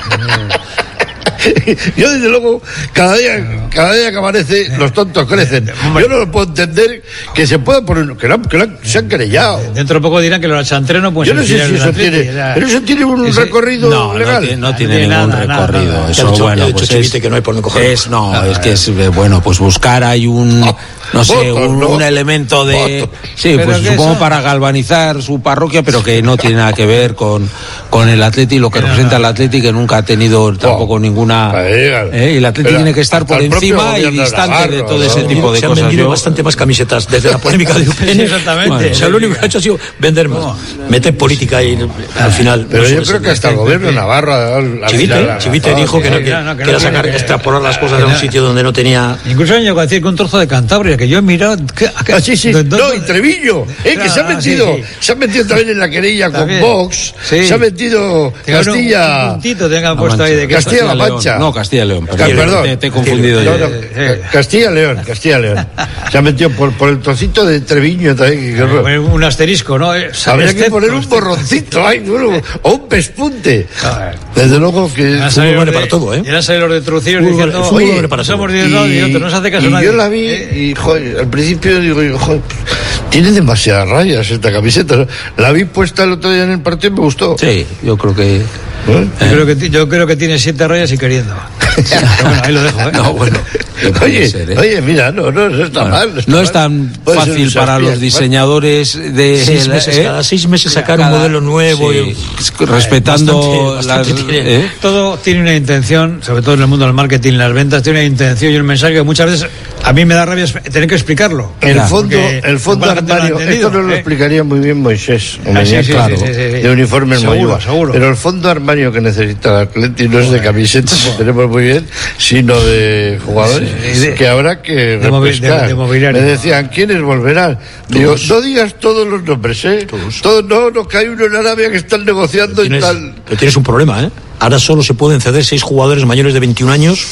Yo desde luego, cada día, cada día que amanece, los tontos crecen. Yo no lo puedo entender que se pueda poner, que, la, que la, se han querellado. Dentro de poco dirán que los chantreno pues. Yo no sé si eso tiene, pero eso tiene un ese, recorrido no, legal. No tiene, no tiene ningún nada, recorrido. Nada, eso, nada. bueno, Hecho, pues es, es, que no hay por dónde coger. Es, no, ah, es que es, bueno, pues buscar hay un, ah, no sé, votos, un, no. un elemento de, votos. sí, pero pues supongo eso... para galvanizar su parroquia, pero que no tiene nada que ver con, con el Atleti, lo que pero representa no. el Atleti, que nunca ha tenido tampoco oh. ninguna, eh, y el Atleti tiene que estar por encima y distante Navarro, de todo ¿no? ese tipo de se cosas. Se han vendido yo... bastante más camisetas desde la polémica de U P N. Exactamente. Bueno, o sea, lo único que ha hecho ha sido vender más. No. Meter política y al final. Pero no yo creo que hasta el gobierno de Navarra. Al, al Chivite, final, Chivite dijo que no, que, no, que, que era sacar, que, extrapolar las cosas a un sitio donde no tenía. Incluso han llegado a decir que un trozo de Cantabria, que yo he mirado. Que, que, ah, sí, sí. No, no, y Treviño. Eh, que se ha metido. Sí, sí. Se ha metido también en la querella con Vox. Sí. Se ha metido Castilla. Un puntito tengan puesto ahí de Castilla-La Mancha. No, Castilla-León. Perdón. Te he confundido yo. Castilla-León, Castilla-León. Se ha metido por, por el trocito de Treviño también. Que, que, un asterisco, ¿no? Habría que poner un borroncito ahí, bueno, o un pespunte. Desde luego que es muy bueno para todo, ¿eh? Eran salir los de Trucillos diciendo, oye, somos diez y otros, no se hace caso a nadie. Yo la vi y, joder, al principio digo, joder, tiene demasiadas rayas esta camiseta, ¿no? La vi puesta el otro día en el partido y me gustó. Sí, yo creo que... ¿Eh? Yo, creo que yo creo que tiene siete rayas y queriendo. Pero bueno, ahí lo dejo, ¿eh? No, bueno. Oye, ser, ¿eh? oye, mira, no, no, no está bueno, mal. No, está no mal. es tan fácil para los diseñadores de seis meses, ¿eh? Cada seis meses sacar cada, un modelo nuevo, sí, y, respetando bastante, bastante las, tiene, ¿eh? todo tiene una intención, sobre todo en el mundo del marketing, las ventas tiene una intención y un mensaje que muchas veces a mí me da rabia tener que explicarlo. El Mira, fondo, el fondo armario, no esto nos lo ¿eh? explicaría muy bien Moisés, ah, sí, sí, claro, sí, sí, sí, sí. de uniformes seguro, seguro. Pero el fondo armario que necesita el Atleti no es de camisetas, que tenemos muy bien, sino de jugadores sí, de, que habrá que refrescar. De, de me decían, ¿quiénes volverán? Digo, no digas todos los nombres, ¿eh? Todos. Todos no, no, que hay uno en Arabia que están negociando tienes, y tal. Pero tienes un problema, ¿eh? Ahora solo se pueden ceder seis jugadores mayores de veintiún años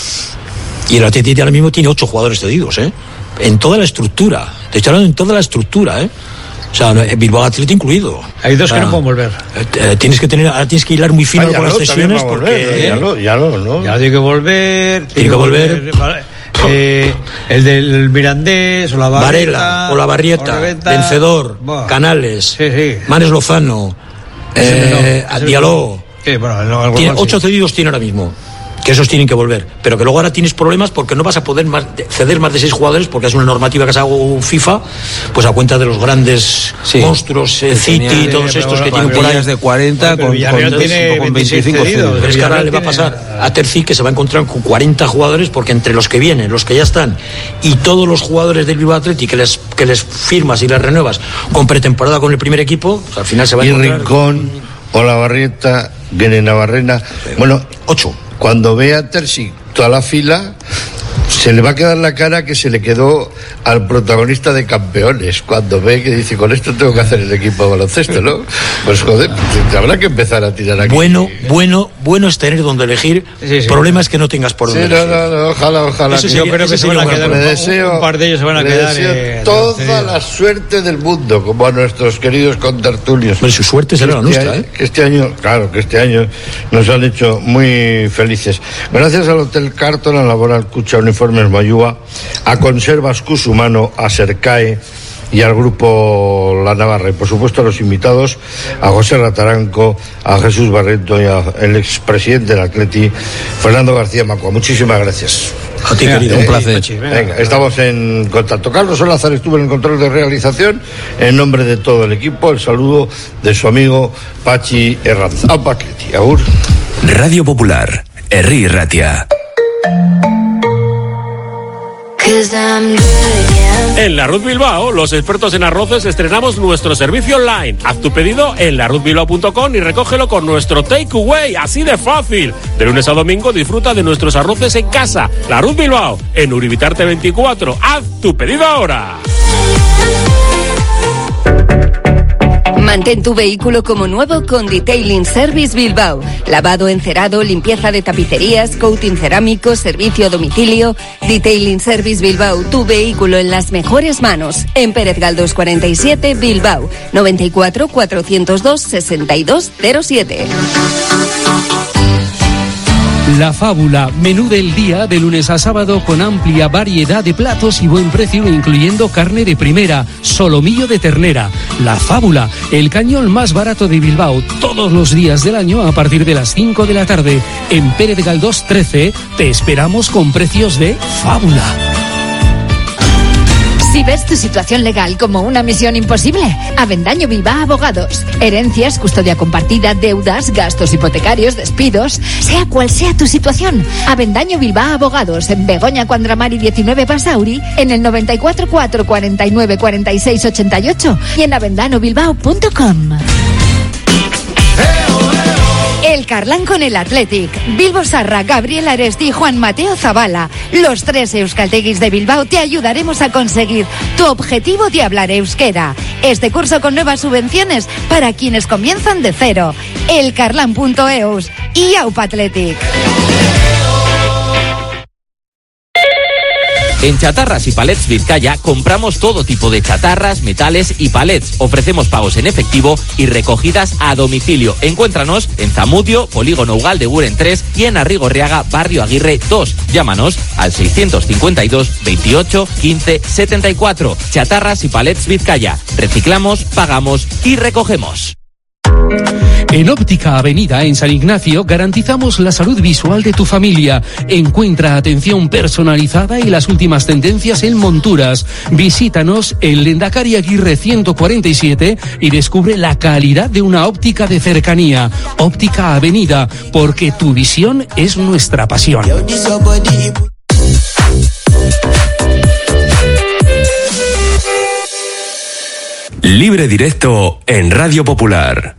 y el Atleti ahora mismo tiene ocho jugadores cedidos, ¿eh? En toda la estructura. Te estoy hablando en toda la estructura, ¿eh? O sea, Bilbao Atleti incluido. Hay dos o sea, que no pueden volver. Eh, tienes que tener, ahora tienes que hilar muy fino ah, con las sesiones porque volver, ¿eh? ya lo, ya lo, ¿no? Ya tiene que volver. Tiene que volver. volver eh, el del Mirandés, o la Varela, o la Barrieta, Vencedor, Buah. Canales, sí, sí. Manes Lozano, eh, no, Diallo. Sí, bueno, no, tiene, ocho sí. cedidos tiene ahora mismo. Que esos tienen que volver, pero que luego ahora tienes problemas porque no vas a poder más, ceder más de seis jugadores porque es una normativa que se hago FIFA, pues a cuenta de los grandes sí. monstruos, eh, City y todos de, estos que tienen por ahí de cuarenta con, con, tiene con veinticinco cedidos, pero es que ahora le va a pasar a Terzi que se va a encontrar con cuarenta jugadores porque entre los que vienen, los que ya están y todos los jugadores del Bilbao Athletic que les, que les firmas y les renuevas con pretemporada con el primer equipo, pues al final se va a y encontrar Rincón, Olavarrieta, Guene Navarrena, bueno, ocho. Cuando vea a Terzi toda la fila, se le va a quedar la cara que se le quedó al protagonista de Campeones, cuando ve que dice, con esto tengo que hacer el equipo de baloncesto, ¿no? Pues joder, pues, habrá que empezar a tirar aquí. Bueno, bueno, bueno es tener donde elegir. Sí, sí. El problema es que no tengas por donde sí, elegir. No, no, no, ojalá, ojalá. Eso sería, yo creo que se van a quedar, un, deseo, un par de ellos se van a le quedar. Deseo eh, toda la suerte del mundo, como a nuestros queridos contertulios. Pero su suerte será la nuestra, año, ¿eh? Que este año, claro, que este año nos han hecho muy felices. Gracias al Hotel Carton, a Laboral Cucha Uniformes Mayúa, a Conservas Cusumano, a Sercae y al Grupo La Navarra, y por supuesto a los invitados, a José Rataranco, a Jesús Barreto y al expresidente del Atleti, Fernando García Macua. Muchísimas gracias. A ti, querido, eh, un placer. Venga, venga, estamos en contacto. Carlos Solázar estuvo en el control de realización. En nombre de todo el equipo, el saludo de su amigo Pachi Herranz. A Paqueti, agur. Radio Popular, Herri Ratia. En La Ruz Bilbao, los expertos en arroces, estrenamos nuestro servicio online. Haz tu pedido en la ruz bilbao punto com y recógelo con nuestro takeaway, así de fácil. De lunes a domingo disfruta de nuestros arroces en casa. La Ruz Bilbao, en Uribitarte veinticuatro. Haz tu pedido ahora. Mantén tu vehículo como nuevo con Detailing Service Bilbao. Lavado, encerado, limpieza de tapicerías, coating cerámico, servicio a domicilio. Detailing Service Bilbao, tu vehículo en las mejores manos. En Pérez Galdós cuarenta y siete, Bilbao. noventa y cuatro, cuatrocientos dos, sesenta y dos cero siete. La Fábula, menú del día de lunes a sábado con amplia variedad de platos y buen precio, incluyendo carne de primera, solomillo de ternera. La Fábula, el cañón más barato de Bilbao, todos los días del año a partir de las cinco de la tarde. En Pérez Galdós trece te esperamos con precios de Fábula. Si ves tu situación legal como una misión imposible, Avendaño Bilbao Abogados. Herencias, custodia compartida, deudas, gastos hipotecarios, despidos, sea cual sea tu situación. Avendaño Bilbao Abogados, en Begoña Cuandramari diecinueve Basauri, en el noventa y cuatro, cuatro cuarenta y nueve, cuarenta y seis ochenta y ocho y en avendano bilbao punto com. El Carlán con el Athletic. Bilbo Sarra, Gabriel Aresti y Juan Mateo Zabala. Los tres euskalteguis de Bilbao te ayudaremos a conseguir tu objetivo de hablar euskera. Este curso con nuevas subvenciones para quienes comienzan de cero. elcarlán punto eus y Aupa Athletic. En Chatarras y Palets Vizcaya compramos todo tipo de chatarras, metales y palets. Ofrecemos pagos en efectivo y recogidas a domicilio. Encuéntranos en Zamudio, Polígono Ugal de Buren tres y en Arrigorriaga, Barrio Aguirre dos. Llámanos al seiscientos cincuenta y dos, veintiocho, quince, setenta y cuatro. Chatarras y Palets Vizcaya. Reciclamos, pagamos y recogemos. En Óptica Avenida, en San Ignacio, garantizamos la salud visual de tu familia. Encuentra atención personalizada y las últimas tendencias en monturas. Visítanos en Lendakari Aguirre ciento cuarenta y siete y descubre la calidad de una óptica de cercanía. Óptica Avenida, porque tu visión es nuestra pasión. Libre directo en Radio Popular.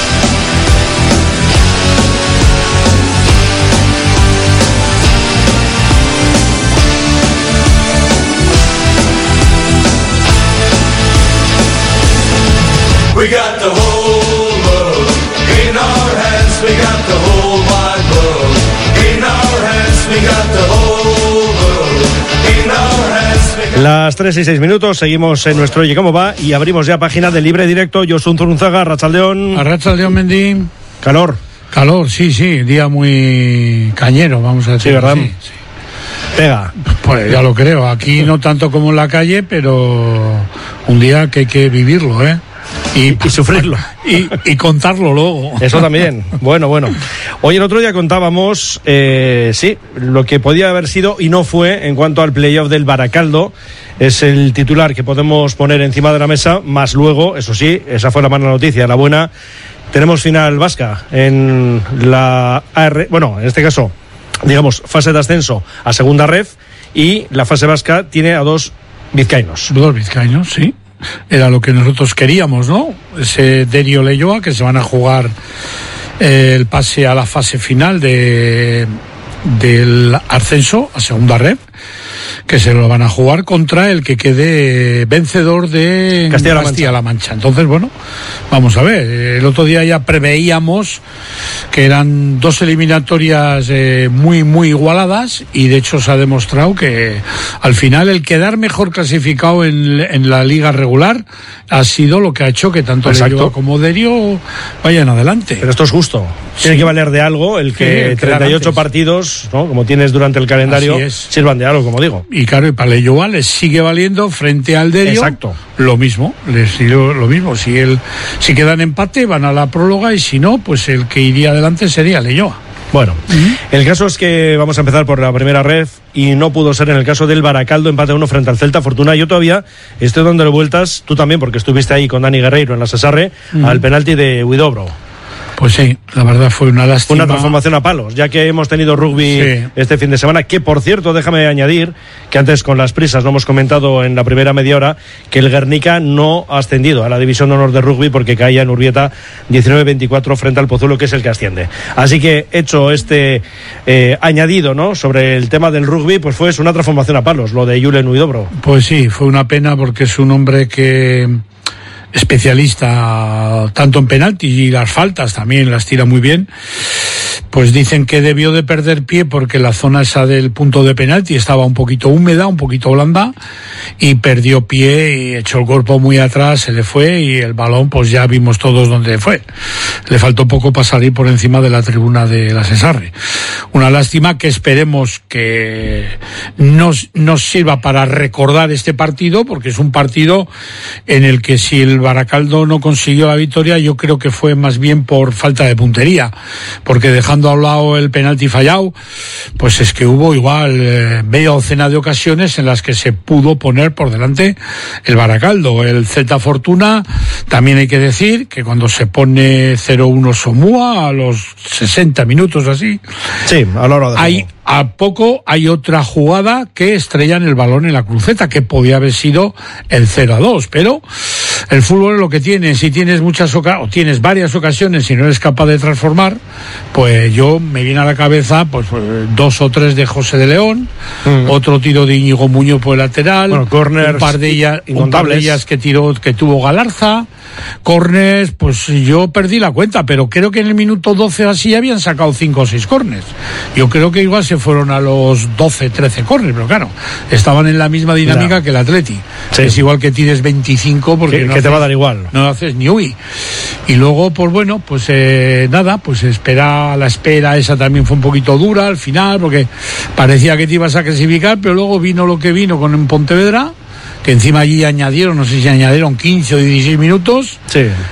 We got the whole world in our hands. We got the whole wide world in our hands. We got the whole world in our hands. Las tres y seis minutos, seguimos en nuestro Oye Cómo Va y abrimos ya página de Libre Directo. Josun Zurunzaga, Arratsaldeón. Arratsaldeón, Mendy. Calor. Calor, sí, sí, día muy cañero, vamos a decir. Sí, ¿verdad? Sí, sí. Pega. Pues ya lo creo, aquí no tanto como en la calle, pero un día que hay que vivirlo, ¿eh? Y, y sufrirlo. Y, y contarlo luego. Eso también. Bueno, bueno. Hoy el otro día contábamos, eh, sí, lo que podía haber sido y no fue en cuanto al playoff del Baracaldo. Es el titular que podemos poner encima de la mesa, más luego, eso sí, esa fue la mala noticia. La buena, tenemos final vasca en la A R, bueno, en este caso, digamos, fase de ascenso a segunda ref, y la fase vasca tiene a dos vizcaínos. Dos vizcaínos, sí. Era lo que nosotros queríamos, ¿no? Ese Derio Leyoa, que se van a jugar eh, el pase a la fase final de del ascenso a segunda red. que se lo van a jugar contra el que quede vencedor de Castilla-La Mancha. Castilla-La Mancha. Entonces, bueno, vamos a ver. El otro día ya preveíamos que eran dos eliminatorias eh, muy, muy igualadas, y de hecho se ha demostrado que al final el quedar mejor clasificado en, en la liga regular ha sido lo que ha hecho que tanto Leyoa como Derio vayan adelante. Pero esto es justo. Tiene Sí. que valer de algo el que Sí, treinta y ocho antes. partidos, ¿no?, como tienes durante el calendario, Así es. sirvan de algo, como digo. Y claro, y para Leyoa les sigue valiendo frente al Derio. Exacto. Lo mismo, les sigue lo mismo. Si el, si quedan empate, van a la próloga, y si no, pues el que iría adelante sería Leyoa. Bueno, el caso es que vamos a empezar por la primera red, y no pudo ser en el caso del Baracaldo, empate a uno frente al Celta Fortuna. Yo todavía estoy dándole vueltas, tú también, porque estuviste ahí con Dani Guerreiro en la Cesarre, Mm. al penalti de Huidobro. Pues sí, la verdad fue una lástima. Una transformación a palos, ya que hemos tenido rugby Sí. este fin de semana, que por cierto, déjame añadir que antes con las prisas no hemos comentado en la primera media hora que el Guernica no ha ascendido a la división de honor de rugby porque caía en Urbieta diecinueve veinticuatro frente al Pozuelo, que es el que asciende. Así que hecho este eh, añadido, ¿no?, sobre el tema del rugby, pues fue una transformación a palos, lo de Julen Huidobro. Pues sí, fue una pena porque es un hombre que especialista tanto en penaltis y las faltas también las tira muy bien. Pues dicen que debió de perder pie porque la zona esa del punto de penalti estaba un poquito húmeda, un poquito blanda, y perdió pie y echó el cuerpo muy atrás, se le fue, y el balón pues ya vimos todos dónde fue. Le faltó poco para salir por encima de la tribuna de la Cesarre. Una lástima, que esperemos que nos, nos sirva para recordar este partido, porque es un partido en el que si el Baracaldo no consiguió la victoria, yo creo que fue más bien por falta de puntería, porque dejando a un lado el penalti fallado, pues es que hubo igual eh, media docena de ocasiones en las que se pudo poner por delante el Baracaldo. El Celta Fortuna, también hay que decir que cuando se pone cero uno Somúa a los sesenta minutos así, sí, a la hora de hay a poco hay otra jugada que estrellan el balón en la cruceta, que podía haber sido el cero a dos, pero el fútbol es lo que tiene. Si tienes muchas oca- o tienes varias ocasiones y no eres capaz de transformar, pues yo me viene a la cabeza pues dos o tres de José de León, mm. otro tiro de Íñigo Muñoz por el lateral, bueno, corners, un par de ellas, un par de incontables. ellas que tiró, que tuvo Galarza, corners, pues yo perdí la cuenta, pero creo que en el minuto doce así habían sacado cinco o seis corners. Yo creo que igual se fueron a los doce, trece corners, pero claro, estaban en la misma dinámica no. que el Atleti. Sí. Es igual que tires veinticinco porque que, no que haces, te va a dar igual. No haces ni uy. Y luego, pues bueno, pues eh, nada, pues espera, la espera esa también fue un poquito dura al final, porque parecía que te ibas a clasificar, pero luego vino lo que vino con en Pontevedra, que encima allí añadieron, no sé si añadieron quince o dieciséis minutos, sí.